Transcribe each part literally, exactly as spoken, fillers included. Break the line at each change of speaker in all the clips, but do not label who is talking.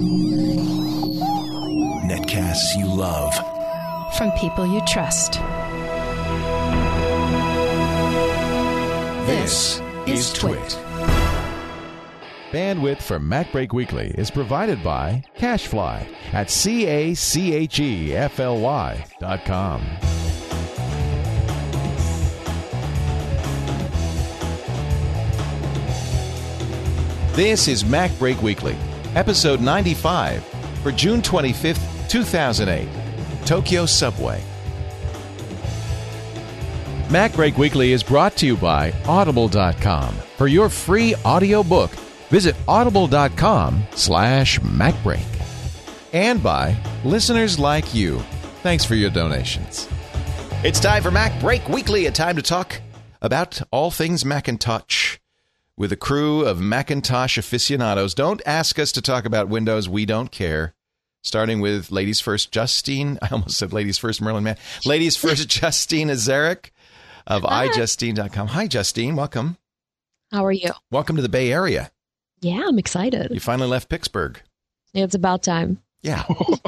Netcasts you love.
From people you trust.
This is Twit.
Bandwidth for MacBreak Weekly is provided by CacheFly at C A C H E F L Y dot com. This is MacBreak Weekly, episode ninety-five for June twenty-fifth, two thousand eight, Tokyo Subway. MacBreak Weekly is brought to you by Audible dot com. For your free audiobook, visit audible dot com slash MacBreak. And by listeners like you. Thanks for your donations. It's time for MacBreak Weekly, a time to talk about all things Macintosh with a crew of Macintosh aficionados. Don't ask us to talk about Windows. We don't care. Starting with Ladies First Justine. I almost said Ladies First Merlin Mann. Ladies First Justine Azaric of i justine dot com. Hi, Justine. Welcome.
How are you?
Welcome to the Bay Area.
Yeah, I'm excited.
You finally left Pittsburgh.
It's about time.
Yeah.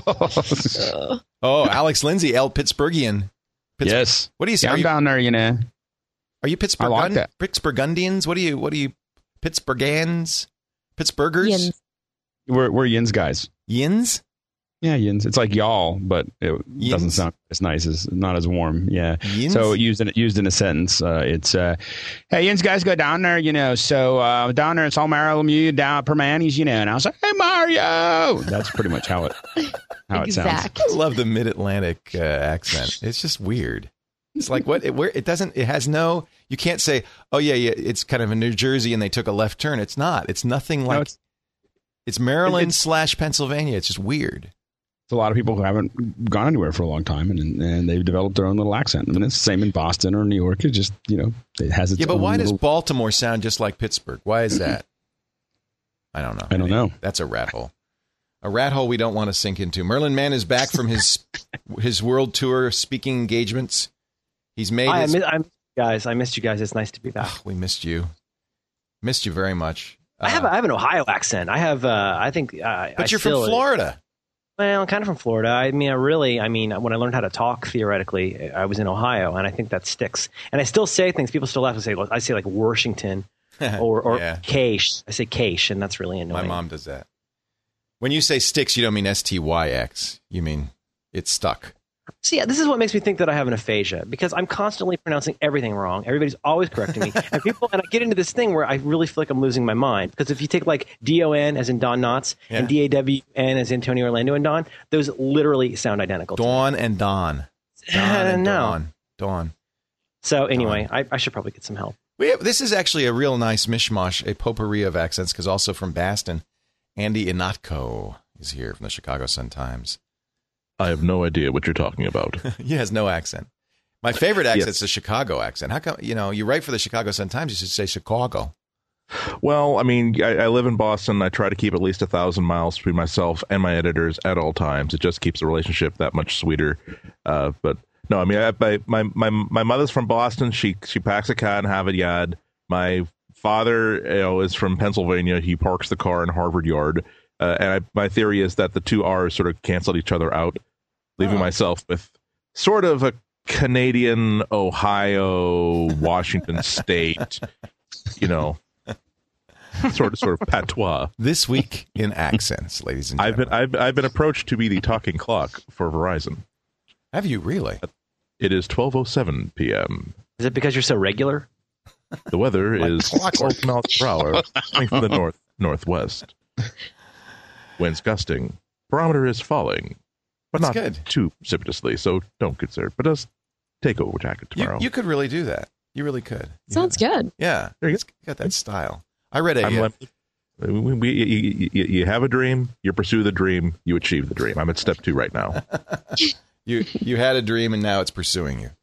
Oh, Alex Lindsay, El Pittsburghian. Pittsburgh.
Yes.
What do you say?
Yeah, I'm
you,
down there, you know.
Are you Pittsburgh?
I like that.
Pittsburghians? What are you? What are you? Pittsburghans? Pittsburghers?
Yins.
We're we're Yins guys.
Yins?
Yeah, Yins. It's like y'all, but it
Yins?
doesn't sound as nice as not as warm. Yeah.
Yins?
So used in used in a sentence, uh, it's uh, hey, Yins guys go down there, you know. So uh, down there, it's all Mario Lemieux down at Permanis, you know. And I was like, hey, Mario. That's pretty much how it how it sounds.
Exactly.
I love the Mid-Atlantic uh, accent. It's just weird. It's like what it, where it doesn't. It has no. You can't say, oh yeah, yeah. It's kind of in New Jersey and they took a left turn. It's not. It's nothing like.
No,
it's,
it's,
Maryland
it's,
slash Pennsylvania. It's just weird.
It's a lot of people who haven't gone anywhere for a long time, and and they've developed their own little accent. I mean, it's the same in Boston or New York. It just, you know, it has its
Yeah, but
own
why
little...
does Baltimore sound just like Pittsburgh? Why is that? I don't know.
I don't know.
That's a rat hole. A rat hole we don't want to sink into. Merlin Mann is back from his his world tour speaking engagements. He's made
Hi,
his...
I, miss, I guys. I missed you guys. It's nice to be back.
Oh, we missed you. Missed you very much. Uh,
I have I have an Ohio accent. I have. Uh, I think. Uh,
but
I
you're
still,
from Florida.
Well, kind of from Florida. I mean, I really. I mean, when I learned how to talk theoretically, I was in Ohio, and I think that sticks. And I still say things. People still laugh and say, well, I say like Washington or or
Yeah.
Cache. I say Cache, and that's really annoying.
My mom does that. When you say sticks, you don't mean S T Y X. You mean it's stuck.
See, yeah, this is what makes me think that I have an aphasia, because I'm constantly pronouncing everything wrong. Everybody's always correcting me. And people, and I get into this thing where I really feel like I'm losing my mind. Because if you take like D O N as in Don Knotts
Yeah.
and D A W N as in Tony Orlando and Don, those literally sound identical. to me.
Dawn and Dawn. Dawn and
no.
Dawn. Dawn.
So anyway, I, I should probably get some help.
We have, this is actually a real nice mishmash, a potpourri of accents, because also from Boston, Andy Inatko is here from the Chicago Sun-Times.
I have no idea what you're talking about.
He has no accent. My favorite accent
Yes.
is the Chicago accent. How come, you know, you write for the Chicago Sun-Times, you should say Chicago.
Well, I mean, I, I live in Boston. I try to keep at least a thousand miles between myself and my editors at all times. It just keeps the relationship that much sweeter. Uh, but no, I mean, I, my, my my my mother's from Boston. She she packs a car in Harvard Yard. My father, you know, is from Pennsylvania. He parks the car in Harvard Yard. Uh, and I, my theory is that the two R's sort of canceled each other out, leaving
Oh.
myself with sort of a Canadian, Ohio, Washington State, you know, sort of sort of patois.
This week in accents, ladies and
I've
gentlemen.
been I've I've been approached to be the talking clock for Verizon.
Have you really?
It is twelve oh seven p.m.
Is it because you're so regular?
The weather
Like
is
clockwork.
twelve miles per hour coming from the north northwest. Winds gusting. Barometer is falling, but
That's
not
good.
too precipitously. So don't consider. But does take over jacket
You,
tomorrow.
you could really do that. You really could. You
Sounds
have-
good.
Yeah.
There you
It's got that style. I read a...
I'm
uh,
left- we, we, you, you, you have a dream, you pursue the dream, you achieve the dream. I'm at step two right now.
You you had a dream and now it's pursuing you.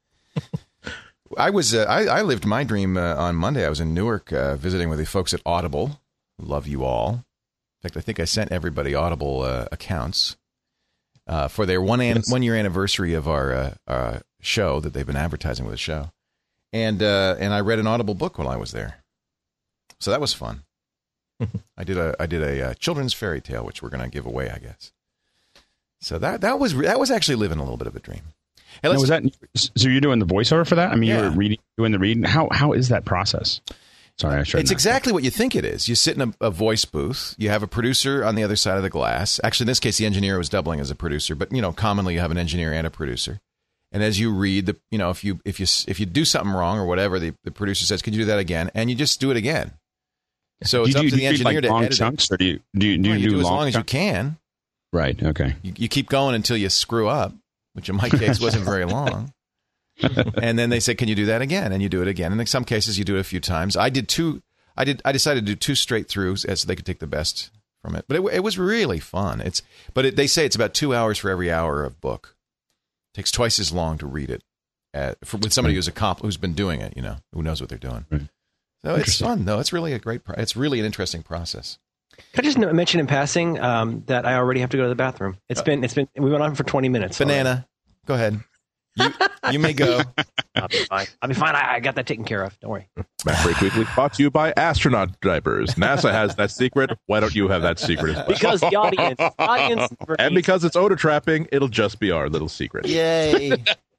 I was uh, I, I lived my dream uh, on Monday. I was in Newark uh, visiting with the folks at Audible. Love you all. In fact, I think I sent everybody Audible uh, accounts uh, for their one an-
Yes.
one year anniversary of our uh, uh, show that they've been advertising with the show, and uh, and I read an Audible book while I was there, so that was fun. I did a I did a uh, children's fairy tale, which we're going to give away, I guess. So that that was that was actually living a little bit of a dream. Hey,
now, was that so? You're doing the voiceover for that? I mean,
yeah.
you were reading, doing the reading. How how is that process? Sorry, I should.
It's exactly what you think it is. You sit in a, a voice booth. You have a producer on the other side of the glass. Actually, in this case, the engineer was doubling as a producer. But you know, commonly you have an engineer and a producer. And as you read the, you know, if you if you if you do something wrong or whatever, the, the producer says, "Can you do that again?" And you just do it again. So it's
do you,
up to
do
the
you
engineer
like
to
long
edit
chunks,
it.
or do you do you, do you,
you
do,
do as
long
long as you
chunks?
can.
Right. Okay.
You, you keep going until you screw up, which in my case wasn't very long. And then they say, "Can you do that again?" And you do it again. And in some cases, you do it a few times. I did two. I did. I decided to do two straight throughs so they could take the best from it. But it, it was really fun. It's. But it, they say it's about two hours for every hour of book. It takes twice as long to read it. At, for, with somebody who's a comp who's been doing it, you know, who knows what they're doing.
Right.
So it's fun, though. It's really a great. Pro- it's really an interesting process.
Can I just mention in passing um, that I already have to go to the bathroom? It's been. It's been. We went on for twenty minutes.
Banana,
already.
Go ahead. You, you may go.
I'll be fine. I'll be fine. I, I got that taken care of. Don't worry.
Mac Break Weekly brought to you by astronaut diapers. NASA has that secret. Why don't you have that secret as well?
Because the audience, audience,
and because it's odor trapping, it'll just be our little secret.
Yay!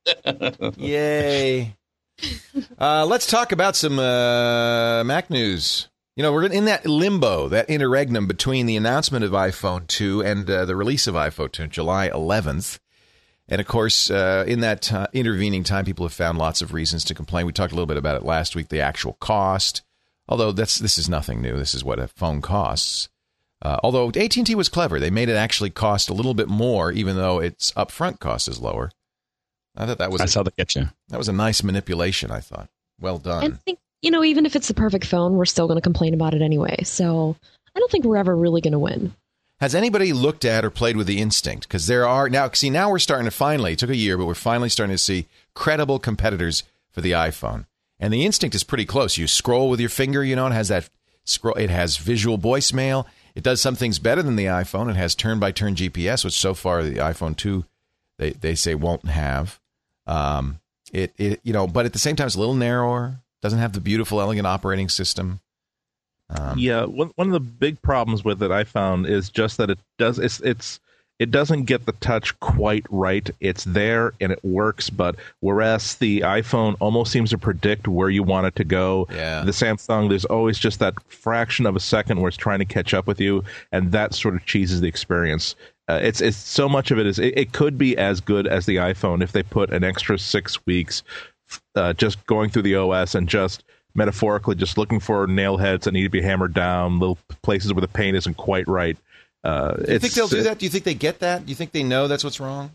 Yay! Uh, let's talk about some uh, Mac news. You know, we're in that limbo, that interregnum between the announcement of iPhone two and uh, the release of iPhone two, July eleventh. And, of course, uh, in that uh, intervening time, people have found lots of reasons to complain. We talked a little bit about it last week, the actual cost. Although that's this is nothing new. This is what a phone costs. Uh, although A T and T was clever. They made it actually cost a little bit more, even though its upfront cost is lower. I thought that was
That's
a,
how they get you.
That was a nice manipulation, I thought. Well done.
I think, you know, even if it's the perfect phone, we're still going to complain about it anyway. So I don't think we're ever really going to win.
Has anybody looked at or played with the Instinct? Because there are now, see, now we're starting to finally, it took a year, but we're finally starting to see credible competitors for the iPhone. And the Instinct is pretty close. You scroll with your finger, you know, it has that scroll, it has visual voicemail. It does some things better than the iPhone. It has turn-by-turn G P S, which so far the iPhone two, they, they say won't have. Um, it, it, you know, but at the same time, it's a little narrower, doesn't have the beautiful, elegant operating system. Um,
yeah, one one of the big problems with it I found is just that it does it's it's it doesn't get the touch quite right. It's there and it works, but whereas the iPhone almost seems to predict where you want it to go,
yeah.
the Samsung, there's always just that fraction of a second where it's trying to catch up with you, and that sort of cheeses the experience. Uh, it's it's so much of it is it, it could be as good as the iPhone if they put an extra six weeks uh, just going through the O S and just metaphorically just looking for nail heads that need to be hammered down, little places where the paint isn't quite right. Uh,
do you think they'll do that? Do you think they get that? Do you think they know that's what's wrong?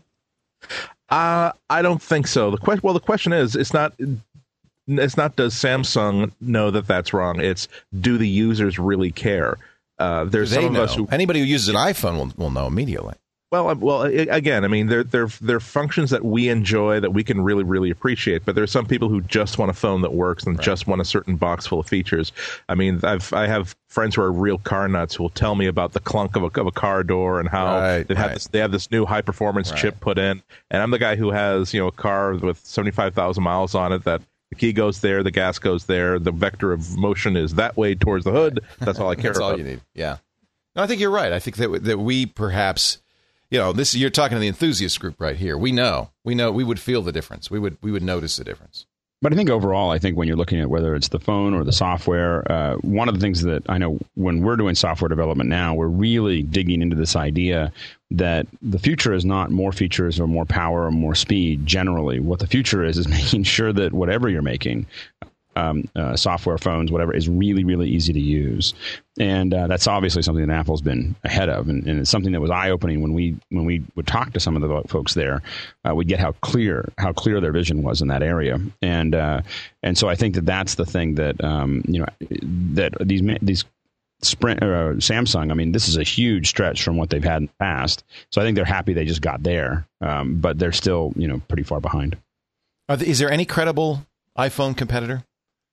Uh, I don't think so. The question, well, the question is, it's not, it's not does Samsung know that that's wrong? It's do the users really care? Uh, there's
they
some of
know.
us who
Anybody who uses an iPhone will, will know immediately.
Well, well, again, I mean, they're, they're, they're functions that we enjoy, that we can really, really appreciate. But there are some people who just want a phone that works and right. just want a certain box full of features. I mean, I've I have friends who are real car nuts who will tell me about the clunk of a, of a car door and how
right,
they
right.
have this, they have this new high performance
right.
chip put in. And I'm the guy who has, you know, a car with seventy-five thousand miles on it that the key goes there, the gas goes there, the vector of motion is that way towards the hood. That's all I care
That's
about.
all you need. Yeah. No, I think you're right. I think that that we perhaps. You know, this you're talking to the enthusiast group right here. We know, we know, we would feel the difference. We would, we would notice the difference.
But I think overall, I think when you're looking at whether it's the phone or the software, uh, one of the things that I know when we're doing software development now, we're really digging into this idea that the future is not more features or more power or more speed. Generally, what the future is is making sure that whatever you're making. Um, uh, software, phones, whatever, is really, really easy to use, and uh, that's obviously something that Apple's been ahead of, and, and it's something that was eye-opening when we when we would talk to some of the folks there. Uh, we'd get how clear how clear their vision was in that area, and uh, and so I think that that's the thing that um, you know that these these Sprint or uh, Samsung. I mean, this is a huge stretch from what they've had in the past, so I think they're happy they just got there, um, but they're still you know pretty far behind.
Are the, is there any credible iPhone competitor?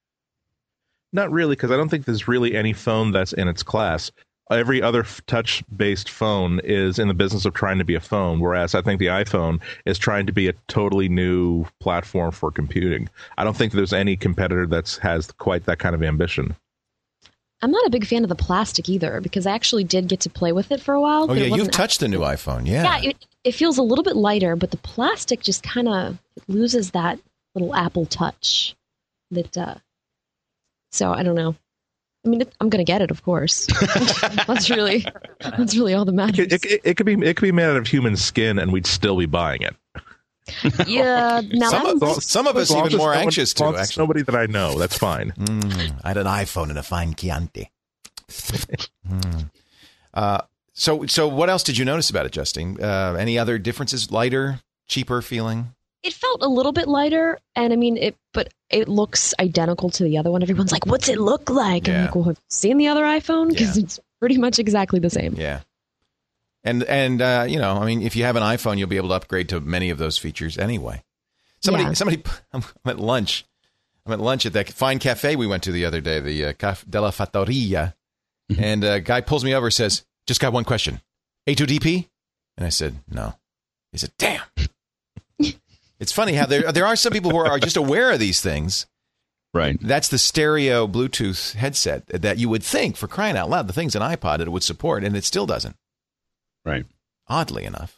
Not really, because I don't think there's really any phone that's in its class. Every other f- touch-based phone is in the business of trying to be a phone, whereas I think the iPhone is trying to be a totally new platform for computing. I don't think there's any competitor that has quite that kind of ambition.
I'm not a big fan of the plastic either because I actually did get to play with it for a while.
Oh,
but
yeah,
it
you've
wasn't
touched the new iPhone, yeah.
Yeah, it, it feels a little bit lighter, but the plastic just kind of loses that little Apple touch. That, uh, so I don't know. I mean, it, I'm going to get it, of course. that's really, that's really all that matters.
It, it, it could be, it could be made out of human skin, and we'd still be buying it.
Yeah, now
some, of,
that's,
some of us even more anxious to.
Actually, somebody that I know, that's fine.
Mm, I had an iPhone and a fine Chianti. mm. uh, so, so what else did you notice about it, Justine? Uh, any other differences? Lighter, cheaper feeling?
it felt a little bit lighter, and I mean, it, but it looks identical to the other one. Everyone's like, "What's it look like?"
Yeah.
I'm like, "Well, have you seen the other iPhone? Because
Yeah.
it's pretty much exactly the same."
Yeah. And, and uh, you know, I mean, if you have an iPhone, you'll be able to upgrade to many of those features anyway. Somebody,
Yeah.
somebody, I'm at lunch. I'm at lunch at that fine cafe we went to the other day, the uh, Café della Fattoria. And a guy pulls me over and says, "Just got one question. A two D P?" And I said, "No." He said, "Damn." It's funny how there there are some people who are just aware of these things.
Right.
That's the stereo Bluetooth headset that you would think, for crying out loud, the thing's an iPod that it would support, and it still doesn't.
Right.
Oddly enough.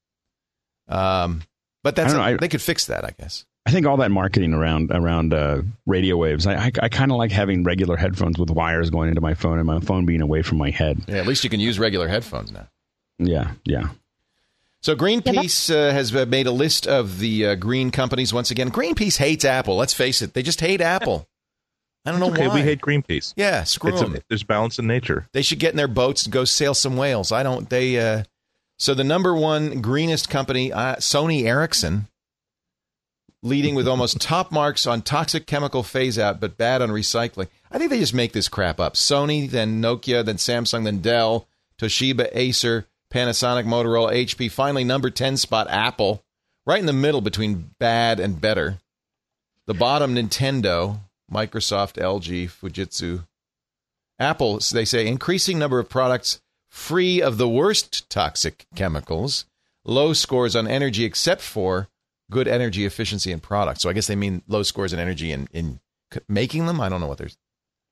Um, but that's
I don't know,
a-
I-
they could fix that, I guess.
I think all that marketing around around uh, radio waves, I, I, I kind of like having regular headphones with wires going into my phone and my phone being away from my head.
Yeah, at least you can use regular headphones now.
Yeah, yeah.
So Greenpeace uh, has uh, made a list of the uh, green companies once again. Greenpeace hates Apple. Let's face it. They just hate Apple. I don't know
Okay,
why.
we hate Greenpeace.
Yeah, screw
It's a-
them.
there's balance in nature.
They should get in their boats and go sail some whales. I don't. They. Uh, so the number one greenest company, uh, Sony Ericsson, leading with almost top marks on toxic chemical phase out, but bad on recycling. I think they just make this crap up. Sony, then Nokia, then Samsung, then Dell, Toshiba, Acer, Panasonic, Motorola, H P. Finally, number ten spot, Apple, right in the middle between bad and better. The bottom, Nintendo, Microsoft, L G, Fujitsu. Apple, they say, increasing number of products free of the worst toxic chemicals, low scores on energy except for good energy efficiency in products. So I guess they mean low scores in energy in, in c- making them. I don't know what there's.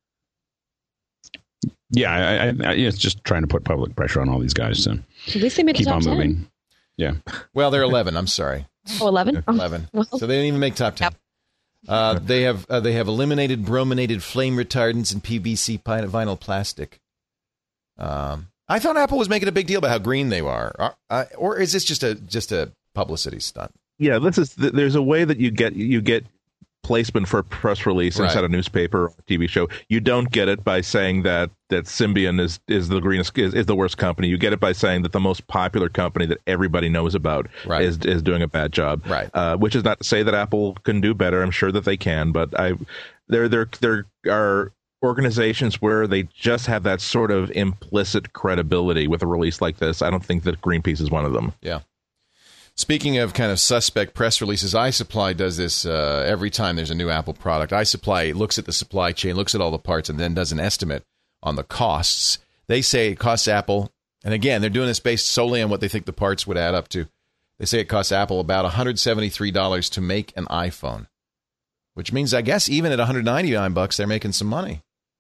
Yeah, I, I, I, it's just trying to put public pressure on all these guys to
At least they made
keep
the top
on
ten.
moving. Yeah.
Well, they're eleven. I'm sorry,
Oh, eleven? Oh,
eleven.
well.
So they didn't even make top ten.
Yep.
Uh, they have uh, they have eliminated brominated flame retardants and P V C pi- vinyl plastic. Um, I thought Apple was making a big deal about how green they are, or, uh, or is this just a just a publicity stunt?
Yeah, this is. th- There's a way that you get you get placement for a press release
Right.
inside a newspaper or a T V show. You don't get it by saying that that Symbian is is the greenest is, is the worst company. You get it by saying that the most popular company that everybody knows about
Right.
is is doing a bad job.
Right.
Uh, which is not to say that Apple can do better. I'm sure that they can, but I there there there are organizations where they just have that sort of implicit credibility with a release like this. I don't think that Greenpeace is one of them.
Yeah. Speaking of kind of suspect press releases, iSupply does this uh, every time there's a new Apple product. iSupply looks at the supply chain, looks at all the parts, and then does an estimate on the costs. They say it costs Apple, and again, they're doing this based solely on what they think the parts would add up to. They say it costs Apple about one hundred seventy-three dollars to make an iPhone, which means, I guess, even at one hundred ninety-nine bucks, they're making some money.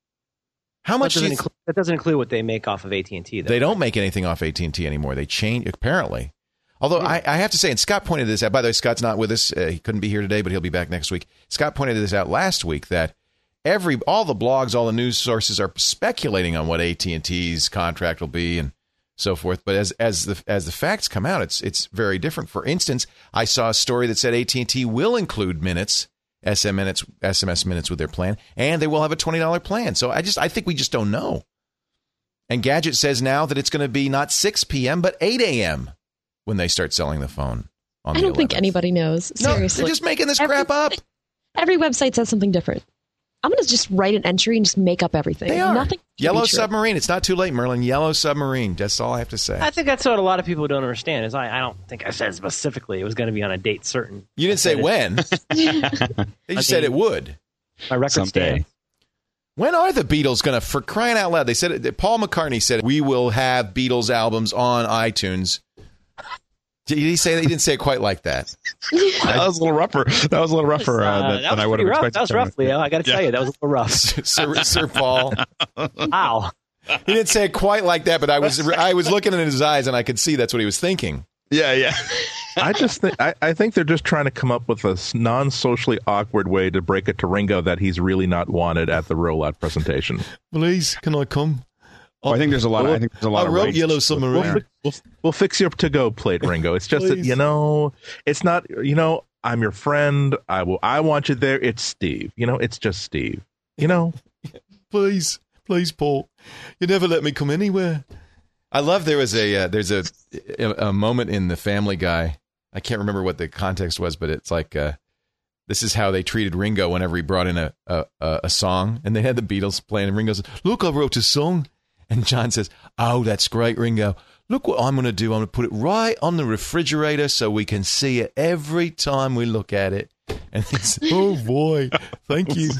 How
That
much?
doesn't,
do you-
include, that doesn't include what they make off of A T and T.
They don't make anything off A T and T anymore. They change, apparently. Although I, I have to say, and Scott pointed this out. By the way, Scott's not with us. Uh, he couldn't be here today, but he'll be back next week. Scott pointed this out last week that every all the blogs, all the news sources are speculating on what A T and T's contract will be and so forth. But as as the as the facts come out, it's it's very different. For instance, I saw a story that said A T and T will include minutes, S M minutes, S M S minutes with their plan, and they will have a twenty dollars plan. So I just I think we just don't know. And Gadget says now that it's going to be not six p.m. but eight a.m. when they start selling the phone on
I
the
don't think
eleventh.
anybody knows.
No,
Seriously.
they're just making this
Every-
crap up.
Every website says something different. I'm going to just write an entry and just make up everything.
They are.
Nothing. should
Yellow
be true.
Submarine. It's not too late, Merlin. Yellow Submarine. That's all I have to say.
I think that's what a lot of people don't understand. Is I, I don't think I said specifically it was going to be on a date certain.
You didn't say
I said
when. You said it would.
My record
Someday.
stands.
When are the Beatles going to, for crying out loud, they said, it, Paul McCartney said, we will have Beatles albums on iTunes Did he say that? He didn't say it quite like that.
That was a little rougher. That was a little rougher uh,
uh,
than,
that
than I would have
rough.
expected.
That was rough, Leo. I got to
Yeah.
tell you, that was a little rough.
Sir, Sir Paul.
Ow.
He didn't say it quite like that, but I was I was looking in his eyes and I could see that's what he was thinking.
Yeah, yeah.
I just think I, I think they're just trying to come up with a non-socially awkward way to break it to Ringo that he's really not wanted at the rollout presentation.
Please, can I come?
Well, I think there's a lot. Of, I think there's a lot
I
of
wrote
rage.
Yellow Submarine.
We'll, fi- we'll, we'll fix your to-go plate, Ringo. It's just that,
Please.
you know, it's not, you know, I'm your friend. I will. I want you there. It's Steve. You know, it's just Steve. You know,
Please, please, Paul. You never let me come anywhere. I love there was a uh, there's a, a a moment in the Family Guy. I can't remember what the context was, but it's like uh, this is how they treated Ringo whenever he brought in a, a a song, and they had the Beatles playing, and Ringo says, "Look, I wrote a song," and John says, "Oh, that's great, Ringo. Look what I'm going to do. I'm going to put it right on the refrigerator so we can see it every time we look at it." And it's, oh boy, thank you.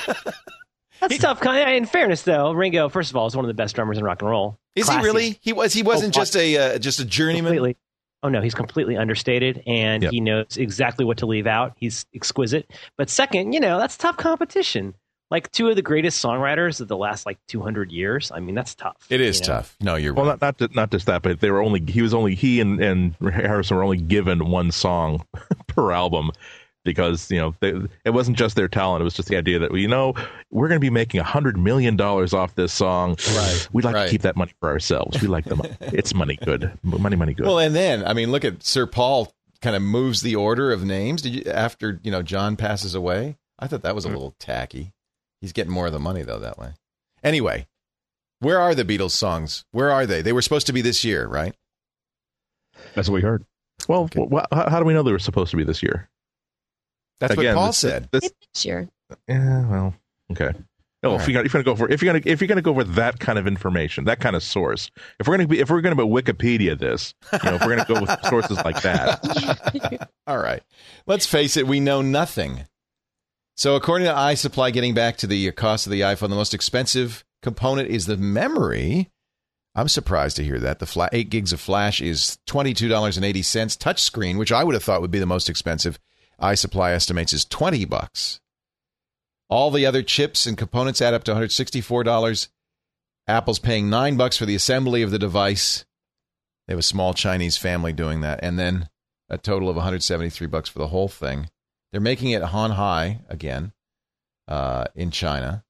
That's tough. In fairness, though, Ringo, first of all, is one of the best drummers in rock and roll.
Is
Classy.
he really? He was. He wasn't
Oh,
just a uh, just a journeyman.
Completely. Oh, no, he's completely understated, and
Yep.
he knows exactly what to leave out. He's exquisite. But second, you know, that's tough competition. Like two of the greatest songwriters of the last, like, two hundred years. I mean, that's tough.
It is
you know?
tough. No, you're
well,
right.
not not just, not just that, but they were only he was only he and, and Harrison were only given one song per album. Because, you know, they, it wasn't just their talent. It was just the idea that, you know, we're going to be making one hundred million dollars off this song.
Right.
We'd like
Right.
to keep that money for ourselves. We like the money. It's money good. Money, money good.
Well, and then I mean, look at Sir Paul kind of moves the order of names. Did you after you know John passes away? I thought that was a little tacky. He's getting more of the money though that way. Anyway, where are the Beatles songs? Where are they? They were supposed to be this year, right?
That's what we heard.
well,
okay.
wh- how, how do we know they were supposed to be this year?
That's
Again,
what Paul
this-
said.
This,
Sure.
yeah, well, okay. No,
All
if
right.
you're gonna, if you're gonna go for if you're gonna if you're gonna go with that kind of information, that kind of source, if we're gonna be if we're gonna Wikipedia this, you know, if we're gonna go with sources like that,
All right. Let's face it, we know nothing. So according to iSupply, getting back to the cost of the iPhone, the most expensive component is the memory. I'm surprised to hear that. The fla- eight gigs of flash is twenty-two dollars and eighty cents. Touchscreen, which I would have thought would be the most expensive, iSupply estimates is twenty bucks. All the other chips and components add up to one hundred sixty-four dollars. Apple's paying nine bucks for the assembly of the device. They have a small Chinese family doing that. And then a total of one hundred seventy-three bucks for the whole thing. They're making it Han Hai again uh, in China.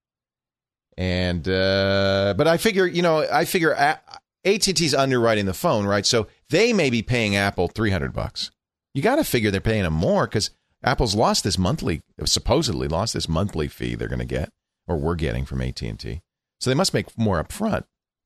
And uh, but I figure, you know, I figure A T and T's underwriting the phone, right? So they may be paying Apple three hundred bucks. You got to figure they're paying them more because Apple's lost this monthly, supposedly lost this monthly fee they're going to get, or we're getting from A T and T. So they must make more up front.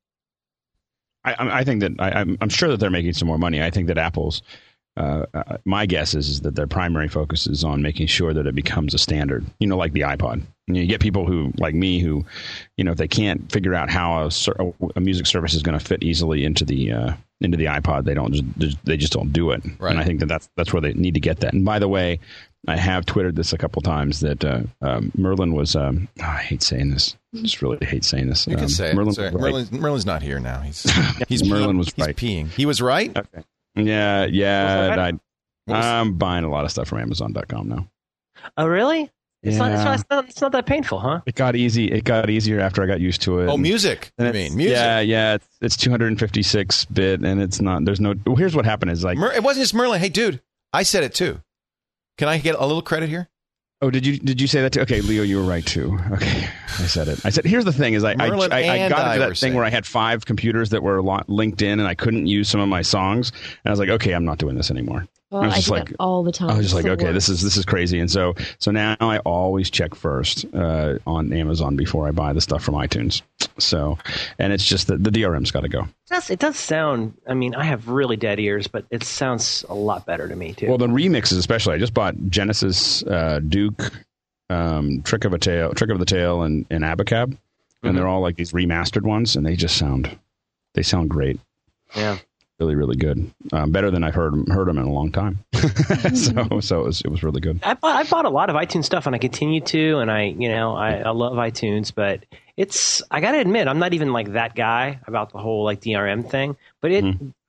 I, I think that I, I'm, I'm sure that they're making some more money. I think that Apple's, uh, uh, my guess is, is that their primary focus is on making sure that it becomes a standard, you know, like the iPod. And you get people who, like me, who, you know, if they can't figure out how a, ser- a music service is going to fit easily into the uh, into the iPod, they don't just they just don't do it.
Right.
And I think that that's that's where they need to get that. And by the way, I have Twittered this a couple times that uh, um, Merlin was. Um, oh, I hate saying this. I just really hate saying this.
You can
um,
say it.
Merlin
Sorry.
was right.
Merlin's, Merlin's not here now. He's he's
Merlin was
he's
right.
peeing. He was right.
Okay. Yeah, yeah.
What was
and I, I'm buying a lot of stuff from Amazon dot com now.
Oh, really? It's, not, it's,
Yeah.
not, it's, not, it's not that painful, huh?
It got easy. It got easier after I got used to it.
Oh,
And-
music.
and
I
it's-
mean, music.
Yeah, yeah. It's, it's two fifty-six bit, and it's not. There's no. Well, here's what happened: is like,
Mer- it wasn't just Merlin. Hey, dude, I said it too. Can I get a little credit here?
oh, did you did you say that too? Okay, Leo, you were right too. Okay, I said it. I said, here's the thing: is I I,
Merlin
I, I
and
got
I
into
were
that
saying.
thing where I had five computers that were lo- linked in, and I couldn't use some of my songs, and I was like, okay, I'm not doing this anymore.
Well,
I
I,
was
do
just like-
that all the time.
I was just
It's
like,
the
okay, this
worst.
is this is crazy, and so so now I always check first uh, on Amazon before I buy the stuff from iTunes. So, and it's just that the D R M's got to go.
It does, it does sound, I mean, I have really dead ears, but it sounds a lot better to me, too.
Well, the remixes especially. I just bought Genesis, uh, Duke, um, Trick of a Tail, Trick of the Tail, and, and Abacab, and
Mhm.
they're all like these remastered ones, and they just sound they sound great.
yeah.
Really, really good. Um, better than I've heard heard them in a long time. so, so it was it was really good.
I bought, I bought a lot of iTunes stuff, and I continue to, and I, you know, I, I love iTunes, but it's, I got to admit, I'm not even like that guy about the whole like D R M thing, but it,
Mhm.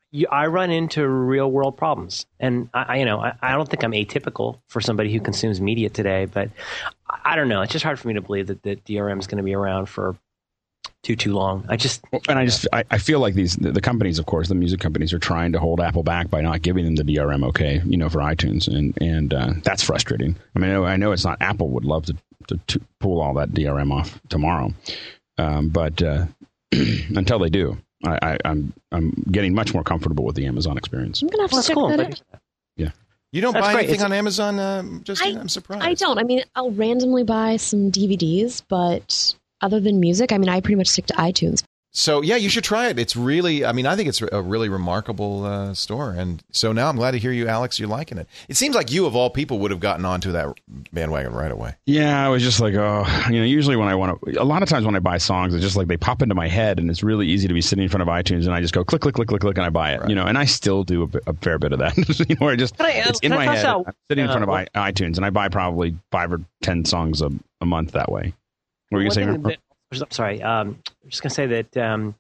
you, I run into real world problems, and I, I you know I, I don't think I'm atypical for somebody who consumes media today, but I, I don't know. It's just hard for me to believe that the D R M is going to be around for too too long. I just
and I just I, I feel like these the, the companies, of course, the music companies are trying to hold Apple back by not giving them the D R M okay, you know, for iTunes, and and uh, that's frustrating. I mean, I know, I know it's not Apple would love to, to, to pull all that D R M off tomorrow, um, but uh, until they do. I, I, I'm I'm getting much more comfortable with the Amazon experience.
I'm gonna have to
well,
check
cool.
that out.
Yeah,
you don't
That's
buy
great.
anything
It's,
on Amazon, uh, Justine?
I,
I'm surprised.
I don't. I mean, I'll randomly buy some D V Ds, but other than music, I mean, I pretty much stick to iTunes.
So, yeah, you should try it. It's really, I mean, I think it's a really remarkable uh, store. And so now I'm glad to hear you, Alex, you're liking it. It seems like you, of all people, would have gotten onto that bandwagon right away.
yeah. I was just like, oh, you know, usually when I want to, a lot of times when I buy songs, it's just like they pop into my head, and it's really easy to be sitting in front of iTunes, and I just go click, click, click, click, click, and I buy it.
Right.
You know, and I still do a, bit- a fair bit of that. you know, where I just
Can I-
it's in
can I
my
toss
head.
out-
I'm sitting in
uh,
front of
what-
I, iTunes, and I buy probably five or ten songs a, a month that way. What were you
One
going
thing
to say?
that- I'm sorry. Um, I'm just going to say that um,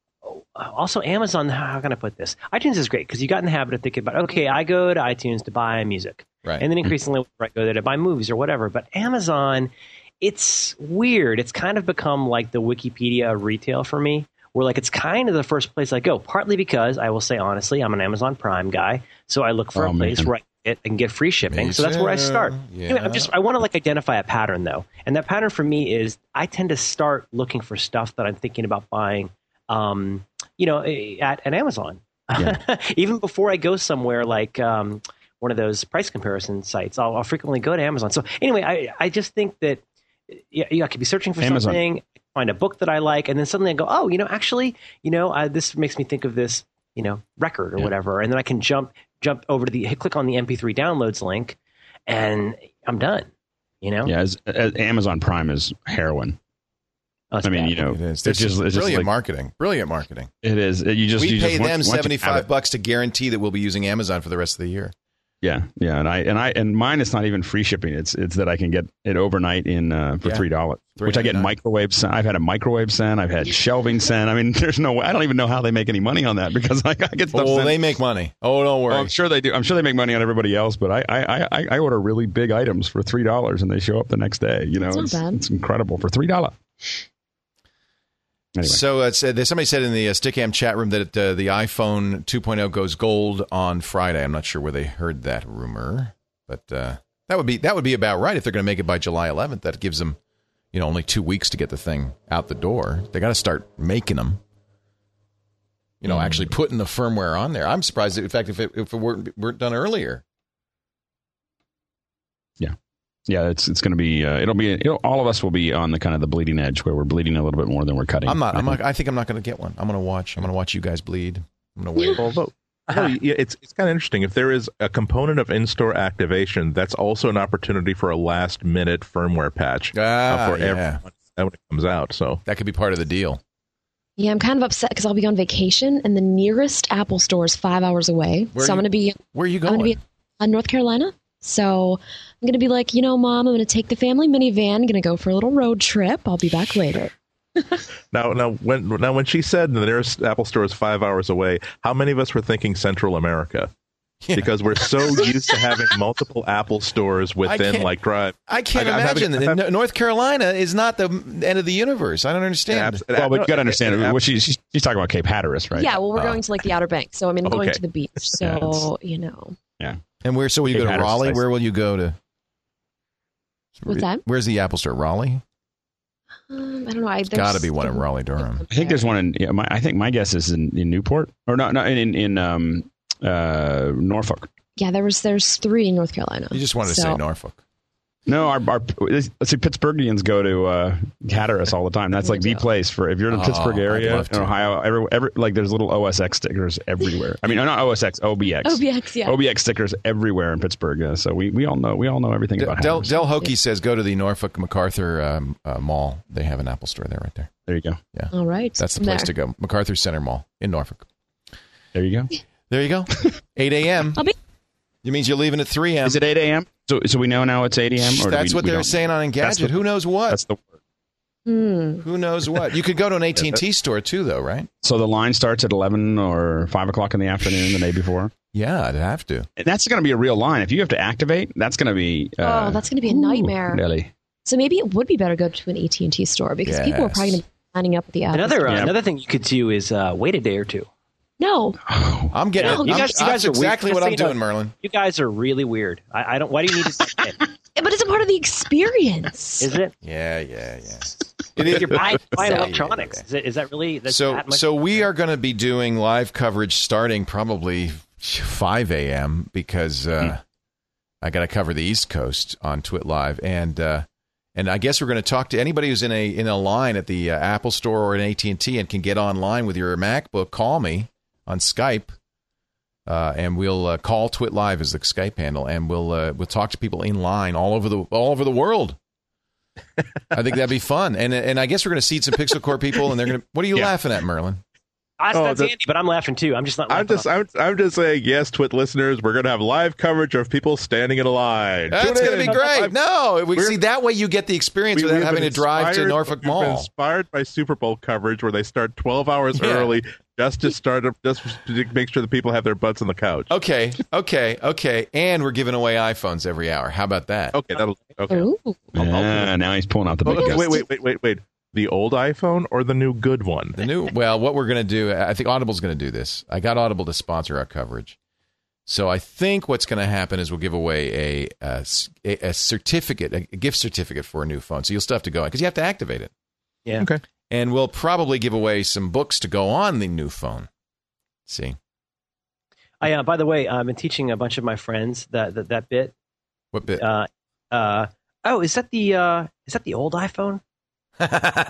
also Amazon, how can I put this? iTunes is great because you got in the habit of thinking about, okay, I go to iTunes to buy music.
Right.
And then increasingly I go there to buy movies or whatever. But Amazon, it's weird. It's kind of become like the Wikipedia of retail for me, where like it's kind of the first place I go, partly because I will say honestly, I'm an Amazon Prime guy. So I look for
Oh,
a place
man.
where I can get, I can get free shipping.
Me
So that's where I start.
too.
Anyway, I'm
Yeah.
just I want to like identify a pattern though. And that pattern for me is I tend to start looking for stuff that I'm thinking about buying um, you know, at an Amazon.
Yeah.
Even before I go somewhere like um, one of those price comparison sites, I'll, I'll frequently go to Amazon. So anyway, I, I just think that yeah, yeah, I could be searching for
Amazon.
something, find a book that I like, and then suddenly I go, oh, you know, actually, you know, uh, this makes me think of this, you know, record or
Yeah.
whatever, and then I can jump jump over to the hit, click on the M P three downloads link, and I'm done. You know,
Yeah, as, as Amazon Prime is heroin.
Oh, it's
I mean,
bad.
you know,
It is.
it's
There's
just, it's just
brilliant
like,
marketing. Brilliant marketing.
it is. You just
We
you
pay
just,
them
once- once you have
seventy-five
it-
bucks to guarantee that we'll be using Amazon for the rest of the year.
Yeah, yeah, and I and I and mine is not even free shipping. It's it's that I can get it overnight in uh, for
Yeah.
three dollars, which I get
three ninety-nine.
microwave sent. I've had a microwave sent. I've had shelving sent. I mean, there's no way. I don't even know how they make any money on that because I, I get stuff
Oh,
sent.
they make money. Oh, don't worry.
Oh, I'm sure they do. I'm sure they make money on everybody else, but I I, I, I order really big items for three dollars and they show up the next day. You know,
That's not
it's,
bad.
it's incredible for three dollars. Anyway,
So uh, said- there's somebody said in the uh, Stickam chat room that uh, the iPhone two point oh goes gold on Friday. I'm not sure where they heard that rumor, but uh, that would be that would be about right if they're going to make it by July eleventh. That gives them, you know, only two weeks to get the thing out the door. They got to start making them. You know, actually putting the firmware on there. I'm surprised, in fact, if it if it weren't, weren't done earlier.
yeah, it's it's going to be. Uh, it'll be. It'll, all of us will be on the kind of the bleeding edge where we're bleeding a little bit more than we're cutting.
I'm not.
I
I'm
think.
not. I think I'm not going to get one. I'm going to watch. I'm going to watch you guys bleed. I'm going to wait.
Although, no, yeah, it's it's kind of interesting. If there is a component of in-store activation, that's also an opportunity for a last-minute firmware patch uh,
Ah,
for
yeah.
everyone when it comes out. So
That could be part of the deal.
Yeah, I'm kind of upset because I'll be on vacation and the nearest Apple store is five hours away.
Where
so
are
I'm
you-
going to be
Where are you
I'm
going?
going to be in North Carolina. So I'm going to be like, you know, Mom, I'm going to take the family minivan, going to go for a little road trip. I'll be back later.
now, now when now when she said the nearest Apple store is five hours away, how many of us were thinking Central America?
Yeah.
Because we're so used to having multiple Apple stores within
can't-
like drive.
I can't
I- I'm
imagine
having-
that. North Carolina is not the end of the universe. I don't understand.
Abs-
Well, but you got to
no,
understand.
ab-
What she's, she's talking about Cape Hatteras, right?
Yeah, well, we're
Oh.
going to like the Outer Banks. So I mean, going
Okay.
to the beach.
Yeah,
So, you know.
And where? So will you
Cape
go to
Hatteras,
Raleigh?
nice.
Where will you go to?
What's that?
Where's the Apple Store? Raleigh?
Um, I don't know. I,
Got to be one in Raleigh, Durham.
I think there's one in. Yeah, my, I think my guess is in, in Newport or no, no, in in um, uh, Norfolk.
Yeah, there was there's three in North Carolina.
You just wanted to
So-
say Norfolk.
No, our, our let's see, Pittsburghians go to uh, Hatteras all the time. That's
We
like the
do.
place for if you're in the
Oh,
Pittsburgh
I'd
area
love
in
to.
Ohio. Every, every like there's little O S X stickers everywhere. I mean, not O S X, O B X.
O B X, yeah.
O B X stickers everywhere in Pittsburgh. Uh, so we, we all know we all know everything
Del,
about
Del,
Hatteras.
Del Hokie says go to the Norfolk MacArthur um, uh, Mall. They have an Apple Store there, right there.
There you go.
All right.
That's the
I'm
place
there.
to go. MacArthur Center Mall in Norfolk.
There you go.
There you go. eight a.m.
I'll be-
You means you're leaving at three a.m.
Is it eight a.m.? So so we know now it's eight a.m. Or do
That's
we-
what
we
they're
don't?
saying on Engadget.
That's the-
Who knows what?
That's the word.
Hmm.
Who knows what? You could go to an A T and T store too, though, right?
So the line starts at eleven or five o'clock in the afternoon the day before?
Yeah, I'd have to.
And that's going to be a real line. If you have to activate, that's going to be... Uh,
oh, that's going to be a nightmare.
Really?
So maybe it would be better to go to an A T and T store because
Yes.
people are probably going to be signing up with the app.
Another uh,
Yeah.
another thing you could do is uh, wait a day or two.
No.
I'm getting.
No, you
I'm-
guys- you guys
that's
are weird.
exactly
Just
what
so
I'm
you know.
doing, Merlin.
You guys are really weird. I, I don't. Why do you need to?
But it's a part of the experience.
Is it?
Yeah, yeah, yeah.
It is. You're buying, buying
So-
electronics. Is, it, is that really? That's
So,
that much
so we are going to be doing live coverage starting probably five a.m. because uh, I got to cover the East Coast on Twit Live, and uh, and I guess we're going to talk to anybody who's in a in a line at the uh, Apple Store or an A T and T and can get online with your MacBook. Call me on Skype, uh, and we'll uh, call Twit Live as the Skype handle, and we'll uh, we'll talk to people in line all over the all over the world. I think that'd be fun, and and I guess we're going to seed some Pixel Core people, and they're going to. What are you
Yeah.
laughing at, Merlin?
That's,
Oh,
that's
that-
Andy, but I'm laughing too. I'm just not.
I'm
laughing
just, I'm, I'm just saying, yes, Twit listeners, we're going to have live coverage of people standing in a line.
That's
Tune
going to
in.
be great. No, we
We're-
see that way you get the experience
We-
without
we've
having to
been
drive to
inspired-
Norfolk
we've been
Mall.
inspired by Super Bowl coverage where they start twelve hours
Yeah.
early just to start up, just to make sure the people have their butts on the couch.
Okay, okay, okay, and we're giving away iPhones every hour. How about that?
Okay, that'll okay.
Ooh.
Yeah, now he's pulling out the big
Okay,
guns.
wait, wait, wait, wait, wait. The old iPhone or the new good one?
The new. Well, what we're going to do, I think Audible's going to do this. I got Audible to sponsor our coverage, so I think what's going to happen is we'll give away a a, a certificate, a gift certificate for a new phone. So you'll still have to go in because you have to activate it.
Yeah.
Okay.
And we'll probably give away some books to go on the new phone. See
I, uh, by the way, I've been teaching a bunch of my friends that that, that bit.
what bit?
Uh, uh, oh, is that the uh, is that the old iPhone? And-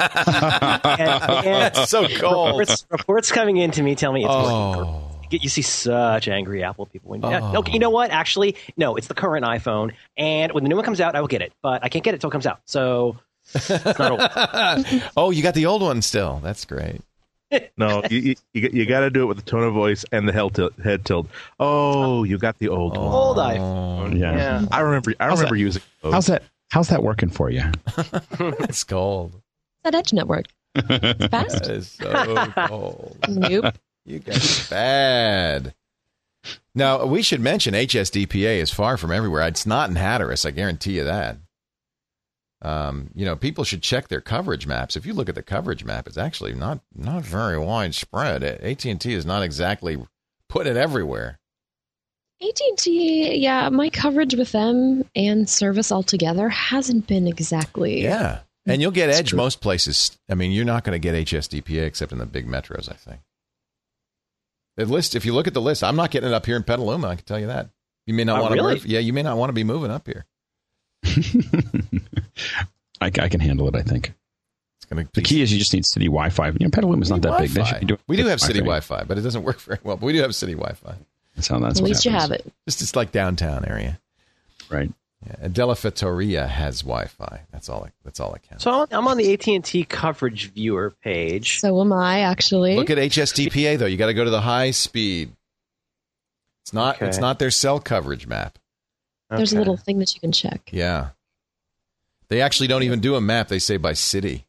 and
That's so cold.
Reports, reports coming in to me tell me it's
Oh.
you get- you see such angry Apple people. When, yeah,
Oh.
okay, you know what? Actually, no, it's the current iPhone, and when the new one comes out, I will get it, but I can't get it until it comes out. So, it's not old.
Oh, you got the old one still. That's great.
No, you you, you, you got to do it with the tone of voice and the head tilt. Head tilt. Oh, you got the old one.
Old iPhone.
Yeah.
Yeah.
I remember. I
How's
remember
that?
using. Those.
How's that? How's that working for you?
It's cold.
That Edge network. It's fast.
That is so cold.
Nope.
You guys are bad. Now, we should mention H S D P A is far from everywhere. It's not in Hatteras. I guarantee you that. Um, you know, people should check their coverage maps. If you look at the coverage map, it's actually not not very widespread. A T and T is not exactly putting it everywhere.
A T and T, yeah, my coverage with them and service altogether hasn't been exactly.
Yeah. And you'll get
That's
Edge
true.
most places. I mean, you're not going to get H S D P A except in the big metros, I think. The list, if you look at the list, I'm not getting it up here in Petaluma, I can tell you that. You may not
Oh,
want to
really?
move. Yeah, you may not want to be moving up here.
I, I can handle it, I think.
It's going to
The key is you just need city Wi-Fi. You know, Petaluma's not that big. They should be doing
We do have city
Wi-Fi.
Wi-Fi, but it doesn't work very well. But we do have city Wi-Fi.
That's how that's
At
what
least you
happens.
have it.
Just it's like downtown area.
Right.
Yeah, and Della Fattoria has Wi-Fi. That's all. That's all that counts.
So I'm- I'm on the A T and T coverage viewer page.
So am I, actually.
Look at H S D P A though. You got to go to the high speed. It's not.
Okay.
It's not their cell coverage map.
There's a
Okay.
little thing that you can check.
Yeah. They actually don't even do a map. They say by city.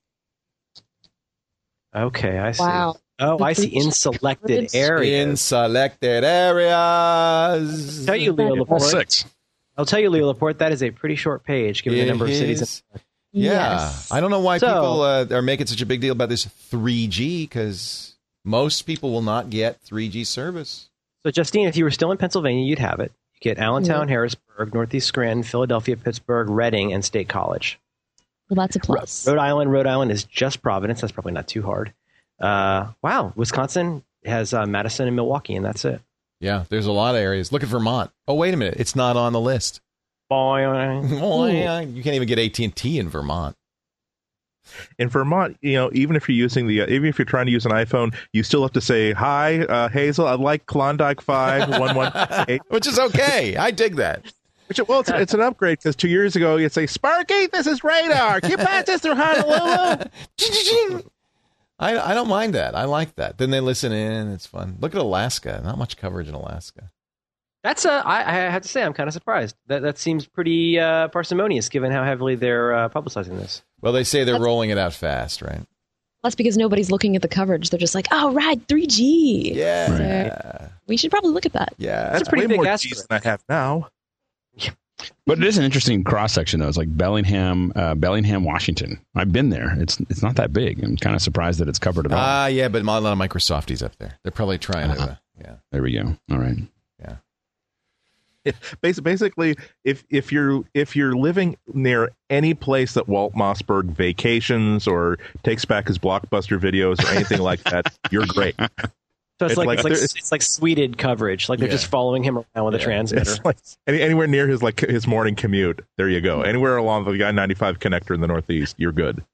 Okay, I see.
Wow.
Oh, I see. In selected
It's
areas.
In selected areas.
Tell you, Leo
All
Laporte.
six.
I'll tell you, Leo Laporte. That is a pretty short page, given the
It
number of cities.
is. Yeah.
Yes.
I don't know why
So-
people uh, are making such a big deal about this three G because most people will not get three G service.
So, Justine, if you were still in Pennsylvania, you'd have it. You get Allentown, Harrisburg, Northeast Scranton, Philadelphia, Pittsburgh, Reading, and State College.
Well, that's a plus.
Rhode Island, Rhode Island is just Providence. That's probably not too hard. Uh, wow, Wisconsin has uh, Madison and Milwaukee, and that's it.
Yeah, there's a lot of areas. Look at Vermont. Oh, wait a minute. It's not on the list.
Boing.
You can't even get A T and T in Vermont.
In Vermont, you know, even if you're using the, uh, even if you're trying to use an iPhone, you still have to say, "Hi, uh, Hazel. I'd like Klondike Five One One Eight."
Which is okay. I dig that.
Which, well, it's, it's an upgrade because two years ago you'd say, "Sparky, this is radar. Can you pass this through Honolulu?"
I, I don't mind that. I like that. Then they listen in. It's fun. Look at Alaska. Not much coverage in Alaska.
That's a, I, I have to say, I'm kind of surprised. That that seems pretty uh, parsimonious, given how heavily they're uh, publicizing this.
Well, they say they're
That's-
rolling it out fast, right?
That's because nobody's looking at the coverage. They're just like, oh, right, three G.
Yeah.
So we should probably look at that.
Yeah.
That's a pretty
way
big
more
ask
G's
for
than I have now.
But it is an interesting cross section, though. It's like Bellingham, uh, Bellingham, Washington. I've been there. It's it's not that big. I'm kind of surprised that it's covered at all.
Ah, uh, yeah, but a lot of Microsofties up there. They're probably trying
Uh-huh.
to. Uh, yeah.
There we go. All right.
Yeah.
If, basically, if if you're if you're living near any place that Walt Mossberg vacations or takes back his Blockbuster videos or anything like that, you're great.
So it's,
It's
like,
like
it's, like
there-
it's like sweeted coverage. Like they're
Yeah.
just following him around with a
Yeah.
transmitter.
It's like any, anywhere near his like his morning commute. There you go. Anywhere along the I ninety-five connector in the Northeast, you're good.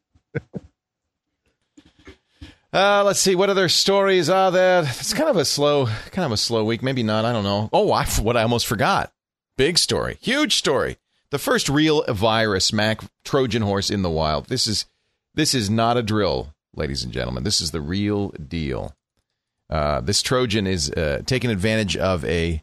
Uh, let's see. What other stories are there? It's kind of a slow, kind of a slow week. Maybe not. I don't know. Oh, I, what I almost forgot. Big story. Huge story. The first real virus, Mac Trojan horse in the wild. This is, this is not a drill, ladies and gentlemen. This is the real deal. Uh, this Trojan is uh, taking advantage of a,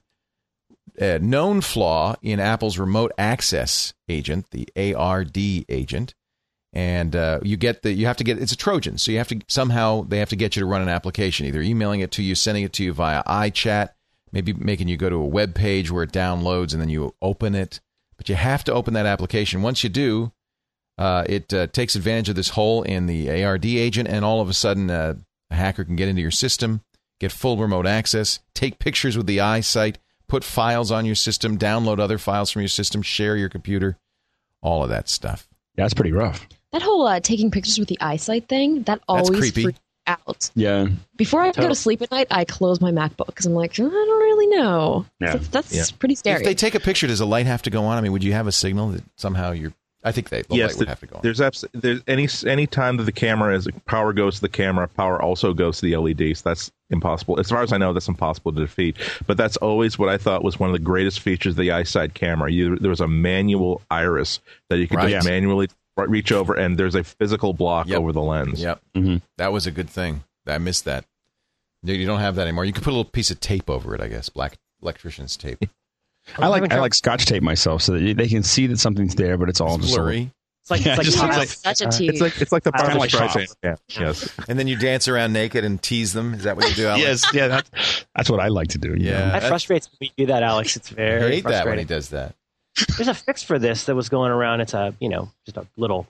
a known flaw in Apple's remote access agent, the A R D agent. And uh, you get the you have to get it's a Trojan, so you have to somehow they have to get you to run an application, either emailing it to you, sending it to you via iChat, maybe making you go to a web page where it downloads and then you open it. But you have to open that application. Once you do, uh, it uh, takes advantage of this hole in the A R D agent, and all of a sudden uh, a hacker can get into your system, get full remote access, take pictures with the iSight, put files on your system, download other files from your system, share your computer, all of that stuff.
Yeah, it's pretty rough.
That whole uh, taking pictures with the eyesight thing, that always
creepy.
freaks me out.
Yeah.
Before I go
Totally.
to sleep at night, I close my MacBook because I'm like, I don't really know.
Yeah.
That's, that's
Yeah.
pretty scary.
If they take a picture, does the light have to go on? I mean, would you have a signal that somehow you're... I think they, the
yes,
light would
there-
have to go on.
there's abs- there's any any time that the camera is power goes to the camera, power also goes to the L E D. So that's impossible. As far as I know, that's impossible to defeat. But that's always what I thought was one of the greatest features of the iSight camera. You, there was a manual iris that you could
Right.
just
Yeah.
manually reach over, and there's a physical block
Yep.
over the lens.
Yep.
Mhm.
That was a good thing. I missed that. You you don't have that anymore. You can put a little piece of tape over it, I guess. Black electrician's tape.
I like I like Scotch tape myself so that they can see that something's there, but it's all
It's
just
blurry.
It's like,
Yeah,
it's
just
like,
looks
hot-
like-
such a tease.
It's like it's like the
Kinda
Barbra
like
Streisand.
Pop.
Yeah. Yes.
And then you dance around naked and tease them. Is that what you do, Alex?
Yes, yeah, that's, that's what I like to do. you
Yeah.
know?
that
that's-
frustrates me. You do that, Alex. It's
I
very
hate that when he
frustrating.
does that.
There's a fix for this that was going around. It's a, you know, just a little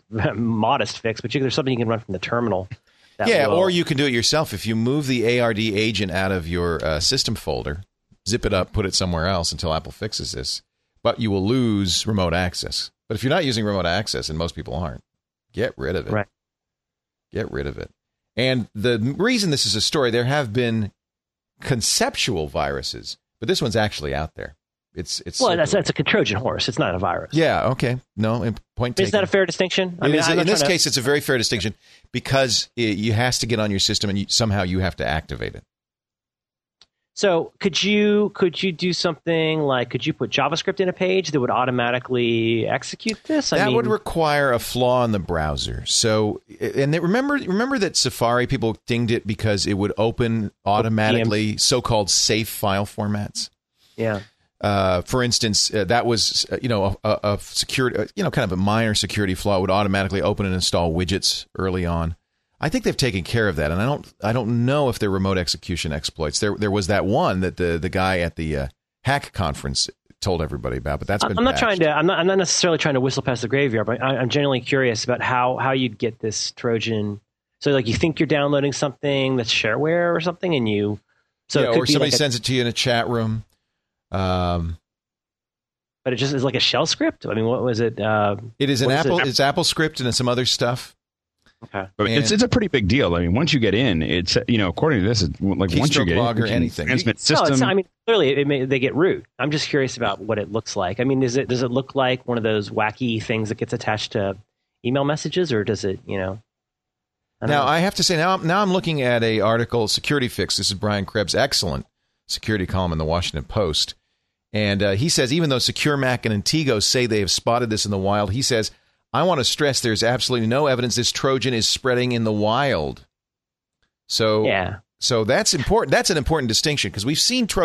modest fix, but you, there's something you can run from the terminal. that
Yeah,
will-
or you can do it yourself. If you move the A R D agent out of your uh, system folder, zip it up, put it somewhere else until Apple fixes this, but you will lose remote access. But if you're not using remote access, and most people aren't, get rid of it.
Right.
Get rid of it. And the reason this is a story, there have been conceptual viruses, but this one's actually out there. It's it's
Well, that's
circulating.
that's a Trojan horse. It's not a virus.
Yeah, okay. No, in- point taken.
Is that a fair distinction?
It is-
I'm not
in this
trying to-
case, it's a very fair distinction because it, you has to get on your system and you, somehow you have to activate it.
So could you could you do something like could you put JavaScript in a page that would automatically execute this? I
that
mean,
would require a flaw in the browser. So, and they, remember, remember that Safari people dinged it because it would open automatically so-called safe file formats.
yeah.
Uh, for instance, uh, that was uh, you know a, a security, uh, you know, kind of a minor security flaw. It would automatically open and install widgets early on. I think they've taken care of that, and I don't I don't know if they're remote execution exploits. There there was that one that the the guy at the uh, hack conference told everybody about, but that's been
I'm not
patched.
trying to. I'm not. I'm not necessarily trying to whistle past the graveyard, but I, I'm genuinely curious about how how you'd get this Trojan. So, like, you think you're downloading something that's shareware or something, and you so
yeah,
it could
or
be
somebody
like a-
sends it to you in a chat room. Um,
but it just is like a shell script. I mean, what was it? Uh,
it is an
What is it?
Apple. It's Apple script and some other stuff.
okay.
But it's
And-
it's a pretty big deal. I mean, once you get in, it's you know, according to this, it's like once you
Keystroke
get
log
in,
or
you can
anything.
transmit
No,
system.
it's, I mean, clearly it may, they get root. I'm just curious about what it looks like. I mean, is it does it look like one of those wacky things that gets attached to email messages, or does it, you know? I don't
Now
know.
I have to say, now now I'm looking at a article, Security Fix. This is Brian Krebs' excellent security column in the Washington Post. And uh, he says, even though Secure Mac and Intego say they have spotted this in the wild, he says, I want to stress there's absolutely no evidence this Trojan is spreading in the wild. So,
yeah.
so that's important. That's an important distinction because we've seen Trojan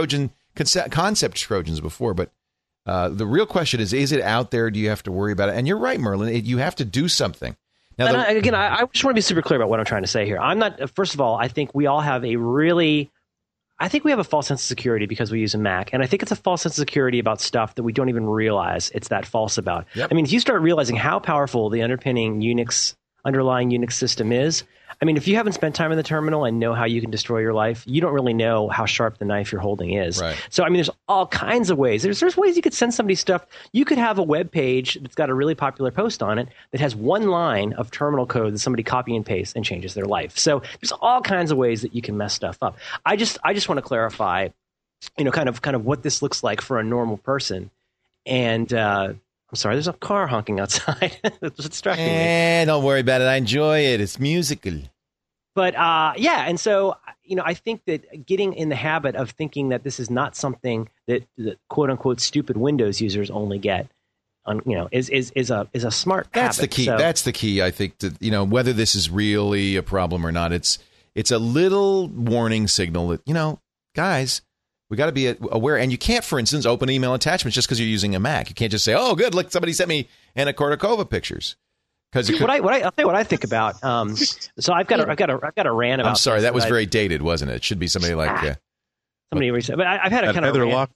concept, concept Trojans before, but uh, the real question is, is it out there? Do you have to worry about it? And you're right, Merlin. It, you have to do something. Now,
and
the,
I, again, I, I just want to be super clear about what I'm trying to say here. I'm not. First of all, I think we all have a really. I think we have a false sense of security because we use a Mac. And I think it's a false sense of security about stuff that we don't even realize it's that false about.
Yep.
I mean, if you start realizing how powerful the underpinning Unix, underlying Unix system is, I mean, if you haven't spent time in the terminal and know how you can destroy your life, you don't really know how sharp the knife you're holding is.
Right.
So, I mean, there's all kinds of ways. There's there's ways you could send somebody stuff. You could have a web page that's got a really popular post on it that has one line of terminal code that somebody copy and paste and changes their life. So there's all kinds of ways that you can mess stuff up. I just I just want to clarify, you know, kind of kind of what this looks like for a normal person. And uh, I'm sorry, there's a car honking outside. That's distracting me.
Eh, don't worry about it. I enjoy it. It's musical.
But uh, yeah, and so, you know, I think that getting in the habit of thinking that this is not something that, that quote unquote stupid Windows users only get, on, you know, is is is a is a smart
That's
habit.
the key.
So,
That's the key. I think to, you know, whether this is really a problem or not, it's it's a little warning signal that, you know, guys, we got to be aware. And you can't, for instance, open email attachments just because you're using a Mac. You can't just say, "Oh, good, look, somebody sent me Anna Kournikova pictures." Because
what I what I I'll tell you what I think about. Um, so I've got a, I've got a I've got a rant about.
I'm sorry,
this
that was
I,
very dated, wasn't it? It should be somebody like uh,
somebody recently. But I, I've had a kind of
Heather
rant.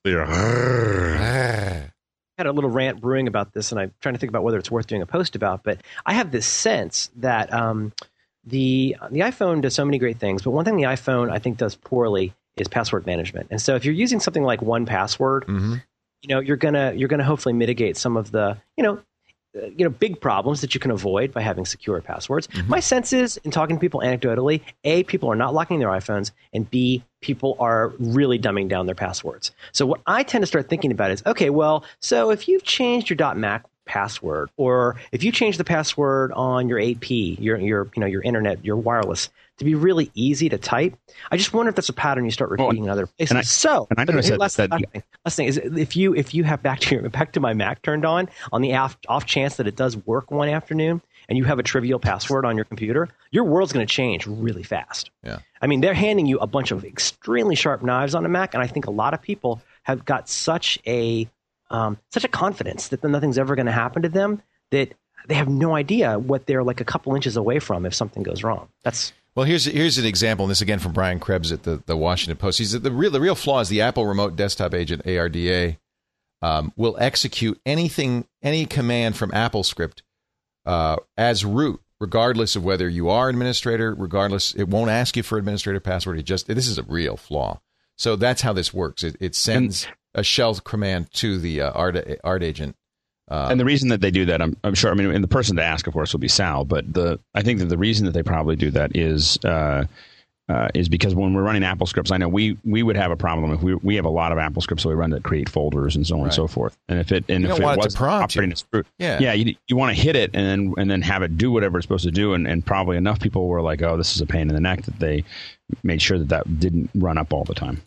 Locklear.
Had a little rant brewing about this, and I'm trying to think about whether it's worth doing a post about. But I have this sense that um, the the iPhone does so many great things, but one thing the iPhone I think does poorly is password management. And so if you're using something like one password,
mm-hmm.
you know, you're gonna you're gonna hopefully mitigate some of the you know. Uh, you know, big problems that you can avoid by having secure passwords. Mm-hmm. My sense is, in talking to people anecdotally, A, people are not locking their iPhones, and B, people are really dumbing down their passwords. So what I tend to start thinking about is, okay, well, so if you've changed your .Mac password, or if you change the password on your A P, your your you know your internet, your wireless, to be really easy to type, I just wonder if that's a pattern you start repeating
well,
in other places.
And I,
so,
and I noticed that,
last,
that
last, thing, last thing is if you if you have back to your back to my Mac turned on on the off, off chance that it does work one afternoon, and you have a trivial password on your computer, your world's going to change really fast.
Yeah,
I mean, they're handing you a bunch of extremely sharp knives on a Mac, and I think a lot of people have got such a um, such a confidence that nothing's ever going to happen to them that they have no idea what they're like a couple inches away from if something goes wrong. That's
well, here's here's an example, and this again from Brian Krebs at the, the Washington Post. He said the real the real flaw is the Apple Remote Desktop Agent A R D A um, will execute anything any command from AppleScript uh, as root, regardless of whether you are an administrator. Regardless, it won't ask you for administrator password. It just this is a real flaw. So that's how this works. It, it sends a shell command to the uh, Art Art agent. Um,
and the reason that they do that, I'm, I'm sure, I mean, and the person to ask, of course, will be Sal, but the I think that the reason that they probably do that is uh, uh, is because when we're running Apple scripts, I know we we would have a problem if we we have a lot of Apple scripts that we run that create folders and so on
right.
and so forth. And if it and
you
if
don't
it
want
was
it to prompt
operating
you.
as root,
yeah,
yeah, you, you want to hit it and then and then have it do whatever it's supposed to do. And, and probably enough people were like, oh, this is a pain in the neck, that they made sure that that didn't run up all the time.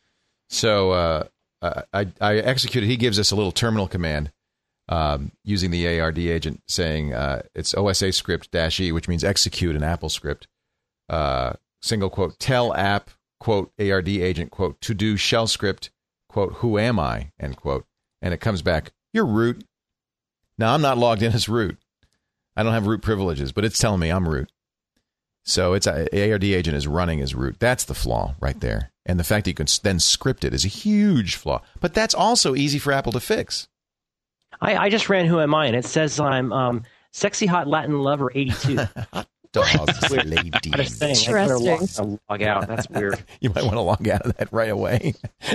So uh, I I executed. He gives us a little terminal command. Um, using the A R D agent, saying uh, it's O S A script dash E, which means execute an Apple script. Uh, single quote, tell app, quote, A R D agent, quote, to do shell script, quote, who am I, end quote. And it comes back, you're root. Now, I'm not logged in as root. I don't have root privileges, but it's telling me I'm root. So it's a, A R D agent is running as root. That's the flaw right there. And the fact that you can then script it is a huge flaw. But that's also easy for Apple to fix.
I, I just ran Who Am I, and it says I'm um, sexy hot Latin lover eighty-two.
Dogs, ladies.
Interesting. Log out. That's weird.
You might want to log out of that right away.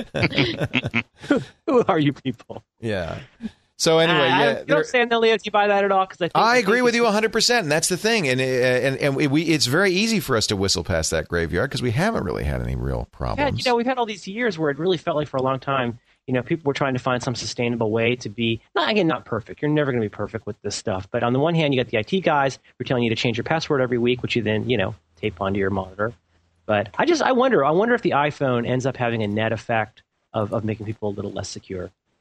Who are you people?
Yeah. So anyway,
uh,
yeah,
you don't say Leo, do you buy that at all? Because I, think,
I
I
agree
think
with you one hundred percent, and that's the thing. And uh, and and we it's very easy for us to whistle past that graveyard because we haven't really had any real problems.
Yeah, you know, we've had all these years where it really felt like for a long time, you know, people were trying to find some sustainable way to be, not again, not perfect. You're never going to be perfect with this stuff. But on the one hand, you got the I T guys who are telling you to change your password every week, which you then, you know, tape onto your monitor. But I just, I wonder, I wonder if the iPhone ends up having a net effect of, of making people a little less secure.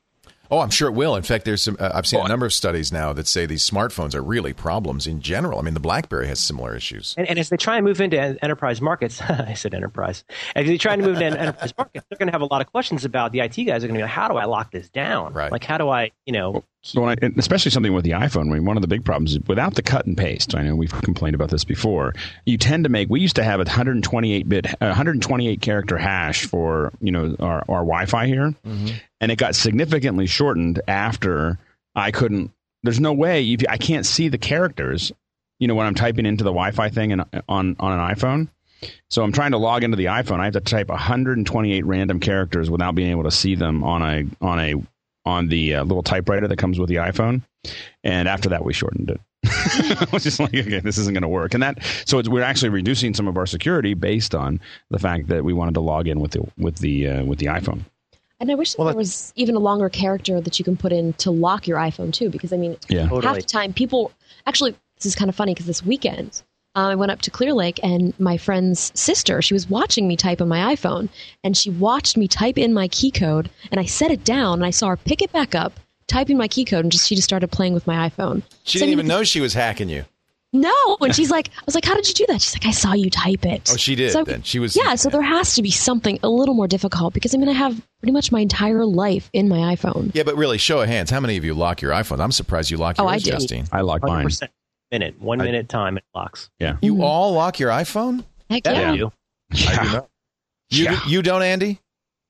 Oh, I'm sure it will. In fact, there's some. Uh, I've seen a number of studies now that say these smartphones are really problems in general. I mean, the BlackBerry has similar issues.
And, and as they try and move into enterprise markets, I said enterprise. As they try to move into enterprise markets, they're going to have a lot of questions about the I T guys are going to be like, how do I lock this down?
Right.
Like, how do I, you know,
So when I, especially something with the iPhone, I mean, one of the big problems is without the cut and paste. I know we've complained about this before. You tend to make. We used to have a one hundred twenty-eight bit, one hundred twenty-eight character hash for you know our, our Wi-Fi here, mm-hmm. and it got significantly shortened after I couldn't. There's no way you, I can't see the characters. You know when I'm typing into the Wi-Fi thing and on on an iPhone. So I'm trying to log into the iPhone. I have to type one hundred twenty-eight random characters without being able to see them on a on a on the uh, little typewriter that comes with the iPhone. And after that, we shortened it. I was just like, okay, this isn't going to work. And that, so it's, we're actually reducing some of our security based on the fact that we wanted to log in with the, with the, uh, with the iPhone.
And I wish well, there was even a longer character that you can put in to lock your iPhone too, because I mean,
yeah.
half
Totally.
the time people actually, this is kind of funny because this weekend, Uh, I went up to Clear Lake, and my friend's sister, she was watching me type on my iPhone, and she watched me type in my key code, and I set it down, and I saw her pick it back up, type in my key code, and just she just started playing with my iPhone.
She
So, I
didn't
mean,
even know she was hacking you.
No, and she's like, I was like, how did you do that? She's like, I saw you type it.
Oh, she did
So,
then. She was.
Yeah, so there has to be something a little more difficult, because I mean, I have pretty much my entire life in my iPhone.
Yeah, but really, show of hands, how many of you lock your iPhones? I'm surprised you lock yours,
Oh, I do.
Justine.
I lock
one hundred
mine.
percent minute, one
I-
minute time it locks.
Yeah.
You
Mhm.
all lock your iPhone?
Heck
Yeah,
yeah.
you do.
I do not.
You,
Yeah.
you don't, Andy?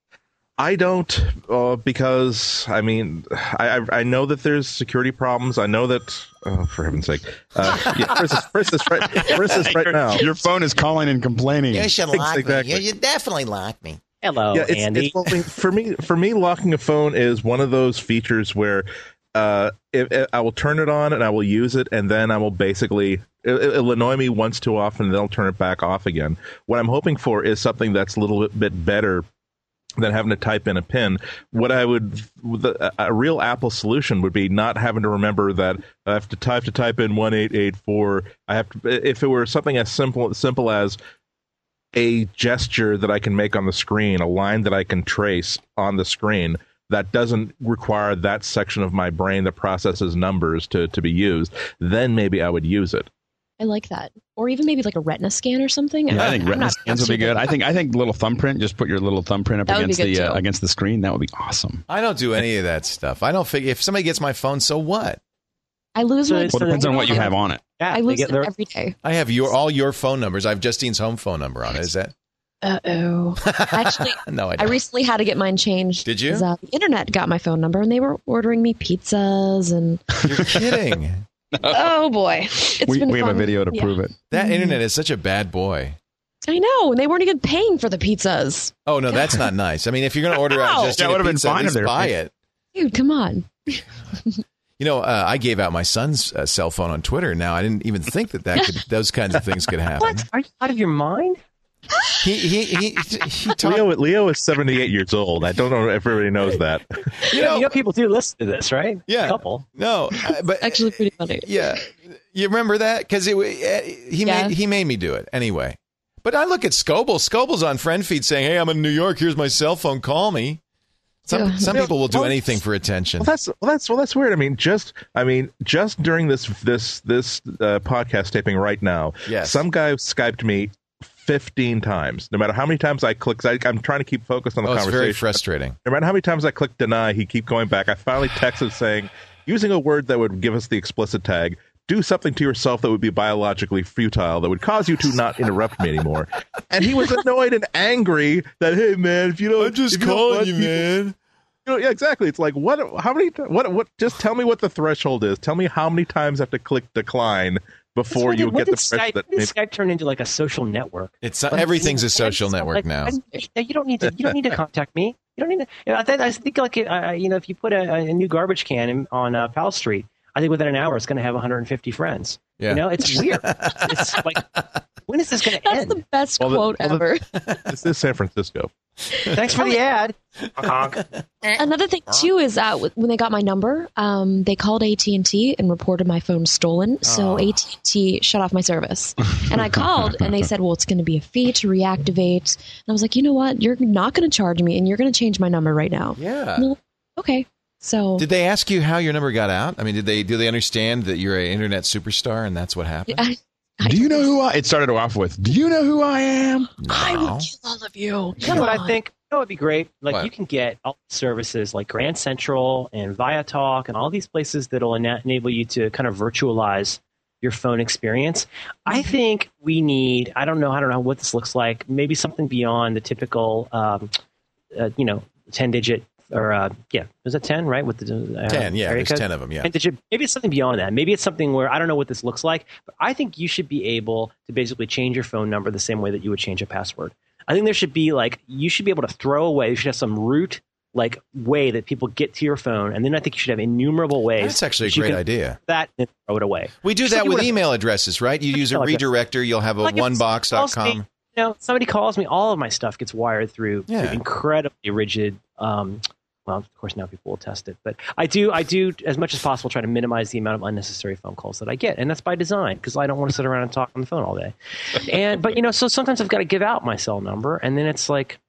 I don't, uh, because I mean, I I I know that there's security problems. I know that, oh, for heaven's sake, uh, yeah, versus, versus right, versus right now.
Your phone is calling and complaining.
You should lock
Exactly.
me. You, you definitely lock me.
Hello,
Yeah, it's,
Andy.
it's well, I mean, for me, for me, locking a phone is one of those features where uh, it, it, I will turn it on and I will use it, and then I will basically it, it'll annoy me once too often, and then I'll turn it back off again. What I'm hoping for is something that's a little bit, bit better than having to type in a pin. What I would, the, a real Apple solution would be not having to remember that I have to type to type in one eight eight four. I have to, if it were something as simple simple as a gesture that I can make on the screen, a line that I can trace on the screen that doesn't require that section of my brain that processes numbers to, to be used, then maybe I would use it.
I like that. Or even maybe like a retina scan or something.
Yeah, I think
I'm
retina
not-
scans would be good. I think I think little thumbprint. Just put your little thumbprint up
That would be
against the
good,
uh,
too.
against the screen. That would be awesome.
I don't do any of that stuff. I don't figure if somebody gets my phone, so what?
I lose
So
my.
it's-
Well, it depends on what you have on it.
Yeah,
I
they
lose
get
it
their-
every day.
I have your all your phone numbers. I have Justine's home phone number on it. Is that?
Uh oh. Actually,
No, I
I
don't.
recently had to get mine changed.
Did you?
'cause, Uh, the internet got my phone number, and they were ordering me pizzas and.
You're kidding.
Oh boy, it's
We,
been
we have a
fun.
video to
Yeah.
prove it.
That internet is such a bad boy.
I know, and they weren't even paying for the pizzas.
Oh no, that's not nice. I mean, if you're going to order out
Ow!
Justine
That
a
would've been
pizza,
fine
at
if
least
they were
buy
paying.
it.
Dude, come on.
You know, uh, I gave out my son's uh, cell phone on Twitter. Now, I didn't even think that, that could, those kinds of things could happen.
What? Are you out of your mind?
He he he he talked,
Leo, Leo is seventy-eight years old. I don't know if everybody knows that.
you know,
You know, people do listen to this, right?
Yeah.
A couple.
no, uh, but
Actually, pretty funny.
yeah, you remember that because it wa- uh, he
Yeah.
made he made me do it anyway. But I look at Scoble. Scoble's on friend feed saying, "Hey, I'm in New York. Here's my cell phone. Call me." Some
Yeah.
some people will do
Well,
anything for attention.
Well, that's well, that's well, that's weird. I mean, just I mean, just during this this this uh, podcast taping right now,
Yes.
some guy Skyped me fifteen times. No matter how many times I click, I, I'm trying to keep focused on the
Oh, it's
conversation.
very frustrating.
No matter how many times I click deny, he keep going back. I finally texted saying, using a word that would give us the explicit tag, do something to yourself that would be biologically futile, that would cause you to not interrupt me anymore. And he was annoyed and angry that, hey man, if you don't,
I'm just
if you don't
calling
want
you,
people-
man.
You know, yeah, exactly. It's like what? How many? What? What? Just tell me what the threshold is. Tell me how many times I have to click decline before
What
you
did- what
get the
did
pressure
Skype,
that.
when did Skype turn into like a social network?
It's everything's a social network
Like,
now.
I- You don't need to. You don't need to contact me. You don't need to. You know, I, think, I think like uh, you know, if you put a, a new garbage can in, on uh, Powell Street, I think within an hour it's going to have one hundred fifty friends.
Yeah.
You know, it's weird. It's like, when is this going to
That's
end?
the best
Well, the-
quote
well, the-
ever.
This is San Francisco.
Thanks for the ad. Honk.
Another thing too is uh, w- when they got my number, um, they called A T and T and reported my phone stolen. So A T and T shut off my service, and I called and they said, "Well, it's going to be a fee to reactivate." And I was like, "You know what? You're not going to charge me, and you're going to change my number right now."
Yeah.
And they're like, okay. So
did they ask you how your number got out? I mean, did they do they understand that you're an internet superstar and that's what happened?
I, I,
do you know who I? It started off with, "Do you know who I am?"
No.
I will kill all of you.
You know what I think? You know, it'd be great. Like
What?
you can get all the services like Grand Central and ViaTalk and all these places that'll ena- enable you to kind of virtualize your phone experience. I think we need. I don't know. I don't know what this looks like. Maybe something beyond the typical, um, uh, you know, ten digit or uh, yeah, was it ten? Right with the uh,
ten, yeah,
area
there's
code?
ten of them, yeah.
ten digit. Maybe it's something beyond that. Maybe it's something where I don't know what this looks like, but I think you should be able to basically change your phone number the same way that you would change a password. I think there should be like you should be able to throw away. You should have some root like way that people get to your phone, and then I think you should have innumerable ways.
That's actually a
that you
great
can
idea.
That and throw it away.
We do
Just
that
like you
with
would-
email addresses, right? You use a
Email address.
redirector. You'll have a
Like if
one box dot
somebody calls
com.
me, You know, somebody calls me, all of my stuff gets wired through,
Yeah.
through incredibly rigid. Um, well, of course, now people will test it, but I do, I do as much as possible try to minimize the amount of unnecessary phone calls that I get, and that's by design because I don't want to sit around and talk on the phone all day. And but you know, so sometimes I've got to give out my cell number, and then it's like,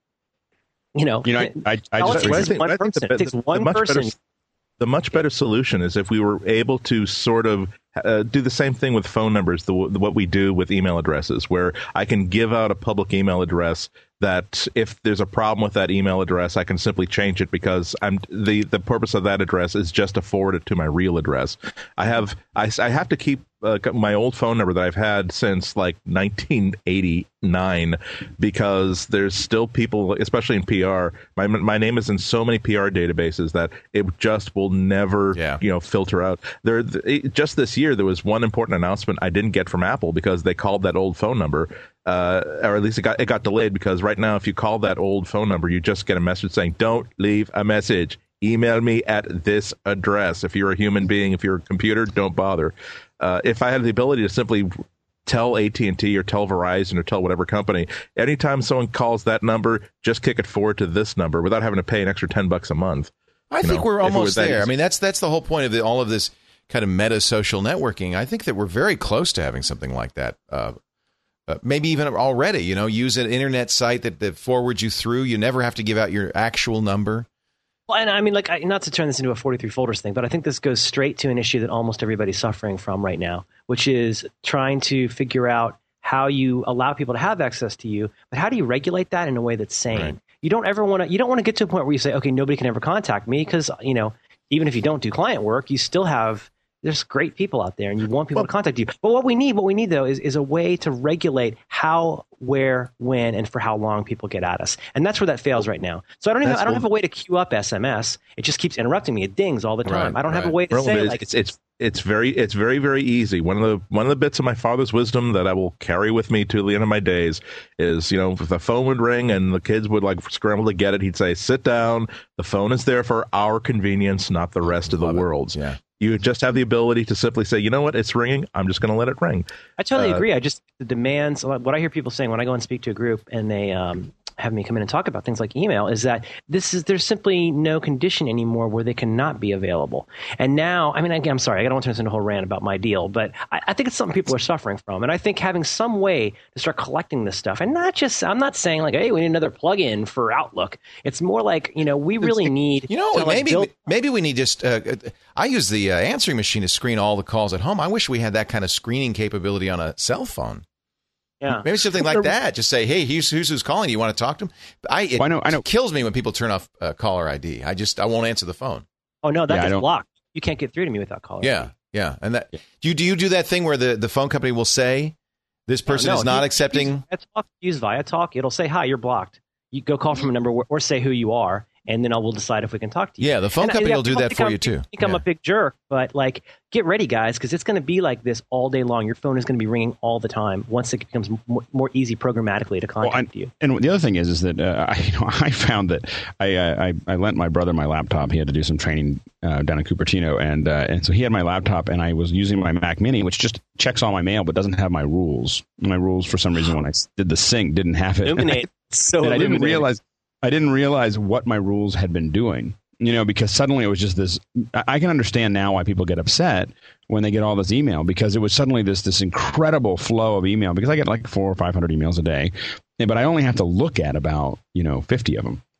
you know,
You know, I, I, I
all it
just
takes
I
is
think-
one
I think the
person.
be-
It takes
the- the
one
much better-
person.
The much better solution is if we were able to sort of uh, do the same thing with phone numbers, the, the, what we do with email addresses, where I can give out a public email address that if there's a problem with that email address, I can simply change it because I'm the, the purpose of that address is just to forward it to my real address. I have I, I have to keep uh, my old phone number that I've had since like nineteen eighty-nine because there's still people, especially in P R. My my name is in so many P R databases that it just will never
Yeah.
you know filter out. There it, just this year there was one important announcement I didn't get from Apple because they called that old phone number. Uh, or at least it got it got delayed because right now, if you call that old phone number, you just get a message saying, "Don't leave a message. Email me at this address." If you're a human being, if you're a computer, don't bother. Uh, if I had the ability to simply tell A T and T or tell Verizon or tell whatever company, anytime someone calls that number, just kick it forward to this number without having to pay an extra ten bucks a month.
I
You
think
know,
we're
if it was
almost
that
there. I
easy.
mean, that's that's the whole point of the, all of this kind of meta social networking. I think that we're very close to having something like that. Uh, uh, maybe even already, you know, use an internet site that, that forwards you through. You never have to give out your actual number.
Well, and I mean, like, I, not to turn this into a forty-three folders thing, but I think this goes straight to an issue that almost everybody's suffering from right now, which is trying to figure out how you allow people to have access to you, but how do you regulate that in a way that's sane?
Right.
You don't ever want to, you don't want to get to a point where you say, okay, nobody can ever contact me because, you know, even if you don't do client work, you still have, there's great people out there and you want people
Well,
to contact you. But what we need, what we need though, is, is a way to regulate how, where, when, and for how long people get at us. And that's where that fails right now. So I don't even,
That's
I don't
well-
have a way to queue up S M S. It just keeps interrupting me. It dings all the time.
Right,
I don't have a
right.
way to
Problem
say
is,
like,
it's it's it's very it's very very easy. One of the one of the bits of my father's wisdom that I will carry with me to the end of my days is, you know, if the phone would ring and the kids would like scramble to get it, he'd say, "Sit down. The phone is there for our convenience, not the rest of the
Love it.
world's."
Yeah.
You just have the ability to simply say, "You know what? It's ringing. I'm just going to let it ring."
I totally
uh,
agree. I just, the demands, what I hear people saying when I go and speak to a group and they um, have me come in and talk about things like email is that this is, there's simply no condition anymore where they cannot be available. And now, I mean, again, I'm sorry, I don't want to turn this into a whole rant about my deal, but I, I think it's something people are suffering from. And I think having some way to start collecting this stuff and not just, I'm not saying like, hey, we need another plugin for Outlook. It's more like, you know, we really need,
You know,
to, like,
maybe
build-
maybe we need just. Uh, I use the uh, answering machine to screen all the calls at home. I wish we had that kind of screening capability on a cell phone.
yeah.
Maybe something like that. Just say, "Hey, who's who's, who's calling? You want to talk to him?" I it
Well, I know- I know.
kills me when people turn off uh, caller I D. I just I won't answer the phone.
Oh no, that
Yeah, I
gets
don't-
blocked. You can't get through to me without calling.
Yeah, yeah. And that do you do you do that thing where the, the phone company will say this person
No,
is
if
not
you
accepting?
Use ViaTalk, use ViaTalk. It'll say, hi, you're blocked. You go call from a number or, or say who you are, and then I will decide if we can talk to you.
Yeah, the phone
And,
company
yeah,
will do
don't
that
think
for
I'm-
you too.
I think I'm
Yeah.
a big jerk, but like, get ready, guys, because it's going to be like this all day long. Your phone is going to be ringing all the time once it becomes more, more easy programmatically to contact
Well, I-
you.
And the other thing is, is that uh, I, you know, I found that I, uh, I I lent my brother my laptop. He had to do some training uh, down in Cupertino, and uh, and so he had my laptop, and I was using my Mac Mini, which just checks all my mail but doesn't have my rules. My rules, for some reason, when I s- did the sync, didn't have it.
Illuminate. So
and I didn't
illuminating.
realize I didn't realize what my rules had been doing. You know, because suddenly it was just this. I I can understand now why people get upset when they get all this email, because it was suddenly this this incredible flow of email. Because I get like four or five hundred emails a day, but I only have to look at about you know fifty of them.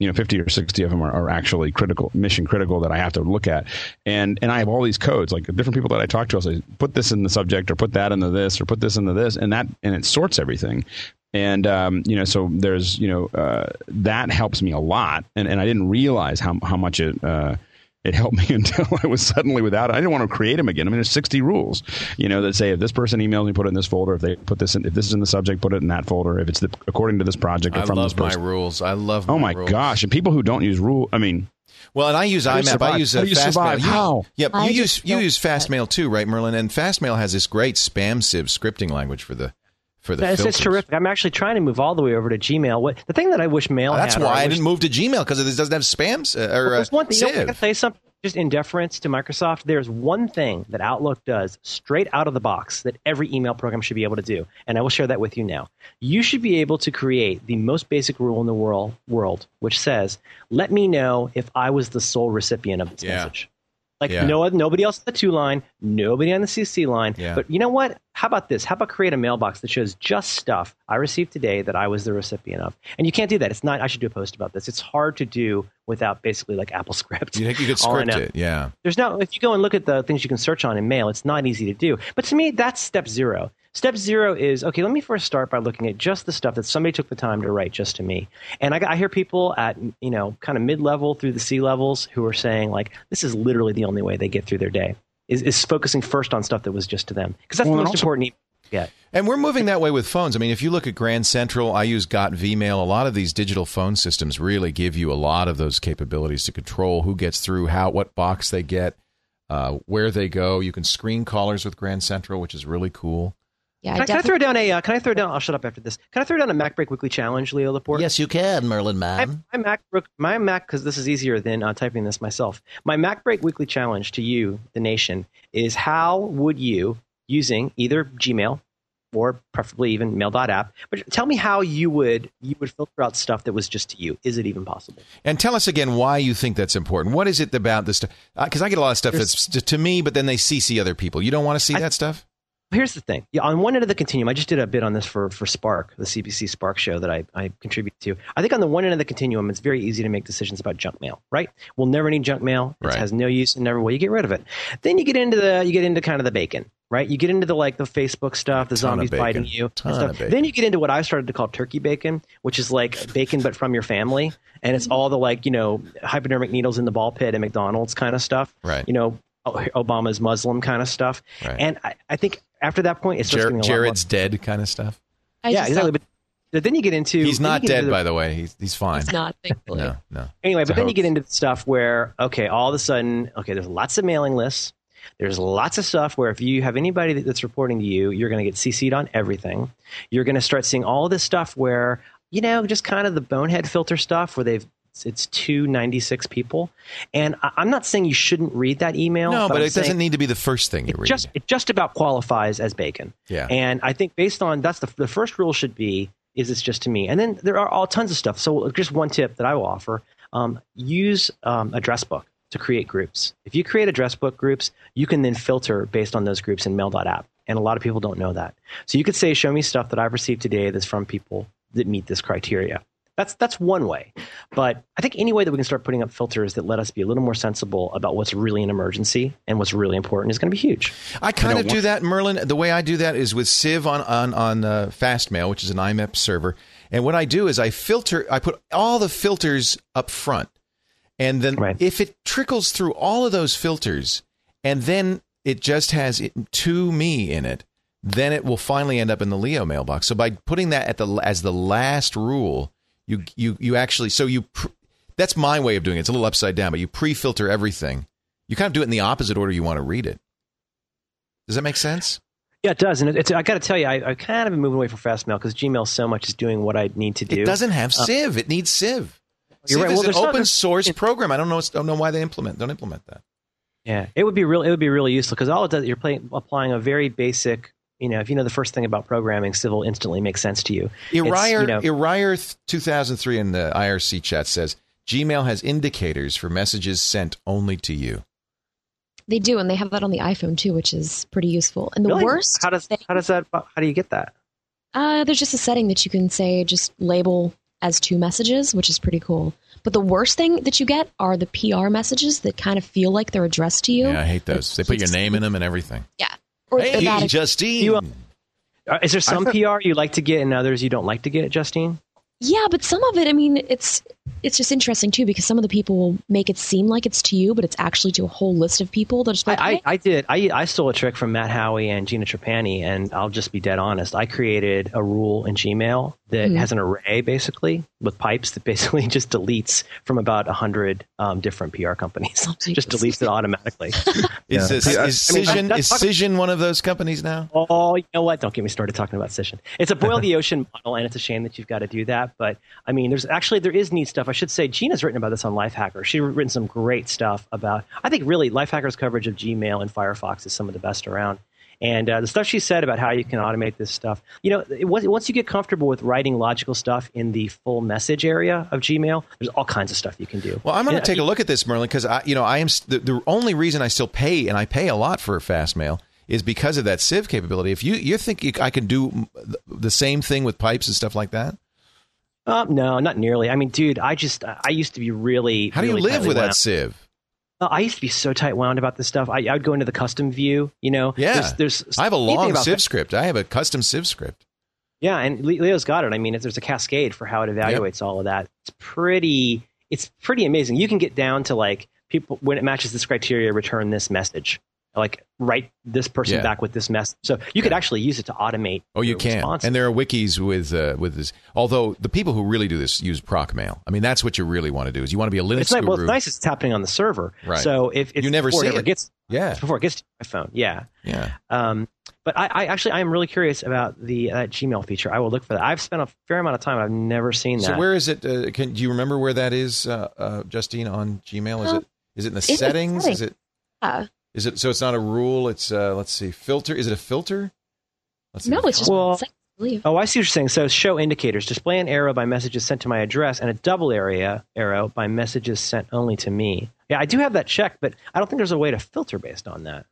you know, fifty or sixty of them are, are actually critical, mission critical that I have to look at. And and I have all these codes, like different people that I talk to, I'll say, put this in the subject or put that into this or put this into this. And that, and it sorts everything. And, um, you know, so there's, you know, uh, that helps me a lot. And, and I didn't realize how, how much it, uh, it helped me until I was suddenly without it. I didn't want to create them again. I mean, there's sixty rules, you know, that say if this person emails me, put it in this folder. If they put this in, if this is in the subject, put it in that folder. If it's the, according to this project or
I
from
love
this person.
my rules. I love my
Oh my
rules.
gosh. And people who don't use rule, I mean,
Well, and I use
How do you
IMAP. I
survive?
use
How
uh,
do you
Fastmail.
survive?
You-
How?
Yep.
I
You use
just
you
don't-
use Fastmail too, right, Merlin? And Fastmail has this great spam sieve scripting language for the for the
It's,
filters.
it's terrific. I'm actually trying to move all the way over to Gmail. What the thing that I wish Mail
That's
had, or
why I
wish-
didn't move to Gmail because it doesn't have spams uh, or
Well,
uh,
there's one thing. You know, I
Civ.
can say something just in deference to Microsoft. There's one thing that Outlook does straight out of the box that every email program should be able to do, and I will share that with you now. You should be able to create the most basic rule in the world, world which says, "Let me know if I was the sole recipient of this
Yeah.
message." Like
Yeah.
no, nobody else on the two line, nobody on the C C line.
Yeah.
But you know what? How about this? How about create a mailbox that shows just stuff I received today that I was the recipient of? And you can't do that. It's not. I should do a post about this. It's hard to do without basically like Apple Script.
You think you could
All I
script
know.
it? Yeah.
There's no. If you go and look at the things you can search on in Mail, it's not easy to do. But to me, that's step zero. Step zero is, okay, let me first start by looking at just the stuff that somebody took the time to write just to me. And I, I hear people at, you know, kind of mid-level through the C levels who are saying, like, this is literally the only way they get through their day, is, is focusing first on stuff that was just to them. Because that's
Well,
the
and
most
also-
important email you get.
And we're moving that way with phones. I mean, if you look at Grand Central, I use Got Vmail. A lot of these digital phone systems really give you a lot of those capabilities to control who gets through, how, what box they get, uh, where they go. You can screen callers with Grand Central, which is really cool.
Yeah,
Can
I
I, can I throw
definitely.
down a? Uh, can I throw down? I'll shut up after this. Can I throw down a MacBreak Weekly Challenge, Leo Laporte?
Yes, you can, Merlin
My,
man.
my MacBook, my Mac, because this is easier than uh, typing this myself. My MacBreak Weekly Challenge to you, the nation, is how would you, using either Gmail or preferably even Mail.app, but tell me how you would you would filter out stuff that was just to you. Is it even possible?
And tell us again why you think that's important. What is it about this stuff? Because I get a lot of stuff
There's-
that's just to me, but then they C C other people. You don't want to see
I-
that stuff?
Here's the thing. Yeah, on one end of the continuum, I just did a bit on this for, for Spark, the C B C Spark show that I, I contribute to. I think on the one end of the continuum, it's very easy to make decisions about junk mail, right? We'll never need junk mail. It
Right.
has no use and never will. You get rid of it. Then you get into the you get into kind of the bacon, right? You get into the like the Facebook stuff, the
Ton of
zombies
bacon.
biting you, and
Ton
stuff.
of bacon.
Then you get into what I started to call turkey bacon, which is like bacon but from your family, and it's all the like you know hypodermic needles in the ball pit at McDonald's kind of stuff,
Right.
You know, Obama's Muslim kind of stuff,
Right.
and I, I think after that point, it's just
Jar-
getting a lot
Jared's
more-
dead kind of stuff.
I
yeah,
just
exactly.
thought
But, but then you get into
He's
then
not
you get
dead,
into the-
by the way. He's he's fine.
it's not, thankfully.
No, no.
Anyway,
It's a
but then you
hoax.
get into stuff where okay, all of a sudden, okay, there's lots of mailing lists. There's lots of stuff where if you have anybody that's reporting to you, you're going to get C C'd on everything. You're going to start seeing all this stuff where you know just kind of the bonehead filter stuff where they've it's two ninety-six people, and I, I'm not saying you shouldn't read that email.
No, but
I'm
it doesn't
saying
need to be the first thing you
it
read.
just it just about qualifies as bacon.
Yeah.
And I think based on that's the the first rule should be is this just to me, and then there are all tons of stuff. So just one tip that I will offer: um, use um, address book to create groups. If you create address book groups, you can then filter based on those groups in Mail.app, and a lot of people don't know that. So you could say, show me stuff that I've received today that's from people that meet this criteria. That's that's one way. But I think any way that we can start putting up filters that let us be a little more sensible about what's really an emergency and what's really important is going to be huge.
I kind
You know,
of do that, Merlin. The way I do that is with Civ on on on uh, Fastmail, which is an I M E P server. And what I do is I filter. I put all the filters up front, and then
Right.
if it trickles through all of those filters, and then it just has it, to me in it, then it will finally end up in the Leo mailbox. So by putting that at the as the last rule, you you you actually so you. Pr- that's my way of doing it. It's a little upside down, but you pre-filter everything. You kind of do it in the opposite order you want to read it. Does that make sense?
Yeah, it does. And it, it's, I got to tell you, I, I kind of been moving away from Fastmail because Gmail so much is doing what I need to do.
It doesn't have Civ. It needs Civ.
You're
Civ
right.
is
Well,
an
there's not-
open source program. I don't know. Don't know why they implement. Don't implement that.
Yeah, it would be real. It would be really useful because all it does, you're playing, applying a very basic. You know, if you know the first thing about programming, Civil instantly makes sense to you. It's,
Irier,
you know,
Irier two thousand three in the I R C chat says Gmail has indicators for messages sent only to you.
They do, and they have that on the iPhone too, which is pretty useful. And the
really?
worst,
How does
thing-
how does that? How do you get that?
uh, there's just a setting that you can say, just label as two messages, which is pretty cool. But the worst thing that you get are the P R messages that kind of feel like they're addressed to you.
Yeah, I hate those. They put your name in them and everything.
Yeah. Or
Hey,
that-
Justine.
You, uh, is there some P R you like to get and others you don't like to get, Justine?
Yeah, but some of it, I mean, it's it's just interesting too because some of the people will make it seem like it's to you, but it's actually to a whole list of people that are supposed
I,
to.
I, I did. I, I stole a trick from Matt Howie and Gina Trapani, and I'll just be dead honest. I created a rule in Gmail that
Mhm.
has an array basically with pipes that basically just deletes from about a hundred um, different P R companies.
Oh,
just deletes it automatically.
Is,
Yeah.
this,
See, I-
is
I mean,
Cision,
that's-
is Cision one of those companies now?
Oh, you know what? Don't get me started talking about Cision. It's a boil the ocean model, and it's a shame that you've got to do that. But I mean, there's actually there is neat stuff. I should say Gina's written about this on Lifehacker. She's written some great stuff about. I think really Lifehacker's coverage of Gmail and Firefox is some of the best around. And uh, the stuff she said about how you can automate this stuff, you know, it, once you get comfortable with writing logical stuff in the full message area of Gmail, there's all kinds of stuff you can do.
Well, I'm going to
And,
take a look at this, Merlin, because I, you know, I am s- the, the only reason I still pay, and I pay a lot for Fastmail, is because of that Civ capability. If you you think you, I can do the same thing with pipes and stuff like that,
Uh, no, not nearly. I mean, dude, I just I used to be really.
how do you
really
live
tightly
with
wound.
that Civ?
Uh, I used to be so tight wound about this stuff. I, I would go into the custom view. You know,
Yeah,
There's, there's
I have a
anything
long
about
Civ
that-
script. I have a custom Civ script.
Yeah, and Le- Leo's got it. I mean, if there's a cascade for how it evaluates all of that. It's pretty. It's pretty amazing. You can get down to like people when it matches this criteria, return this message. Like write this person
Yeah.
back with this message. So you could actually use it to automate.
Oh, you
your
can.
responses.
And there are wikis with uh, with this. Although the people who really do this use Procmail. I mean, that's what you really want to do. Is you want to be a Linux
It's nice. Well,
guru.
it's nice. It's happening on the server.
Right.
So if, if
You never
before
see
it ever
it.
gets
Yeah,
before it gets to my phone, yeah.
yeah.
Um, but I, I actually I am really curious about the uh, Gmail feature. I will look for that. I've spent a fair amount of time. I've never seen that.
So where is it? Uh, can do you remember where that is, uh, uh, Justine, on Gmail? Is
Uh,
it is it in the
in the
settings? Is
settings.
it
Yeah.
is it so it's not a rule? It's uh, let's see, filter. Is it a filter? Let's see.
No, it's just
Well-
I believe.
Oh, I see what you're saying. So show indicators. Display an arrow by messages sent to my address and a double area arrow by messages sent only to me. Yeah, I do have that checked, but I don't think there's a way to filter based on that.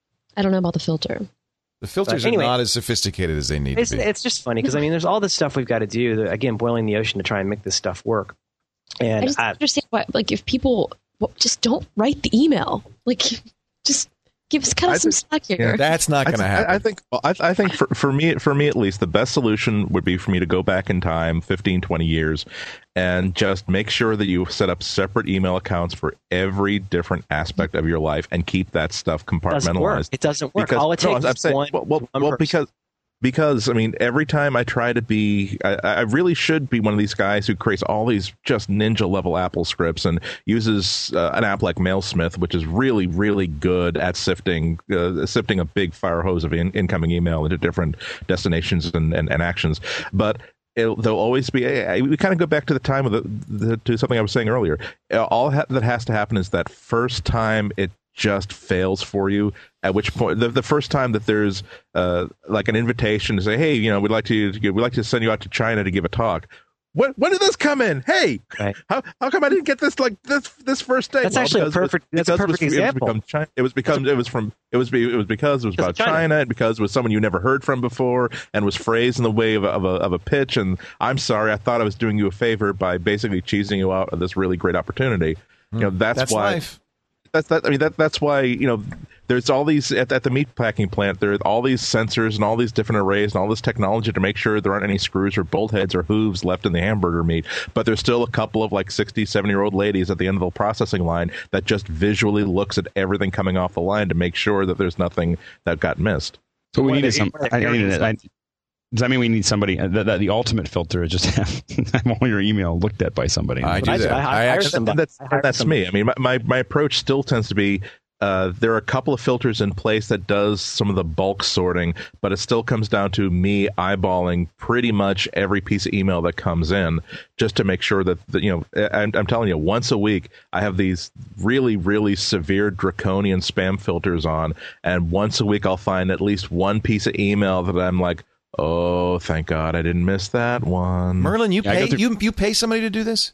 I don't know about the filter.
the filters
but anyway-
are not as sophisticated as they need
It's,
to be.
it's just funny because, I mean, there's all this stuff we've got to do. The, again, boiling the ocean to try and make this stuff work. And
I just
I,
don't understand why. Like, if people well, just don't write the email, like, just give us kind
I
of some
think-
slack here.
yeah.
That's not
I,
going to
th-
happen.
I, I think. Well, I, I think for, for me, for me at least, the best solution would be for me to go back in time, fifteen, twenty years, and just make sure that you set up separate email accounts for every different aspect of your life, and keep that stuff
it doesn't work.
compartmentalized.
It doesn't work.
Because
all it
no,
takes
I'm
is
saying,
one,
well, well,
one
well
person.
because because I mean, every time I try to be, I, I really should be one of these guys who creates all these just ninja level Apple scripts and uses uh, an app like Mailsmith, which is really, really good at sifting uh, sifting a big fire hose of in, incoming email into different destinations and, and, and actions. But it'll, there'll always be. A, we kind of go back to the time of the, the to something I was saying earlier. All ha- that has to happen is that first time it just fails for you, at which point the, the first time that there's uh, like an invitation to say, hey, you know, we'd like to we'd like to send you out to China to give a talk. When, when did this come in? Hey,
Right.
how how come I didn't get this like this this first day?
That's actually a
because it was-
perfect- that's a
because it was-
perfect
it was
example.
become China- It was because it was from it was be- it was because it was
Because
about
of China.
China, and because it was someone you never heard from before, and was phrased in the way of a, of a of a pitch. And I'm sorry, I thought I was doing you a favor by basically cheesing you out of this really great opportunity. You know, that's,
That's
why.
life.
That's that. I mean, that that's why, you know, there's all these at, at the meat packing plant. There are all these sensors and all these different arrays and all this technology to make sure there aren't any screws or bolt heads or hooves left in the hamburger meat. But there's still a couple of like sixty, seventy year old ladies at the end of the processing line that just visually looks at everything coming off the line to make sure that there's nothing that got missed.
So we
One of
needed
the-
some.
one of the
I, I needed,
areas-
I, does that mean we need somebody? Uh, the, the, the ultimate filter is just have, have all your email looked at by somebody.
I
But
do
I did.
that.
I- I
I
hired
actually,
some- Somebody.
And that's
I hired
that's
somebody.
me. I mean, my, my, my approach still tends to be uh, there are a couple of filters in place that does some of the bulk sorting, but it still comes down to me eyeballing pretty much every piece of email that comes in just to make sure that, that you know, I'm, I'm telling you, once a week I have these really, really severe draconian spam filters on, and once a week I'll find at least one piece of email that I'm like, oh, thank God I didn't miss that one.
Merlin, you
Yeah, I
pay
go through-
you you pay somebody to do this?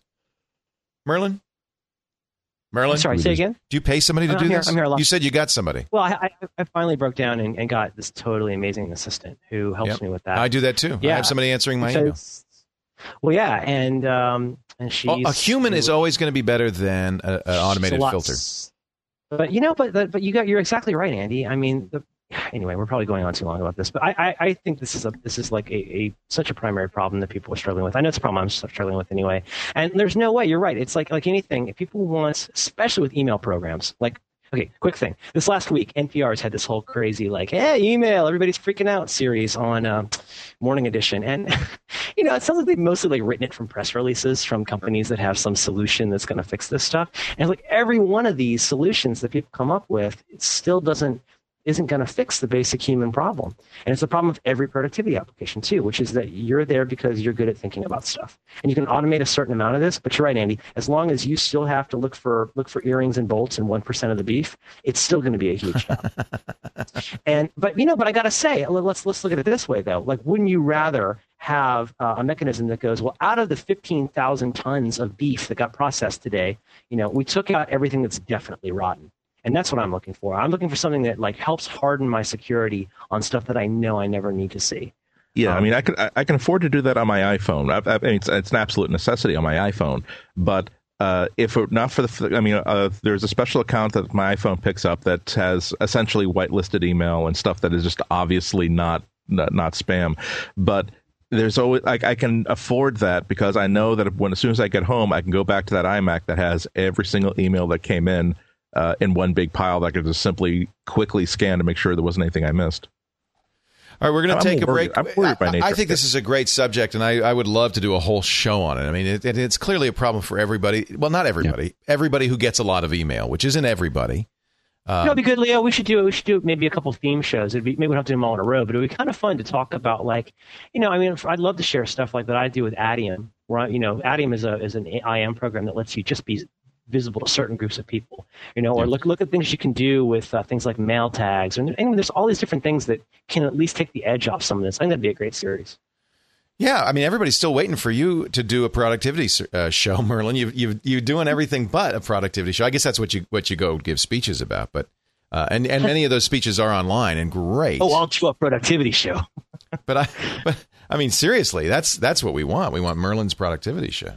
Merlin, Merlin,
I'm sorry, say again.
do you pay somebody to
I'm
do
here-
this?
I'm here a lot.
You said you got somebody.
Well, I, I, I finally broke down and, and got this totally amazing assistant who helps
Yep.
me with that.
I do that too. I
Yeah.
have somebody answering my
So
email.
it's- Well, yeah, and um, and she's
well, a human is always going to be better than an automated filter.
But you know, but but you got you're exactly right, Andy. I mean, the, anyway, we're probably going on too long about this, but I, I, I think this is a this is like a, a such a primary problem that people are struggling with. I know it's a problem I'm struggling with anyway. And there's no way. You're right. It's like like anything. If people want, especially with email programs, like. Okay, quick thing. This last week, N P R has had this whole crazy, like, hey, email, everybody's freaking out series on uh, Morning Edition. And, you know, it sounds like they've mostly, like, written it from press releases from companies that have some solution that's going to fix this stuff. And, like, every one of these solutions that people come up with, it still doesn't, isn't going to fix the basic human problem. And it's a problem of every productivity application, too, which is that you're there because you're good at thinking about stuff. And you can automate a certain amount of this, but you're right, Andy, as long as you still have to look for look for earrings and bolts and one percent of the beef, it's still going to be a huge job. and But, you know, but I got to say, let's, let's look at it this way, though. Like, wouldn't you rather have uh, a mechanism that goes, well, out of the fifteen thousand tons of beef that got processed today, you know, we took out everything that's definitely rotten. And that's what I'm looking for. I'm looking for something that like helps harden my security on stuff that I know I never need to see.
Yeah,
um,
I mean, I can I can afford to do that on my iPhone. I, I mean, it's, it's an absolute necessity on my iPhone. But uh, if it, not for the, I mean, uh, there's a special account that my iPhone picks up that has essentially whitelisted email and stuff that is just obviously not not, not spam. But there's always like I can afford that because I know that when as soon as I get home, I can go back to that iMac that has every single email that came in. Uh, in one big pile that I could just simply quickly scan to make sure there wasn't anything I missed.
All right, we're going to take a break.
I'm worried by nature.
I, I think this is a great subject, and I, I would love to do a whole show on it. I mean, it, it, it's clearly a problem for everybody. Well, not everybody. Yeah. Everybody who gets a lot of email, which isn't everybody. Um,
you know, it'd be good, Leo. We should do we should do maybe a couple of theme shows. It'd be, maybe we don't have to do them all in a row, but it would be kind of fun to talk about, like, you know, I mean, I'd love to share stuff like that I do with Adium. Where, you know, Adium is a is an I M program that lets you just be visible to certain groups of people, you know, or look look at things you can do with uh, things like mail tags, and, and there's all these different things that can at least take the edge off some of this. I think that'd be a great series.
Yeah, I mean, everybody's still waiting for you to do a productivity uh, show, Merlin. You you you're doing everything but a productivity show. I guess that's what you what you go give speeches about, but uh, and and many of those speeches are online and great.
Oh, I'll do a productivity show.
but I but I mean, seriously, that's that's what we want. We want Merlin's productivity show.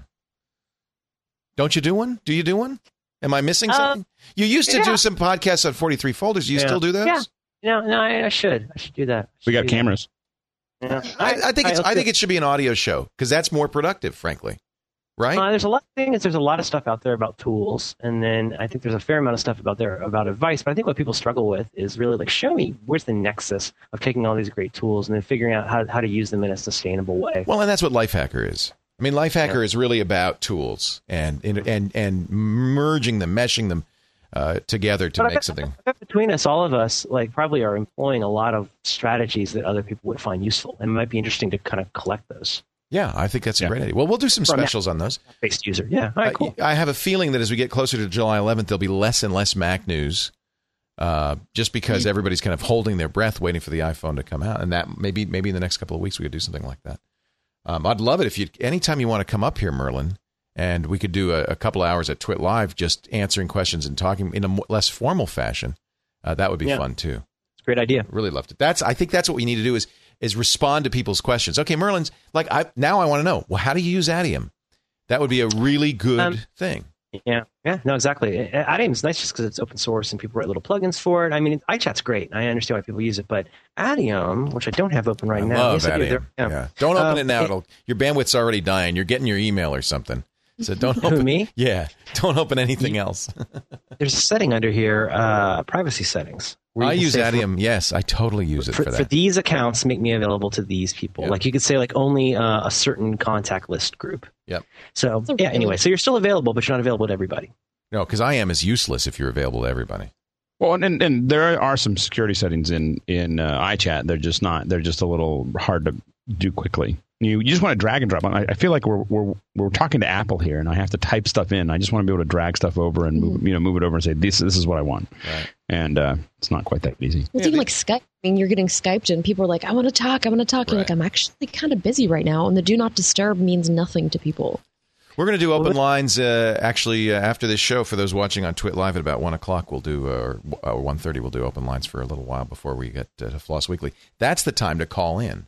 Don't you do one? Do you do one? Am I missing something? Uh, you used to yeah. do some podcasts on forty-three folders. Do you yeah. still do those?
Yeah. No, no, I, I should. I should do that.
Should we got cameras.
Yeah.
I, I think it's. I, I think it should be an audio show because that's more productive, frankly. Right?
Uh, there's a lot of things. There's a lot of stuff out there about tools, and then I think there's a fair amount of stuff about there about advice. But I think what people struggle with is really like, show me where's the nexus of taking all these great tools and then figuring out how how to use them in a sustainable way.
Well, and that's what Lifehacker is. I mean, Lifehacker yeah. is really about tools and and and merging them, meshing them uh, together to
but
make
bet,
something.
I bet between us, all of us, like, probably are employing a lot of strategies that other people would find useful, and it might be interesting to kind of collect those.
Yeah, I think that's a yeah. great idea. Well, we'll do some specials on those.
Based user, yeah. All right, cool.
I have a feeling that as we get closer to July eleventh, there'll be less and less Mac news, uh, just because mm-hmm. everybody's kind of holding their breath, waiting for the iPhone to come out, and that maybe maybe in the next couple of weeks we could do something like that. Um, I'd love it if you, anytime you want to come up here, Merlin, and we could do a, a couple of hours at Twit Live, just answering questions and talking in a more, less formal fashion. Uh, that would be yeah. fun too.
It's a great idea.
Really loved it. That's, I think that's what we need to do is, is respond to people's questions. Okay, Merlin's like, I, now I want to know, well, how do you use Adium? That would be a really good um, thing.
Yeah, yeah, no, exactly. Adium is nice just because it's open source and people write little plugins for it. I mean, iChat's great. I understand why people use it, but Adium, which I don't have open right
I
now.
Love Adium. Yeah. yeah. Don't open um, it now. It'll, your bandwidth's already dying. You're getting your email or something. So don't open
Who, me?
Yeah, don't open anything else.
There's a setting under here, uh, privacy settings.
I use Adium. For, yes, I totally use it
for,
for that.
For these accounts, make me available to these people. Yep. Like you could say, like only uh, a certain contact list group.
Yep.
So yeah. Anyway, so you're still available, but you're not available to everybody.
No, because I am is useless if you're available to everybody.
Well, and and there are some security settings in in uh, iChat. They're just not. They're just a little hard to do quickly. You, you just want to drag and drop. I, I feel like we're we're we're talking to Apple here, and I have to type stuff in. I just want to be able to drag stuff over and move, you know, move it over and say this this is what I want.
Right.
And uh, it's not quite that easy.
It's yeah, even like Skype. I mean, you're getting Skyped, and people are like, "I want to talk. I want to talk." Right. You're like, "I'm actually kind of busy right now," and the do not disturb means nothing to people.
We're going to do open lines uh, actually uh, after this show. For those watching on Twit Live at about one o'clock, we'll do, uh, or uh, one thirty, we'll do open lines for a little while before we get uh, to Floss Weekly. That's the time to call in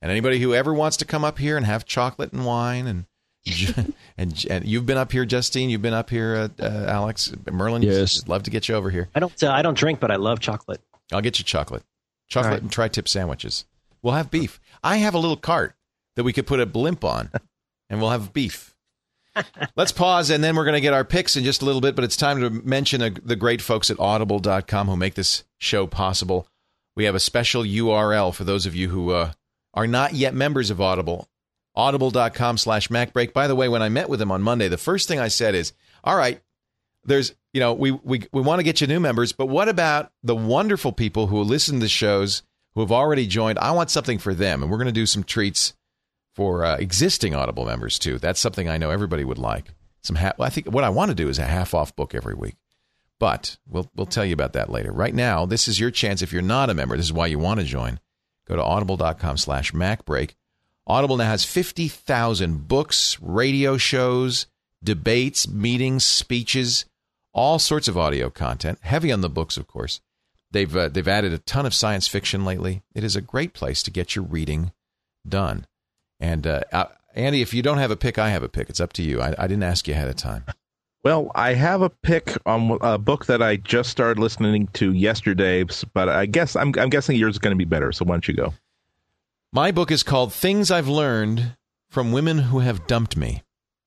And anybody who ever wants to come up here and have chocolate and wine, and and, and you've been up here, Justine. You've been up here, uh, uh, Alex. Merlin,
yes.
I'd love to get you over here.
I don't. Uh, I don't drink, but I love chocolate.
I'll get you chocolate, chocolate
right.
and tri-tip sandwiches. We'll have beef. I have a little cart that we could put a blimp on, and we'll have beef. Let's pause, and then we're going to get our picks in just a little bit. But it's time to mention a, the great folks at Audible dot com who make this show possible. We have a special U R L for those of you who uh, are not yet members of Audible. Audible dot com slash MacBreak. By the way, when I met with them on Monday, the first thing I said is, all right, there's, you know, we, we, we want to get you new members, but what about the wonderful people who listen to the shows, who have already joined? I want something for them, and we're going to do some treats for uh, existing Audible members, too. That's something I know everybody would like. Some ha- well, I think what I want to do is a half-off book every week, but we'll we'll tell you about that later. Right now, this is your chance. If you're not a member, this is why you want to join. Go to Audible dot com slash MacBreak. Audible now has fifty thousand books, radio shows, debates, meetings, speeches, all sorts of audio content, heavy on the books, of course. They've uh, they've added a ton of science fiction lately. It is a great place to get your reading done. And uh, uh, Andy, if you don't have a pick, I have a pick. It's up to you. I, I didn't ask you ahead of time.
Well, I have a pick on a book that I just started listening to yesterday, but I guess I'm, I'm guessing yours is going to be better. So why don't you go?
My book is called Things I've Learned from Women Who Have Dumped Me.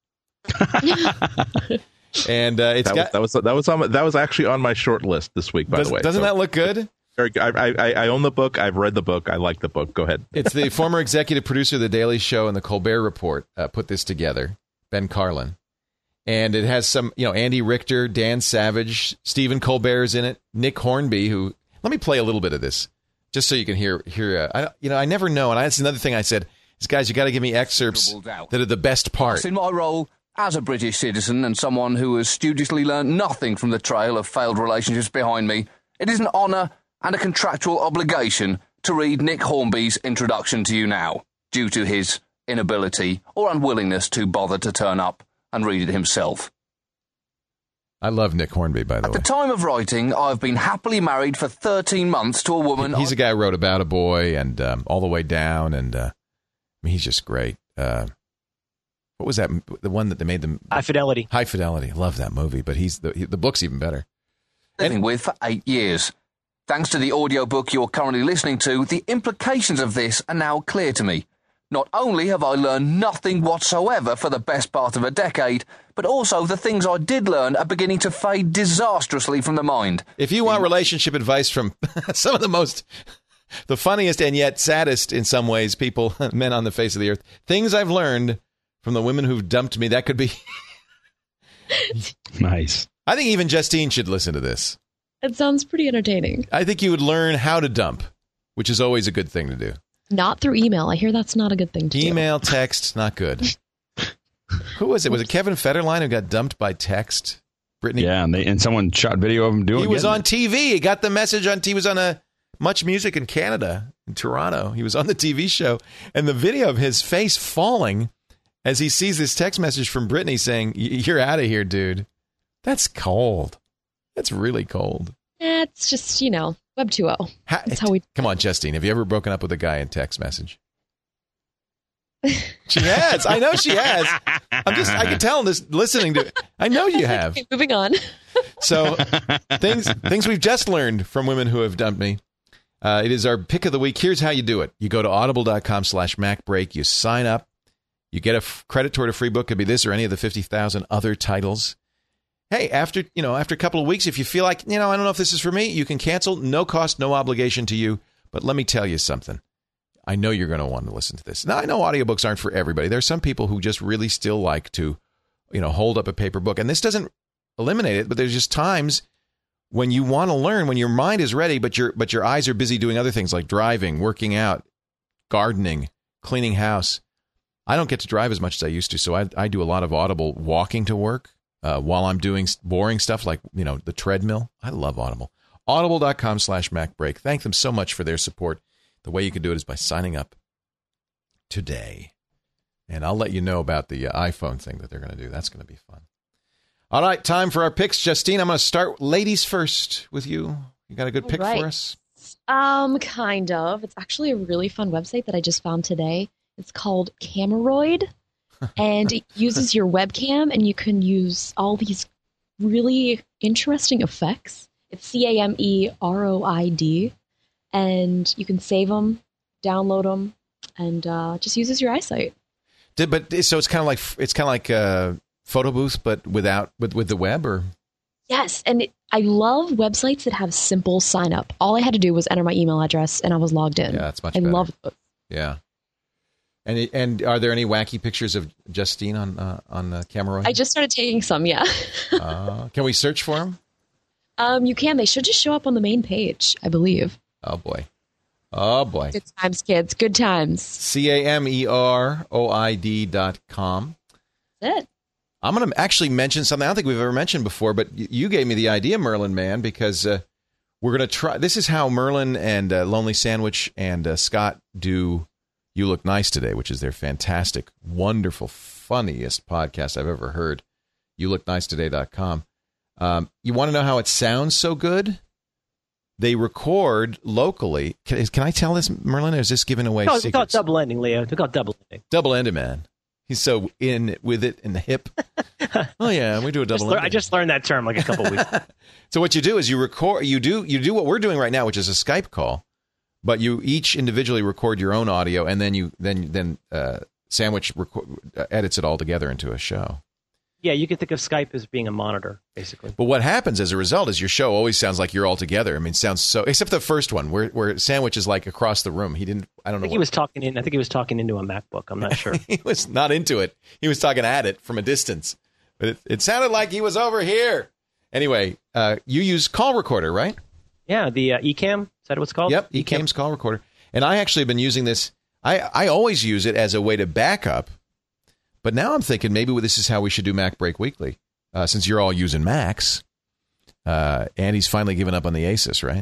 And uh, it's
that,
got,
was, that was that was on, that was actually on my short list this week. By
does,
the way,
doesn't
so,
that look good?
I, I, I own the book. I've read the book. I like the book. Go ahead.
It's the former executive producer of The Daily Show and The Colbert Report uh, put this together, Ben Carlin, and it has some, you know, Andy Richter, Dan Savage, Stephen Colbert is in it, Nick Hornby. Who let me play a little bit of this just so you can hear hear. Uh, I you know I never know, and that's another thing I said is, guys, you got to give me excerpts that are the best part.
In my role as a British citizen and someone who has studiously learned nothing from the trail of failed relationships behind me, it is an honour and a contractual obligation to read Nick Hornby's introduction to you now, due to his inability or unwillingness to bother to turn up and read it himself.
I love Nick Hornby, by the
At
way.
the time of writing, I've been happily married for thirteen months to a woman...
He's a guy who wrote About a Boy and um, All the Way Down, and uh, I mean, he's just great. Uh, what was that? The one that they made them...
High Fidelity.
High Fidelity. I love that movie, but he's the, he, the book's even better.
Living with for eight years. Thanks to the audiobook you're currently listening to, the implications of this are now clear to me. Not only have I learned nothing whatsoever for the best part of a decade, but also the things I did learn are beginning to fade disastrously from the mind.
If you want relationship advice from some of the most, the funniest and yet saddest in some ways people, men on the face of the earth, things I've learned from the women who've dumped me, that could be...
Nice.
I think even Justine should listen to this.
It sounds pretty entertaining.
I think you would learn how to dump, which is always a good thing to do.
Not through email. I hear that's not a good thing to do.
Email, text, not good. Who was it? Was it Kevin Federline who got dumped by text? Brittany?
Yeah, and, they, and someone shot video of him doing it.
He was on
it.
T V. He got the message on T V. He was on a Much Music in Canada, in Toronto. He was on the T V show. And the video of his face falling as he sees this text message from Brittany saying, "You're out of here, dude." That's cold. That's really cold.
Eh, it's just, you know, Web two point oh.
How,
That's how we...
Come on, Justine. Have you ever broken up with a guy in text message? She has. I know she has. I'm just, I can tell this listening to it. I know you have.
Okay, moving on.
So things things we've just learned from women who have dumped me. Uh, it is our pick of the week. Here's how you do it. You go to audible.com slash MacBreak. You sign up. You get a f- credit toward a free book. Could be this or any of the fifty thousand other titles. Hey, after, you know, after a couple of weeks, if you feel like, you know, I don't know if this is for me, you can cancel. No cost, no obligation to you. But let me tell you something. I know you're going to want to listen to this. Now, I know audiobooks aren't for everybody. There are some people who just really still like to, you know, hold up a paper book. And this doesn't eliminate it, but there's just times when you want to learn, when your mind is ready, but your but your eyes are busy doing other things like driving, working out, gardening, cleaning house. I don't get to drive as much as I used to, so I, I do a lot of Audible walking to work uh, while I'm doing boring stuff like, you know, the treadmill. I love Audible. Audible.com slash MacBreak. Thank them so much for their support. The way you can do it is by signing up today. And I'll let you know about the uh, iPhone thing that they're going to do. That's going to be fun. All right, time for our picks. Justine, I'm going to start ladies first with you. You got a good
All
pick
right.
for us?
Um, kind of. It's actually a really fun website that I just found today. It's called Cameroid, and it uses your webcam, and you can use all these really interesting effects. It's C A M E R O I D, and you can save them, download them, and uh, just uses your eyesight.
Did, but so it's kind of like it's kind of like a photo booth, but without with with the web, or
yes. And it, I love websites that have simple sign up. All I had to do was enter my email address, and I was logged in.
Yeah, that's much
I
better.
love it.
Yeah. And and are there any wacky pictures of Justine on uh, on uh, Cameroid?
I just started taking some. Yeah.
uh, can we search for them?
Um, you can. They should just show up on the main page, I believe.
Oh boy. Oh boy.
Good times, kids. Good times.
C A M E R O I D dot com.
That's it.
I'm going to actually mention something I don't think we've ever mentioned before, but you gave me the idea, Merlin, man, because uh, we're going to try. This is how Merlin and uh, Lonely Sandwich and uh, Scott do You Look Nice Today, which is their fantastic, wonderful, funniest podcast I've ever heard. you look nice today dot com. Um, you want to know how it sounds so good? They record locally. Can, can I tell this, Merlin, or is this giving away
no,
secrets?
We call it double ending, Leo. We call it double ending.
Double ending, man. He's so in with it in the hip. Oh yeah, we do a double.
Just lear- I just learned that term like a couple weeks ago.
So what you do is you record. You do you do what we're doing right now, which is a Skype call, but you each individually record your own audio, and then you then then uh, Sandwich record, uh, edits it all together into a show.
Yeah, you could think of Skype as being a monitor, basically.
But what happens as a result is your show always sounds like you're all together. I mean, it sounds so, except the first one where where Sandwich is like across the room. He didn't. I don't
I think
know.
he
what,
was talking in. I think he was talking into a MacBook. I'm not sure.
He was not into it. He was talking at it from a distance. But it, it sounded like he was over here. Anyway, uh, you use Call Recorder, right?
Yeah, the uh, Ecamm. Is that what it's called?
Yep, Ecamm's Call Recorder. And I actually have been using this. I, I always use it as a way to back up. But now I'm thinking maybe this is how we should do Mac Break Weekly. Uh, since you're all using Macs, uh, Andy's finally given up on the Asus, right?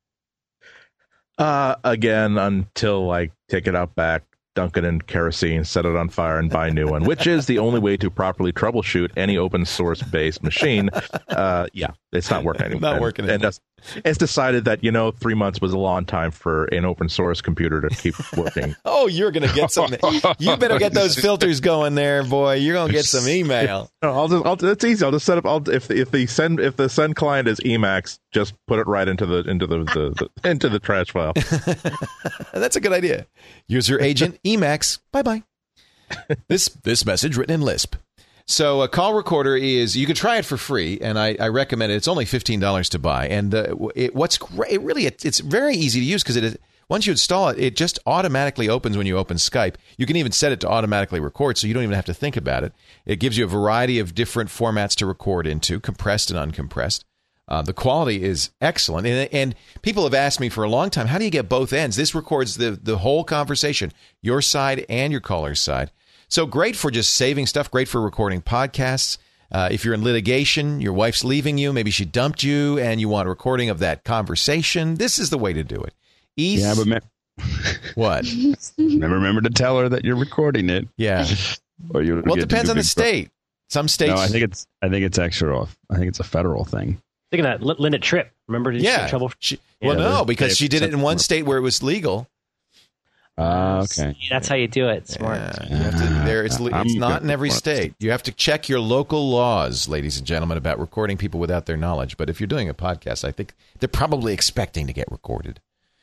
Uh, again, until I take it out back, dunk it in kerosene, set it on fire, and buy a new one, which is the only way to properly troubleshoot any open source based machine. Uh, yeah, it's not working anymore.
Not working
and,
anymore.
and it's decided that, you know, three months was a long time for an open source computer to keep working.
Oh, you're going to get something. You better get those filters going there, boy. You're going to get some email.
I'll just, I'll, it's easy. I'll just set up. I'll, if if the send if the send client is Emacs, just put it right into the into the, the, the into the trash file.
That's a good idea. User agent Emacs. Bye bye. This this message written in Lisp. So a Call Recorder is, you can try it for free, and I, I recommend it. It's only fifteen dollars to buy. And uh, it, what's great, it really, it, it's very easy to use because it is, once you install it, it just automatically opens when you open Skype. You can even set it to automatically record, so you don't even have to think about it. It gives you a variety of different formats to record into, compressed and uncompressed. Uh, the quality is excellent. And, and people have asked me for a long time, how do you get both ends? This records the, the whole conversation, your side and your caller's side. So great for just saving stuff, great for recording podcasts. Uh, if you're in litigation, your wife's leaving you, maybe she dumped you, and you want a recording of that conversation, this is the way to do it. East,
yeah, but me-
what?
Never remember to tell her that you're recording it.
Yeah.
Or you
well, it depends on the state. Some states.
No, I think it's I think it's extra off. I think it's a federal thing.
Think of that, Linda Tripp. Remember? Did
yeah.
she get trouble?
She, well,
yeah,
no, because she did it in one state where it was legal.
Uh, okay.
That's how you do it. Smart.
Yeah, you have to, there, it's it's not in every state. You have to check your local laws, ladies and gentlemen, about recording people without their knowledge. But if you're doing a podcast, I think they're probably expecting to get recorded.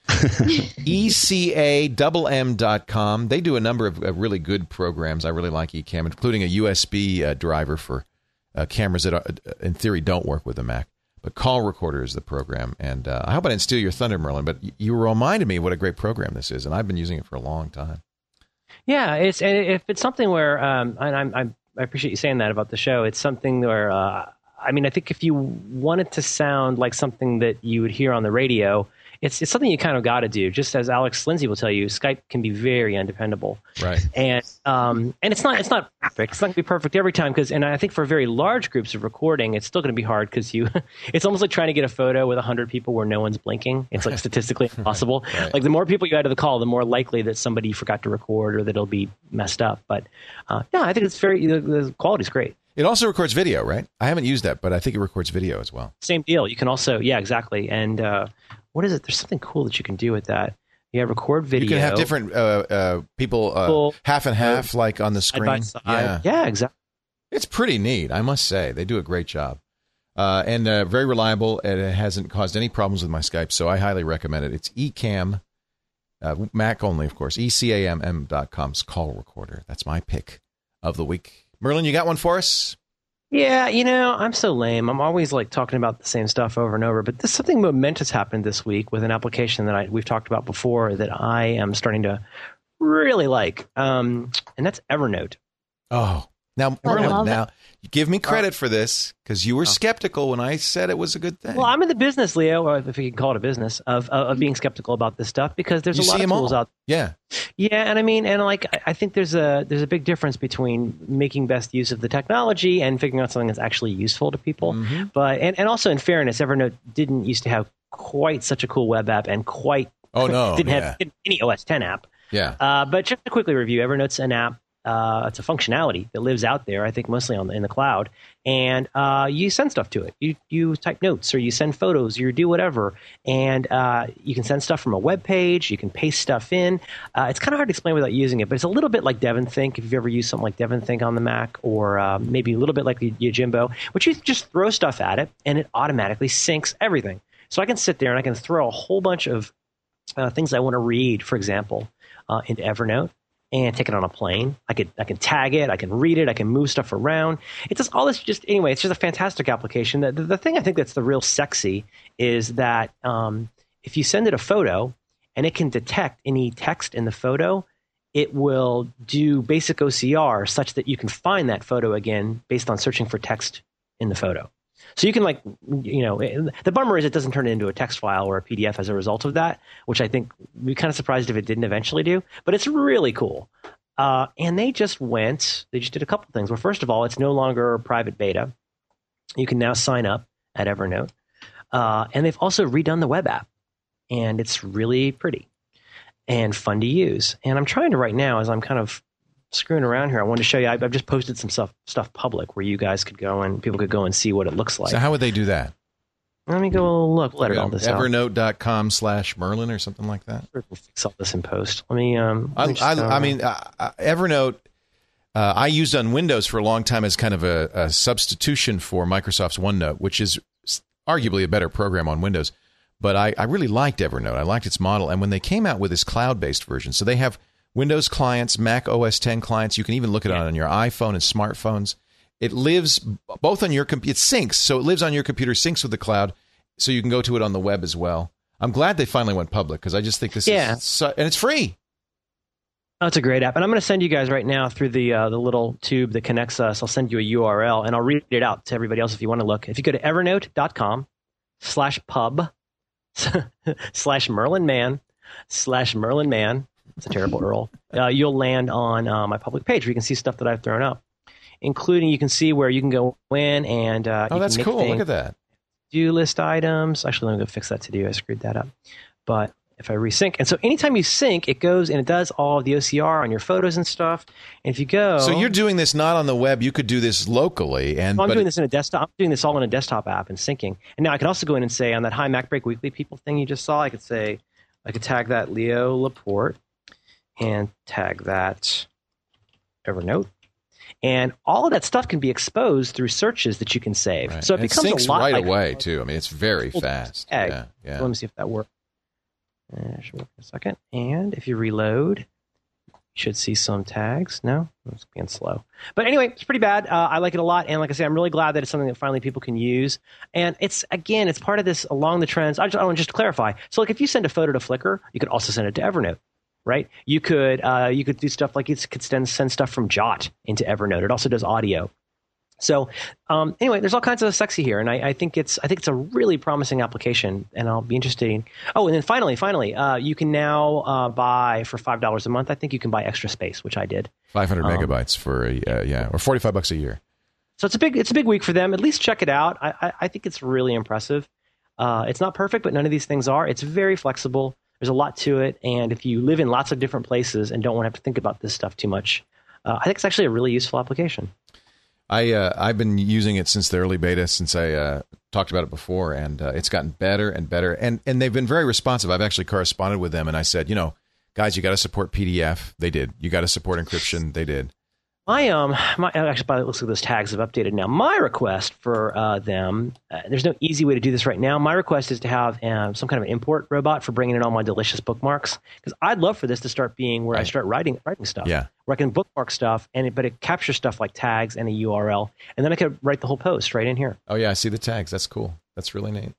E C A M M dot com. They do a number of uh, really good programs. I really like Ecamm, including a U S B uh, driver for uh, cameras that, are, in theory, don't work with a Mac. But Call Recorder is the program. And uh, I hope I didn't steal your thunder, Merlin, but you reminded me what a great program this is, and I've been using it for a long time.
Yeah, it's if it's something where, um, and I'm, I'm, I appreciate you saying that about the show. It's something where, uh, I mean, I think if you want it to sound like something that you would hear on the radio, it's it's something you kind of got to do. Just as Alex Lindsay will tell you, Skype can be very undependable.
Right.
And um and it's not it's not perfect. It's not going to be perfect every time because and I think for very large groups of recording, it's still going to be hard because you it's almost like trying to get a photo with a hundred people where no one's blinking. It's like statistically impossible. Right. Like the more people you add to the call, the more likely that somebody forgot to record or that it'll be messed up. But uh, yeah, I think it's very the, the quality's great.
It also records video, right? I haven't used that, but I think it records video as well.
Same deal. You can also, yeah, exactly. And uh, what is it? There's something cool that you can do with that. You have record video.
You can have different uh, uh, people uh,
Full,
half and half, like on the
side
screen.
by side.
Yeah,
yeah, exactly.
It's pretty neat, I must say. They do a great job. Uh, and uh, very reliable, and it hasn't caused any problems with my Skype, so I highly recommend it. It's Ecamm, uh, Mac only, of course, E C A M M dot com's call recorder. That's my pick of the week. Merlin, you got one for us?
Yeah, you know, I'm so lame. I'm always like talking about the same stuff over and over. But this something momentous happened this week with an application that I, we've talked about before that I am starting to really like, um, and that's Evernote.
Oh, now
I
Merlin,
love
now give me credit for this because you were skeptical when I said it was a good thing.
Well, I'm in the business, Leo, or if you can call it a business, of of being skeptical about this stuff because there's
you
a lot
see
of
them
tools
all.
out.
Yeah,
Yeah, and I mean, and like, I- I think there's a there's a big difference between making best use of the technology and figuring out something that's actually useful to people.
Mm-hmm.
But and, and also, in fairness, Evernote didn't used to have quite such a cool web app and quite
Oh, no,
didn't
yeah.
have any O S ten app.
yeah.
Uh, but just to quickly review, Evernote's an app. Uh, it's a functionality that lives out there, I think, mostly on the, in the cloud. And uh, you send stuff to it. You you type notes, or you send photos, or you do whatever. And uh, you can send stuff from a web page. You can paste stuff in. Uh, it's kind of hard to explain without using it, but it's a little bit like DevonThink. If you've ever used something like DevonThink on the Mac, or uh, maybe a little bit like Yojimbo, which you just throw stuff at it, and it automatically syncs everything. So I can sit there and I can throw a whole bunch of uh, things I want to read, for example, uh, into Evernote. And take it on a plane. I could I can tag it. I can read it. I can move stuff around. It does all this. Just anyway, it's just a fantastic application. The, the, the thing I think that's the real sexy is that um, if you send it a photo and it can detect any text in the photo, it will do basic O C R such that you can find that photo again based on searching for text in the photo. So you can, like, you know, the bummer is it doesn't turn it into a text file or a P D F as a result of that, which I think we'd be kind of surprised if it didn't eventually do. But it's really cool. Uh, and they just went, they just did a couple things. Well, first of all, it's no longer private beta. You can now sign up at Evernote. Uh, and they've also redone the web app. And it's really pretty and fun to use. And I'm trying to right now, as I'm kind of screwing around here, I wanted to show you. I've just posted some stuff stuff public where you guys could go and people could go and see what it looks like.
So how would they do that?
Let me go look. Let it all this out.
Evernote.com slash Merlin or something like that.
We'll fix all this in post. Let me. Um, let
I,
me just
I,
go-
I mean, uh, uh, Evernote, uh, I used on Windows for a long time as kind of a, a substitution for Microsoft's OneNote, which is arguably a better program on Windows. But I, I really liked Evernote. I liked its model. And when they came out with this cloud-based version, so they have Windows clients, Mac O S ten clients. You can even look at it on your iPhone and smartphones. It lives both on your computer. It syncs, so it lives on your computer, syncs with the cloud, so you can go to it on the web as well. I'm glad they finally went public because I just think this
Yeah.
is so, and it's free.
Oh, it's a great app, and I'm going to send you guys right now through the uh, the little tube that connects us. I'll send you a U R L, and I'll read it out to everybody else if you want to look. If you go to evernote.com slash pub slash Merlin Man slash Merlin Man. It's a terrible U R L. Uh, you'll land on uh, my public page where you can see stuff that I've thrown up, including you can see where you can go in and uh,
Oh,
you
that's
can make
cool.
things,
Look at that.
do list items. Actually, let me go fix that to do. I screwed that up. But if I resync, and so anytime you sync, it goes and it does all of the O C R on your photos and stuff. And if you go,
So you're doing this not on the web. You could do this locally, and
I'm
but
doing
it-
this in a desktop. I'm doing this all in a desktop app and syncing. And now I can also go in and say on that Hi Mac Break Weekly people thing you just saw, I could say, I could tag that Leo Laporte and tag that Evernote. And all of that stuff can be exposed through searches that you can save.
Right.
So it
And
becomes
syncs
a lot
right
like,
away too. I mean, it's very
Well,
fast.
tag.
Yeah, yeah.
So let me see if that works. Uh, it should work in a second. And if you reload, you should see some tags. No, it's being slow. But anyway, it's pretty bad. Uh, I like it a lot. And like I say, I'm really glad that it's something that finally people can use. And it's, again, it's part of this along the trends. I, just, I want just to clarify. So like if you send a photo to Flickr, you could also send it to Evernote. Right? You could uh, you could do stuff like you could send, send stuff from Jot into Evernote. It also does audio. So um, anyway, there's all kinds of sexy here, and I, I think it's I think it's a really promising application, and I'll be interested in. Oh, and then finally, finally, uh, you can now uh, buy for five dollars a month. I think you can buy extra space, which I did.
five hundred
Um,
megabytes for a uh, yeah, or forty-five bucks a year.
So it's a big it's a big week for them. At least check it out. I I, I think it's really impressive. Uh, it's not perfect, but none of these things are. It's very flexible. There's a lot to it, and if you live in lots of different places and don't want to have to think about this stuff too much, uh, I think it's actually a really useful application.
I uh, I've been using it since the early beta, since I uh, talked about it before, and uh, it's gotten better and better. And and they've been very responsive. I've actually corresponded with them, and I said, you know, guys, you got to support P D F. They did. You got to support encryption. They did.
My um, my actually, by the looks like those tags have updated now. My request for uh, them, uh, there's no easy way to do this right now. My request is to have um, some kind of an import robot for bringing in all my delicious bookmarks, because I'd love for this to start being where I start writing writing stuff.
Yeah,
where I can bookmark stuff, and it, but it captures stuff like tags and a U R L, and then I could write the whole post right in here.
Oh yeah, I see the tags. That's cool. That's really neat.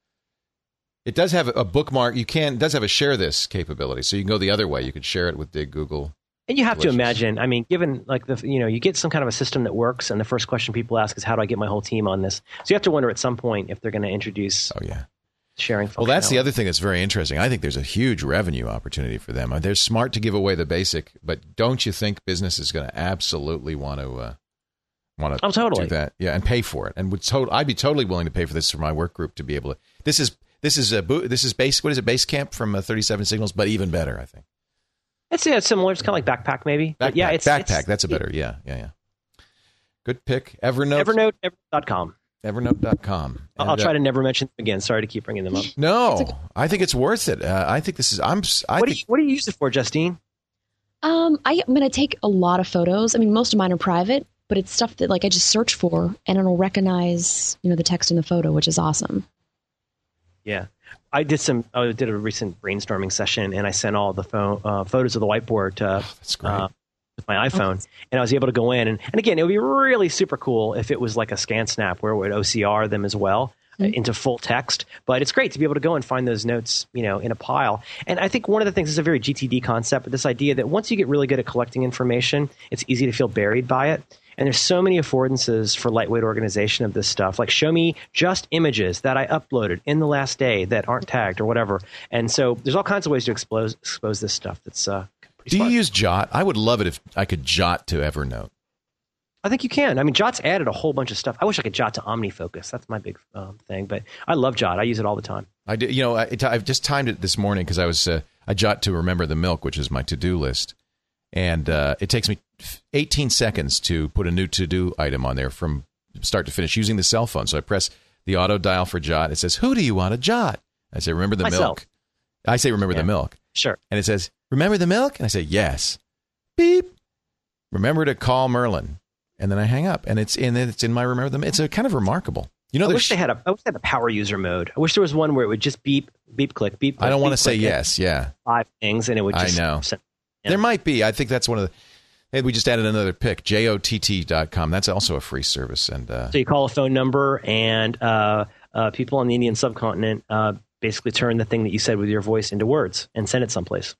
It does have a bookmark. You can it does have a share this capability, so you can go the other way. You could share it with Dig, Google.
And you have
Delicious.
to imagine, I mean, given like the, you know, you get some kind of a system that works, and the first question people ask is, how do I get my whole team on this? So you have to wonder at some point if they're going to introduce
oh, yeah.
sharing functionality.
Well, that's the other thing that's very interesting. I think there's a huge revenue opportunity for them. They're smart to give away the basic, but don't you think business is going to absolutely want to uh, want to
oh, totally.
do that? Yeah, and pay for it. And would to- I'd be totally willing to pay for this for my work group to be able to. This is this is a this is base. What is it? Basecamp from uh, thirty-seven Signals, but even better, I think.
It's yeah, it's similar. It's kind of like Backpack, maybe.
Backpack,
But yeah, it's
Backpack.
It's,
that's a better. Yeah, yeah, yeah. Good pick. Evernote.
Evernote. Evernote dot com.
Evernote dot com.
I'll
And,
try
uh,
to never mention them again. Sorry to keep bringing them up.
No, I think it's worth it. Uh, I think this is. I'm. I
what,
think.
do you, what do you use it for, Justine?
Um, I, I mean, I take a lot of photos. I mean, most of mine are private, but it's stuff that like I just search for, and it'll recognize, you know, the text in the photo, which is awesome.
Yeah, I did some. I did a recent brainstorming session, and I sent all the phone, uh, photos of the whiteboard to,
Oh, that's great.
uh, with my iPhone, and I was able to go in. And, and again, it would be really super cool if it was like a scan snap where it would O C R them as well. Mm-hmm. Into full text, but it's great to be able to go and find those notes, you know, in a pile. And I think one of the things is a very G T D concept, but this idea that once you get really good at collecting information, it's easy to feel buried by it. And there's so many affordances for lightweight organization of this stuff. Like, show me just images that I uploaded in the last day that aren't tagged or whatever. And so there's all kinds of ways to expose expose this stuff. That's uh, pretty
Do
smart.
you use Jot? I would love it if I could Jot to Evernote.
I think you can. I mean, Jot's added a whole bunch of stuff. I wish I could Jot to OmniFocus. That's my big um, thing. But I love Jot. I use it all the time.
I did. You know, I, I've just timed it this morning because I was uh, I Jot to Remember the Milk, which is my to do list, and uh, it takes me eighteen seconds to put a new to do item on there from start to finish using the cell phone. So I press the auto dial for Jot. It says, "Who do you want to Jot?" I say, "Remember the
Myself.
milk." I say, "Remember
Yeah.
the milk."
Sure.
And it says, "Remember the milk?" And I say, "Yes." Beep. Remember to call Merlin. And then I hang up, and it's in it's in my remember them. It's a kind of remarkable. You know,
I
there's
wish they had a. I wish they had a power user mode. I wish there was one where it would just beep, beep, click, beep. Click,
I don't want to
beep,
say
click,
yes. Yeah,
five things, and it would.
I
just
know.
Send, yeah.
There might be. I think that's one of the. Hey, we just added another pick. J O T T dot com. That's also a free service, and uh,
So you call a phone number, and uh, uh, people on the Indian subcontinent uh, basically turn the thing that you said with your voice into words and send it someplace.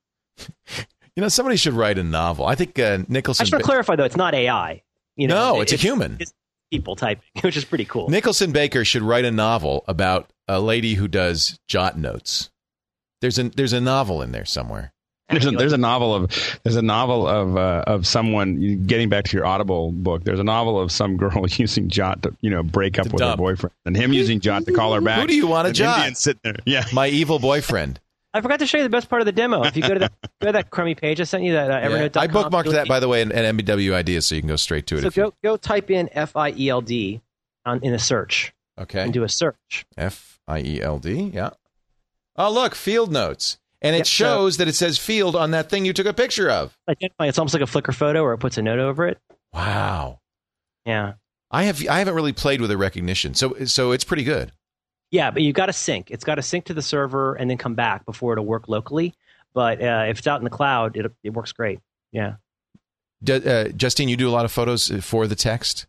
you know, somebody should write a novel. I think uh, Nicholson.
I just want to clarify, though, it's not A I. You know,
No, it's a human.
It's people typing, which is pretty cool.
Nicholson Baker should write a novel about a lady who does Jot notes. There's a there's a novel in there somewhere.
There's a, there's a novel of there's a novel of uh, of someone getting back to your Audible book. There's a novel of some girl using Jot to you know break up
To
with
dump.
her boyfriend, and him using Jot to call her back.
Who do you want to
And
Jot?
Indian sitting there, yeah.
My evil boyfriend.
I forgot to show you the best part of the demo. If you go to that, go to that crummy page I sent you, that uh,
Yeah.
Evernote dot com.
I bookmarked that, by the way, at M B W Ideas, so you can go straight to it.
So
if you,
go go type in F I E L D on, in a search
okay.
and do a search.
F I E L D, yeah. Oh, look, field notes. And it
Yep, so-
shows that it says field on that thing you took a picture of.
Identify. It's almost like a Flickr photo, or it puts a note over it.
Wow.
Yeah.
I have I haven't really played with the recognition, so so it's pretty good.
Yeah, but you've got to sync. It's got to sync to the server and then come back before it'll work locally. But uh, if it's out in the cloud, it it works great. Yeah.
D- uh, Justine, you do a lot of photos for the text?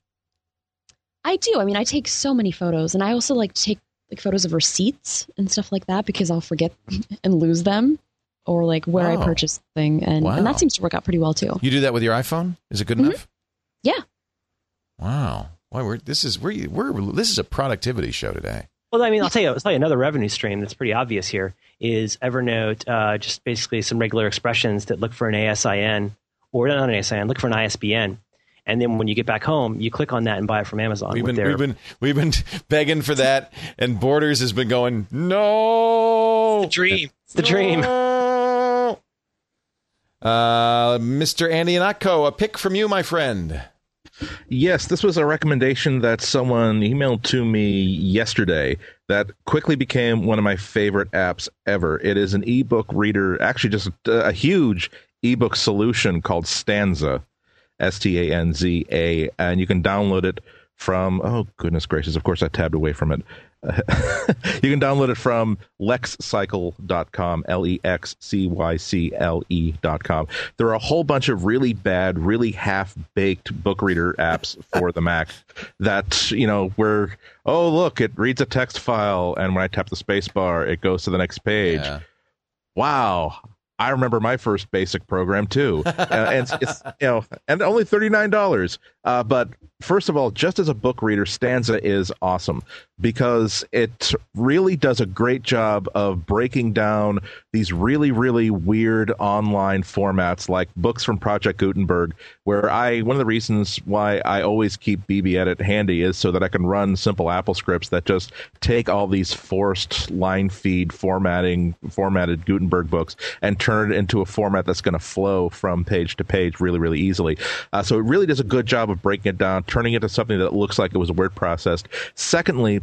I do. I mean, I take so many photos, and I also like to take like photos of receipts and stuff like that because I'll forget and lose them, or like where
Oh.
I purchased the thing, and,
Wow.
and that seems to work out pretty well too.
You do that with your iPhone? Is it good
Mhm.
enough?
Yeah.
Wow. Why we're this is we're, we're this is a productivity show today.
Well, I mean, I'll tell you, I'll tell you another revenue stream that's pretty obvious here is Evernote, uh, just basically some regular expressions that look for an A S I N, or not an A S I N, look for an I S B N. And then when you get back home, you click on that and buy it from Amazon.
We've
with
been
their,
we've been we've been begging for that, and Borders has been going no.
the dream. It's the dream.
No. Uh, Mister Andy Anatko, a pick from you, my friend.
Yes, this was a recommendation that someone emailed to me yesterday that quickly became one of my favorite apps ever. It is an ebook reader, actually just a, a huge ebook solution called Stanza, S T A N Z A, and you can download it from, oh, goodness gracious, of course I tabbed away from it. You can download it from lex cycle dot com, L E X C Y C L E dot com. There are a whole bunch of really bad, really half-baked book reader apps for the Mac that, you know, where, oh, look, it reads a text file, and when I tap the space bar, it goes to the next page.
Yeah.
Wow. I remember my first BASIC program, too. uh, and it's, it's, you know, and only thirty-nine dollars. Uh, but first of all, just as a book reader, Stanza is awesome because it really does a great job of breaking down these really, really weird online formats like books from Project Gutenberg, where I, one of the reasons why I always keep BBEdit handy is so that I can run simple Apple scripts that just take all these forced line feed formatting, formatted Gutenberg books and turn it into a format that's going to flow from page to page really, really easily. Uh, so it really does a good job of breaking it down, turning it into something that looks like it was word processed. Secondly,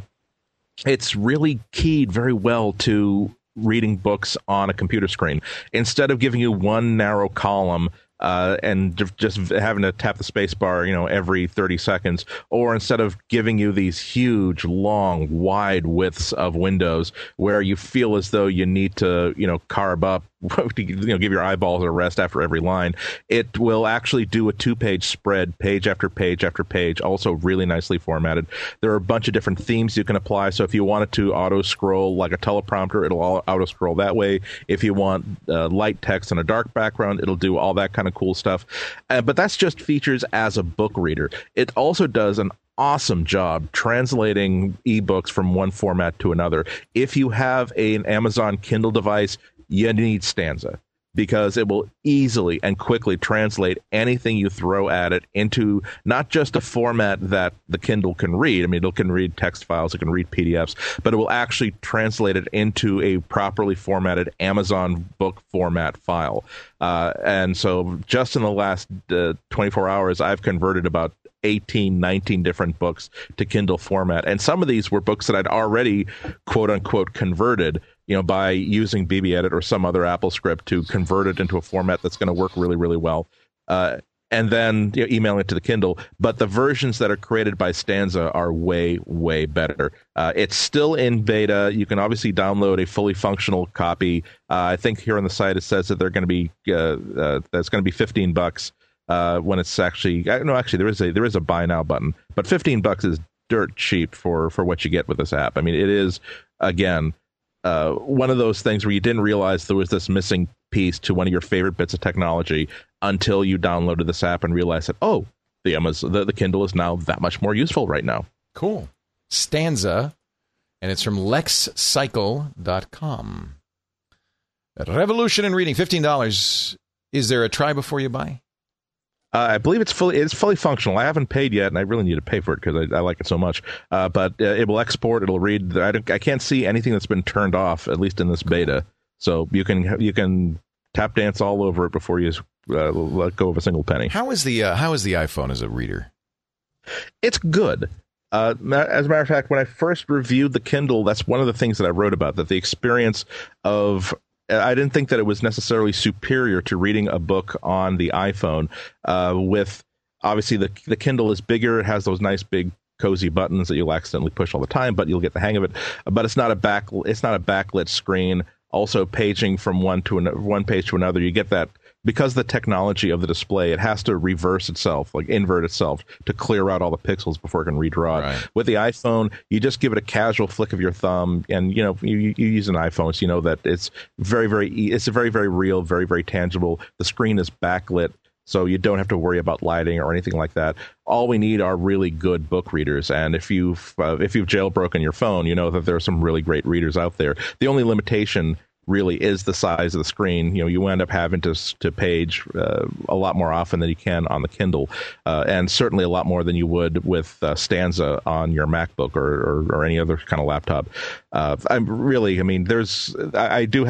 it's really keyed very well to reading books on a computer screen. Instead of giving you one narrow column uh, and just having to tap the space bar, you know, every thirty seconds, or instead of giving you these huge, long, wide widths of windows where you feel as though you need to, you know, carve up, you know, give your eyeballs a rest after every line, it will actually do a two-page spread, page after page after page, also really nicely formatted. There are a bunch of different themes you can apply, so if you wanted to auto-scroll like a teleprompter, it'll auto-scroll that way. If you want uh, light text and a dark background, it'll do all that kind of cool stuff. Uh, but that's just features as a book reader. It also does an awesome job translating ebooks from one format to another. If you have a, an Amazon Kindle device, you need Stanza because it will easily and quickly translate anything you throw at it into not just a format that the Kindle can read. I mean, it can read text files, it can read P D Fs, but it will actually translate it into a properly formatted Amazon book format file. Uh, and so just in the last uh, twenty-four hours, I've converted about eighteen, nineteen different books to Kindle format. And some of these were books that I'd already, quote unquote, converted, you know, by using BBEdit or some other Apple script to convert it into a format that's going to work really, really well. Uh, and then you know, emailing it to the Kindle. But the versions that are created by Stanza are way, way better. Uh, it's still in beta. You can obviously download a fully functional copy. Uh, I think here on the site it says that they're going to be uh, uh, that's going to be fifteen bucks. Uh, when it's actually, no, actually there is a there is a buy now button, but fifteen bucks is dirt cheap for for what you get with this app. I mean, it is again uh, one of those things where you didn't realize there was this missing piece to one of your favorite bits of technology until you downloaded this app and realized that oh, the Amazon, the, the Kindle is now that much more useful right now.
Cool. Stanza, and it's from lex cycle dot com. Revolution in reading, fifteen dollars. Is there a try before you buy?
Uh, I believe it's fully it's fully functional. I haven't paid yet, and I really need to pay for it because I, I like it so much. Uh, but uh, it will export. It'll read. I, don't, I can't see anything that's been turned off, at least in this beta. So you can you can tap dance all over it before you uh, let go of a single penny.
How is the uh, how is the iPhone as a reader?
It's good. Uh, as a matter of fact, when I first reviewed the Kindle, that's one of the things that I wrote about, that the experience of I didn't think that it was necessarily superior to reading a book on the iPhone. Uh, with obviously the the Kindle is bigger, it has those nice big cozy buttons that you'll accidentally push all the time, but you'll get the hang of it. But it's not a back it's not a backlit screen. Also, paging from one to an, one page to another, you get that. Because the technology of the display, it has to reverse itself, like invert itself, to clear out all the pixels before it can redraw it. Right. With the iPhone, you just give it a casual flick of your thumb, and you know you, you use an iPhone, so you know that it's very, very, it's a very, very real, very, very tangible. The screen is backlit, so you don't have to worry about lighting or anything like that. All we need are really good book readers, and if you've uh, if you've jailbroken your phone, you know that there are some really great readers out there. The only limitation really is the size of the screen. You know, you end up having to to page uh, a lot more often than you can on the Kindle, uh, and certainly a lot more than you would with uh, Stanza on your MacBook or, or, or any other kind of laptop. Uh, I'm really, I mean, there's, I, I do have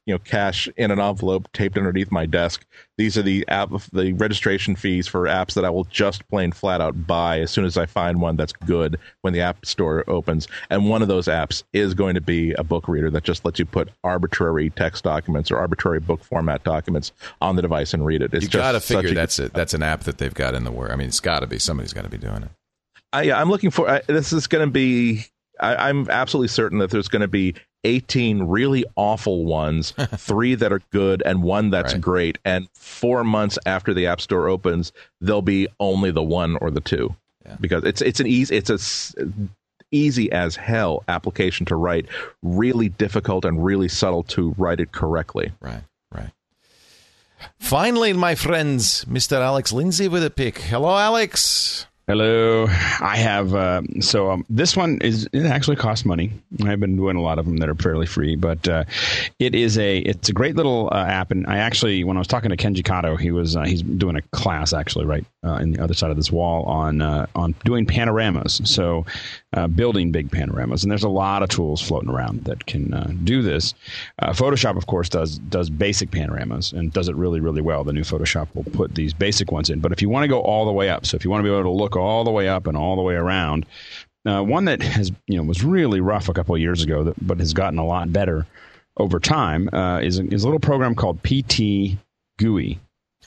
you know, cash in an envelope taped underneath my desk. These are the app, the registration fees for apps that I will just plain flat out buy as soon as I find one that's good when the App Store opens. And one of those apps is going to be a book reader that just lets you put arbitrary text documents or arbitrary book format documents on the device and read it. It's
you got to figure
a,
that's it. That's an app that they've got in the work. I mean, it's got to be somebody's got to be doing it.
I, I'm looking for. I, this is going to be. I, I'm absolutely certain that there's going to be eighteen really awful ones, three that are good, and one that's
right.
great. And four months after the App Store opens, there'll be only the one or the two, yeah. because it's it's an easy it's a s- easy as hell application to write, really difficult and really subtle to write it correctly.
Right, right. Finally, my friends, Mister Alex Lindsay with a pick. Hello, Alex.
Hello. I have, uh, so um, this one is, it actually costs money. I've been doing a lot of them that are fairly free, but uh, it is a, it's a great little uh, app. And I actually, when I was talking to Kenji Kato, he was, uh, he's doing a class actually right uh, in the other side of this wall on, uh, on doing panoramas. So uh, building big panoramas. And there's a lot of tools floating around that can uh, do this. Uh, Photoshop, of course, does, does basic panoramas and does it really, really well. The new Photoshop will put these basic ones in. But if you want to go all the way up, so if you want to be able to look all the way up and all the way around. Uh, one that has, you know, was really rough a couple of years ago, that, but has gotten a lot better over time uh, is, a, is a little program called P T G U I.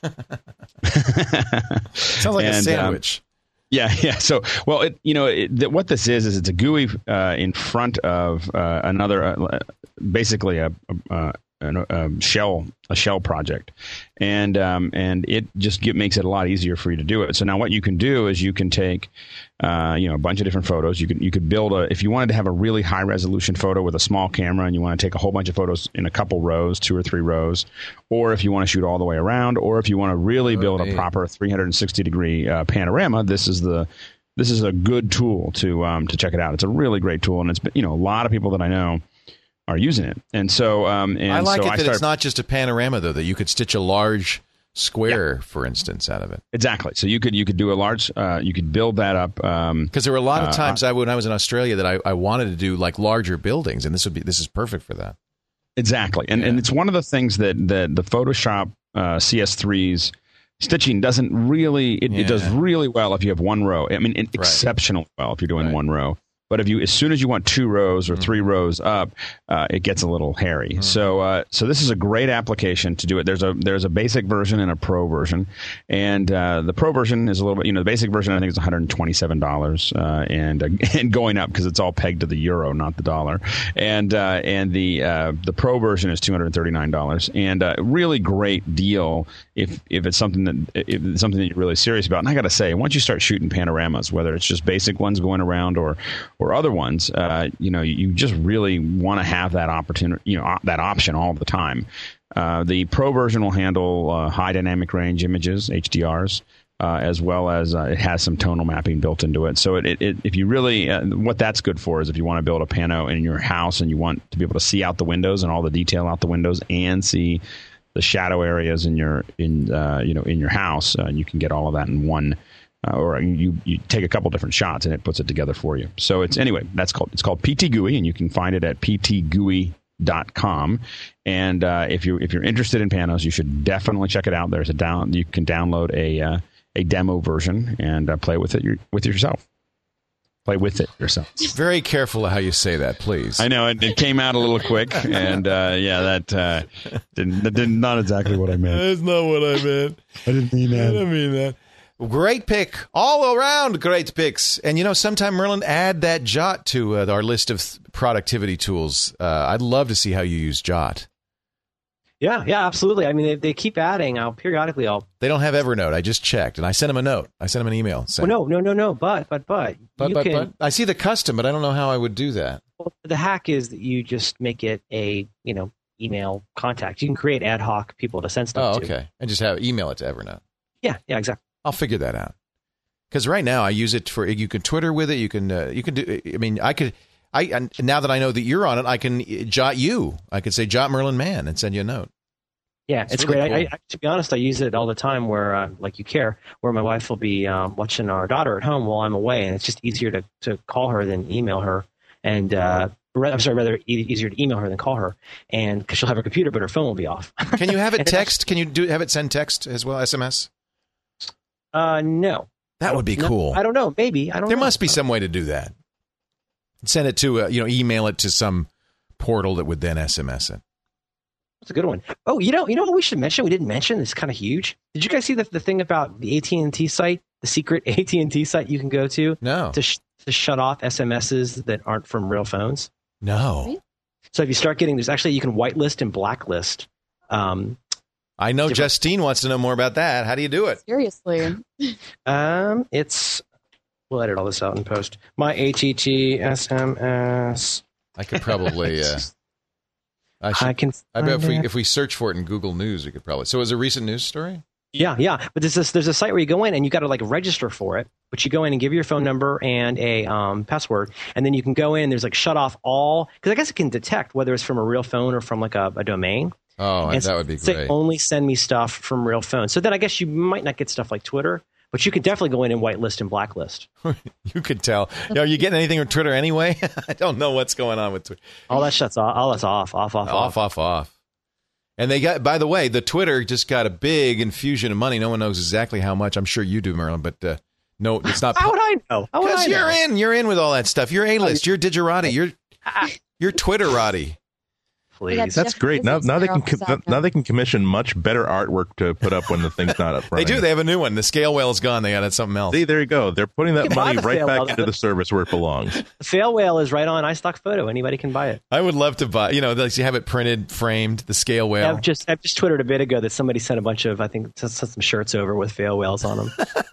Sounds like
and,
a sandwich.
Um, yeah, yeah. So, well, it, you know, it, th- what this is is it's a G U I uh, in front of uh, another, uh, basically a, a, a, a shell a shell project, and um, and it just get, makes it a lot easier for you to do it. So now what you can do is you can take uh, you know a bunch of different photos. You can you could build a if you wanted to have a really high resolution photo with a small camera and you want to take a whole bunch of photos in a couple rows, two or three rows, or if you want to shoot all the way around, or if you want to really oh, build man. a proper three hundred sixty degree uh, panorama, this is the this is a good tool to um, to check it out. It's a really great tool, and it's you know a lot of people that I know are using it. And so um, and
I like
so
it
I
that
start,
it's not just a panorama, though, that you could stitch a large square, yeah. for instance, out of it.
Exactly. So you could you could do a large, uh, you could build that up. Because um,
there were a lot of times uh, I, when I was in Australia that I, I wanted to do like larger buildings, and this would be this is perfect for that.
Exactly. And yeah. and it's one of the things that, that the Photoshop uh, C S three's stitching doesn't really, it, yeah. it does really well if you have one row. I mean, it, right. exceptional well if you're doing right. one row. But if you, as soon as you want two rows or three rows up, uh, it gets a little hairy. Mm. So, uh, so this is a great application to do it. There's a there's a basic version and a pro version, and uh, the pro version is a little bit. You know, the basic version I think is one hundred twenty-seven dollars, uh, and uh, and going up because it's all pegged to the euro, not the dollar. And uh, and the uh, the pro version is two hundred thirty-nine dollars, and a uh, really great deal if if it's something that if it's something that you're really serious about. And I got to say, once you start shooting panoramas, whether it's just basic ones going around or or other ones, uh, you know, you just really want to have that opportunity, you know, that option all the time. Uh, the pro version will handle uh, high dynamic range images, H D Rs, uh, as well as uh, it has some tonal mapping built into it. So it, it, it if you really, uh, what that's good for is if you want to build a pano in your house and you want to be able to see out the windows and all the detail out the windows and see the shadow areas in your in uh, you know in your house, uh, you can get all of that in one. Uh, or you, you take a couple different shots and it puts it together for you. So it's anyway, that's called it's called P T G U I, and you can find it at p t g u i dot com. And uh, if you if you're interested in panos, you should definitely check it out. There's a down you can download a uh, a demo version and uh, play with it your, with yourself. Play with it yourself.
Very careful how you say that, please.
I know it, it came out a little quick, and uh, yeah, that uh, didn't that did not exactly what I meant.
That's not what I meant.
I didn't mean that.
I didn't mean that. Great pick. All around great picks. And, you know, sometime, Merlin, add that Jot to uh, our list of th- productivity tools. Uh, I'd love to see how you use Jot.
Yeah, yeah, absolutely. I mean, they, they keep adding. I'll periodically, I'll...
They don't have Evernote. I just checked, and I sent them a note. I sent them an email.
Well, no, no, no, no, but, but, but.
But,
you
but,
can,
but. I see the custom, but I don't know how I would do that.
Well, the hack is that you just make it a, you know, email contact. You can create ad hoc people to send stuff
oh,
to.
Oh, okay. And just have email it to Evernote.
Yeah, yeah, exactly.
I'll figure that out. Because right now I use it for you can Twitter with it. You can uh, you can do. I mean, I could. I and now that I know that you're on it, I can jot you. I could say jot Merlin Man and send you a note.
Yeah, it's, it's really great. Cool. I, I, to be honest, I use it all the time. Where uh, like you care, where my wife will be um, watching our daughter at home while I'm away, and it's just easier to to call her than email her. And uh, I'm sorry, rather e- easier to email her than call her, and because she'll have her computer, but her phone will be off.
Can you have it text? Can you do have it send text as well, S M S?
Uh, no.
That would be
no,
cool.
I don't know. Maybe I don't.
There
know.
must be some way to do that. Send it to uh, you know, email it to some portal that would then S M S it.
That's a good one. Oh, you know, you know what we should mention? We didn't mention. It's kind of huge. Did you guys see the the thing about the A T and T site, the secret A T and T site you can go to?
No.
To sh- to shut off S M Ses that aren't from real phones.
No.
So if you start getting, there's actually you can whitelist and blacklist. Um,
I know Justine wants to know more about that. How do you do it?
Seriously.
um, it's we'll edit all this out and post my A T T S M S.
I could probably. Uh, I, should,
I can.
I bet if we
it.
if we search for it in Google News, we could probably. So, is it a recent news story?
Yeah, yeah. But there's this, there's a site where you go in and you got to like register for it. But you go in and give your phone number and a um, password, and then you can go in. And there's like shut off all because I guess it can detect whether it's from a real phone or from like a, a domain.
Oh,
and
that would be
say
great.
Only send me stuff from real phones. So then I guess you might not get stuff like Twitter, but you could definitely go in and whitelist and blacklist.
You could tell. Are you getting anything from Twitter anyway? I don't know what's going on with Twitter.
All that shuts off. All that's off, off, off,
off, off, off. And they got. By the way, the Twitter just got a big infusion of money. No one knows exactly how much. I'm sure you do, Merlin, but uh, no, it's not.
How would I know? How would I
Because you're
know?
in. You're in with all that stuff. You're A-list. You're Digerati. You're you're Twitterati.
Please.
That's great. Now, now they can com- now they can commission much better artwork to put up when the thing's not up.
They do. They have a new one. The scale whale is gone. They got something else.
See, there you go. They're putting that
You can buy
money
the
right
fail
back
whale.
into the service where it belongs.
The fail whale is right on iStock Photo. Anybody can buy it.
I would love to buy. You know, like you have it printed, framed. The scale whale.
I've just I've just twittered a bit ago that somebody sent a bunch of I think sent some shirts over with fail whales on them.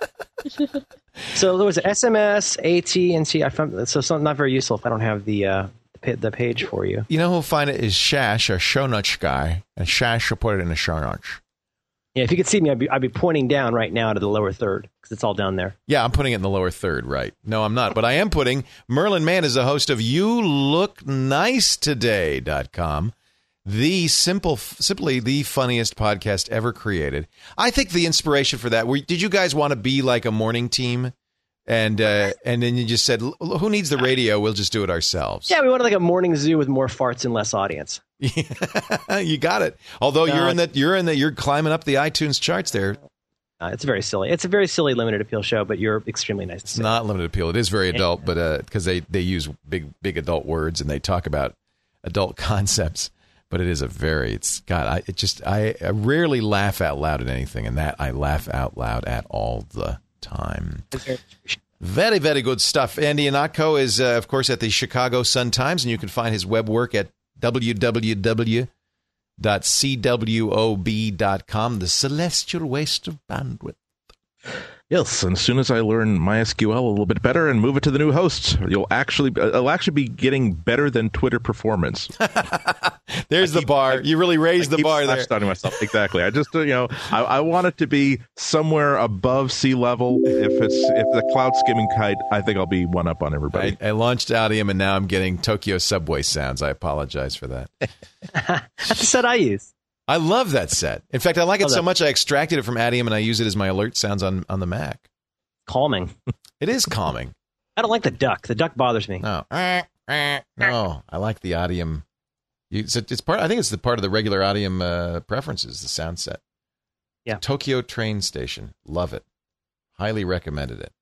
So there was an S M S, A T and T. I found so it's not very useful if I don't have the uh, the page for you.
You know who'll find it is Shash, our show notes guy, and Shash will put it in the show notes.
Yeah, if you could see me, I'd be, I'd be pointing down right now to the lower third because it's all down there.
Yeah, I'm putting it in the lower third, right? No, I'm not, but I am putting Merlin Mann is the host of You Look Nice Today dot com, the simple, simply the funniest podcast ever created. I think the inspiration for that. Were, did you guys want to be like a morning team? And uh, and then you just said, who needs the radio? We'll just do it ourselves.
Yeah, we wanted like a morning zoo with more farts and less audience.
You got it. Although no, you're in the you're in the you're climbing up the iTunes charts there.
Uh, it's very silly. It's a very silly limited appeal show, but you're extremely nice.
It's not limited appeal. It is very adult, but because uh, they they use big big adult words and they talk about adult concepts. But it is a very it's God. I it just I, I rarely laugh out loud at anything, and that I laugh out loud at all the time. Very, very good stuff. Andy Ihnatko is, uh, of course, at the Chicago Sun-Times, and you can find his web work at w w w dot c w o b dot com, the celestial waste of bandwidth.
Yes, and as soon as I learn MySQL a little bit better and move it to the new hosts, you'll actually it'll actually be getting better than Twitter performance.
There's the bar. You really raised the bar there.
I myself. Exactly. I just you know I, I want it to be somewhere above sea level. If it's if the cloud skimming kite, I think I'll be one up on everybody.
I, I launched Audium, and now I'm getting Tokyo subway sounds. I apologize for that.
That's the set I use.
I love that set. In fact, I like it so much I extracted it from Adium and I use it as my alert sounds on, on the Mac.
Calming.
It is calming.
I don't like the duck. The duck bothers me.
No, no, I like the Adium. You, it's, it's part. I think it's the part of the regular Adium uh, preferences. The sound set.
Yeah.
Tokyo train station. Love it. Highly recommended it.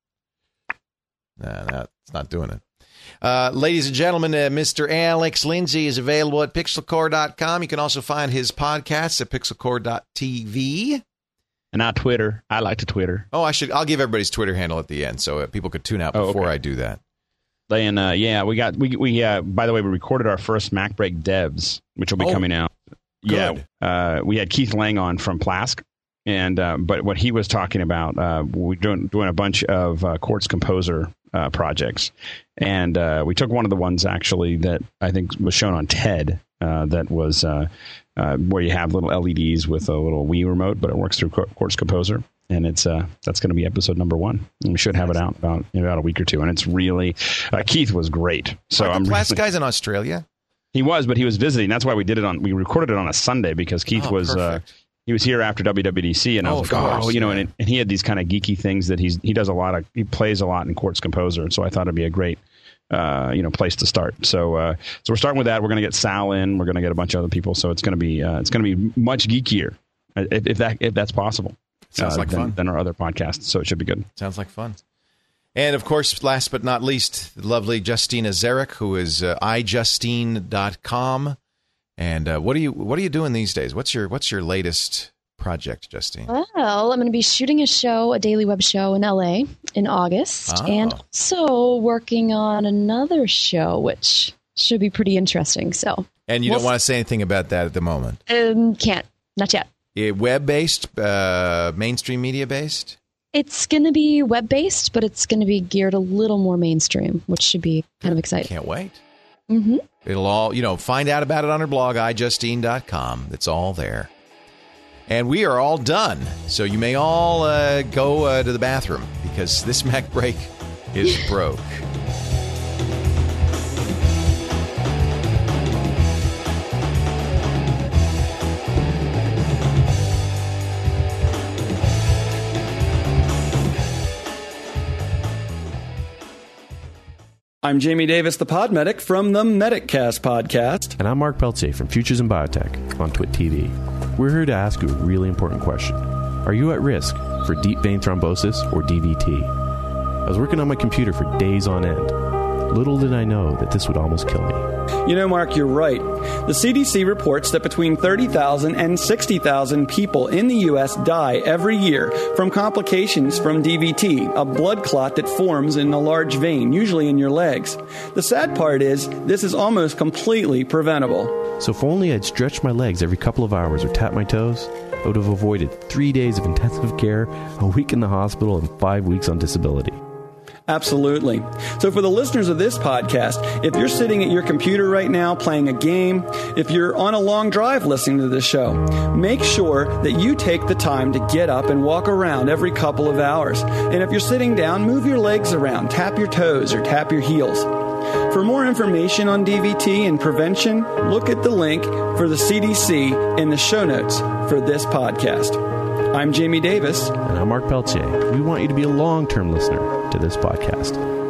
Nah, no, it's not doing it. Uh, ladies and gentlemen, uh, Mister Alex Lindsay is available at pixel core dot com. You can also find his podcasts at pixel core dot t v.
And not Twitter. I like to Twitter.
Oh, I should. I'll give everybody's Twitter handle at the end so uh, people could tune out
oh,
before
okay.
I do that.
And uh, yeah, we got we we. Uh, by the way, we recorded our first Mac Break Devs, which will be
oh,
coming out.
Good.
Yeah, uh, we had Keith Lang on from Plask. And uh, but what he was talking about, uh, we're doing doing a bunch of uh, Quartz Composer uh, projects, and uh, we took one of the ones actually that I think was shown on TED. Uh, that was uh, uh, where you have little L E Ds with a little Wii remote, but it works through Quartz Composer, and it's uh, that's going to be episode number one. And we should have it out about in about a week or two. And it's really uh, Keith was great. So
Aren't
I'm
the Plask
really,
guys in Australia.
He was, but he was visiting. That's why we did it on. We recorded it on a Sunday because Keith
oh,
was. Uh, He was here after W W D C, and I
oh,
was like,
course,
oh, you know,
yeah.
and, it, and he had these kind of geeky things that he's he does a lot of, he plays a lot in Quartz Composer, and so I thought it'd be a great uh, you know, place to start. So, uh, so we're starting with that. We're going to get Sal in. We're going to get a bunch of other people. So it's going to be uh, it's going to be much geekier, if, if that if that's possible.
Sounds
uh,
like
than,
fun.
than our other podcasts. So it should be good.
Sounds like fun. And, of course, last but not least, the lovely Justina Zarek, who is uh, i justine dot com. And uh, what are you what are you doing these days? What's your what's your latest project, Justine?
Well, I'm going to be shooting a show, a daily web show in L A in August,
Oh.
and also working on another show, which should be pretty interesting. So,
And you
we'll
don't want to say anything about that at the moment?
um, can't, not yet.
Eh, web-based, uh, mainstream media-based?
It's going to be web-based, but it's going to be geared a little more mainstream, which should be kind of exciting.
Can't wait.
Mm-hmm.
It'll all, you know, find out about it on her blog, i justine dot com. It's all there. And we are all done. So you may all uh, go uh, to the bathroom because this Mac break is broke.
I'm Jamie Davis, the Pod Medic from the MedicCast podcast.
And I'm Mark Peltier from Futures in Biotech on Twit T V. We're here to ask you a really important question. Are you at risk for deep vein thrombosis or D V T? I was working on my computer for days on end. Little did I know that this would almost kill me.
You know, Mark, you're right. The C D C reports that between thirty thousand and sixty thousand people in the U S die every year from complications from D V T, a blood clot that forms in a large vein, usually in your legs. The sad part is, this is almost completely preventable.
So if only I'd stretched my legs every couple of hours or tapped my toes, I would have avoided three days of intensive care, a week in the hospital, and five weeks on disability.
Absolutely. So for the listeners of this podcast, if you're sitting at your computer right now playing a game, if you're on a long drive listening to this show, make sure that you take the time to get up and walk around every couple of hours. And if you're sitting down, move your legs around, tap your toes or tap your heels. For more information on D V T and prevention, look at the link for the C D C in the show notes for this podcast. I'm Jamie Davis.
And I'm Mark Peltier. We want you to be a long-term listener to this podcast.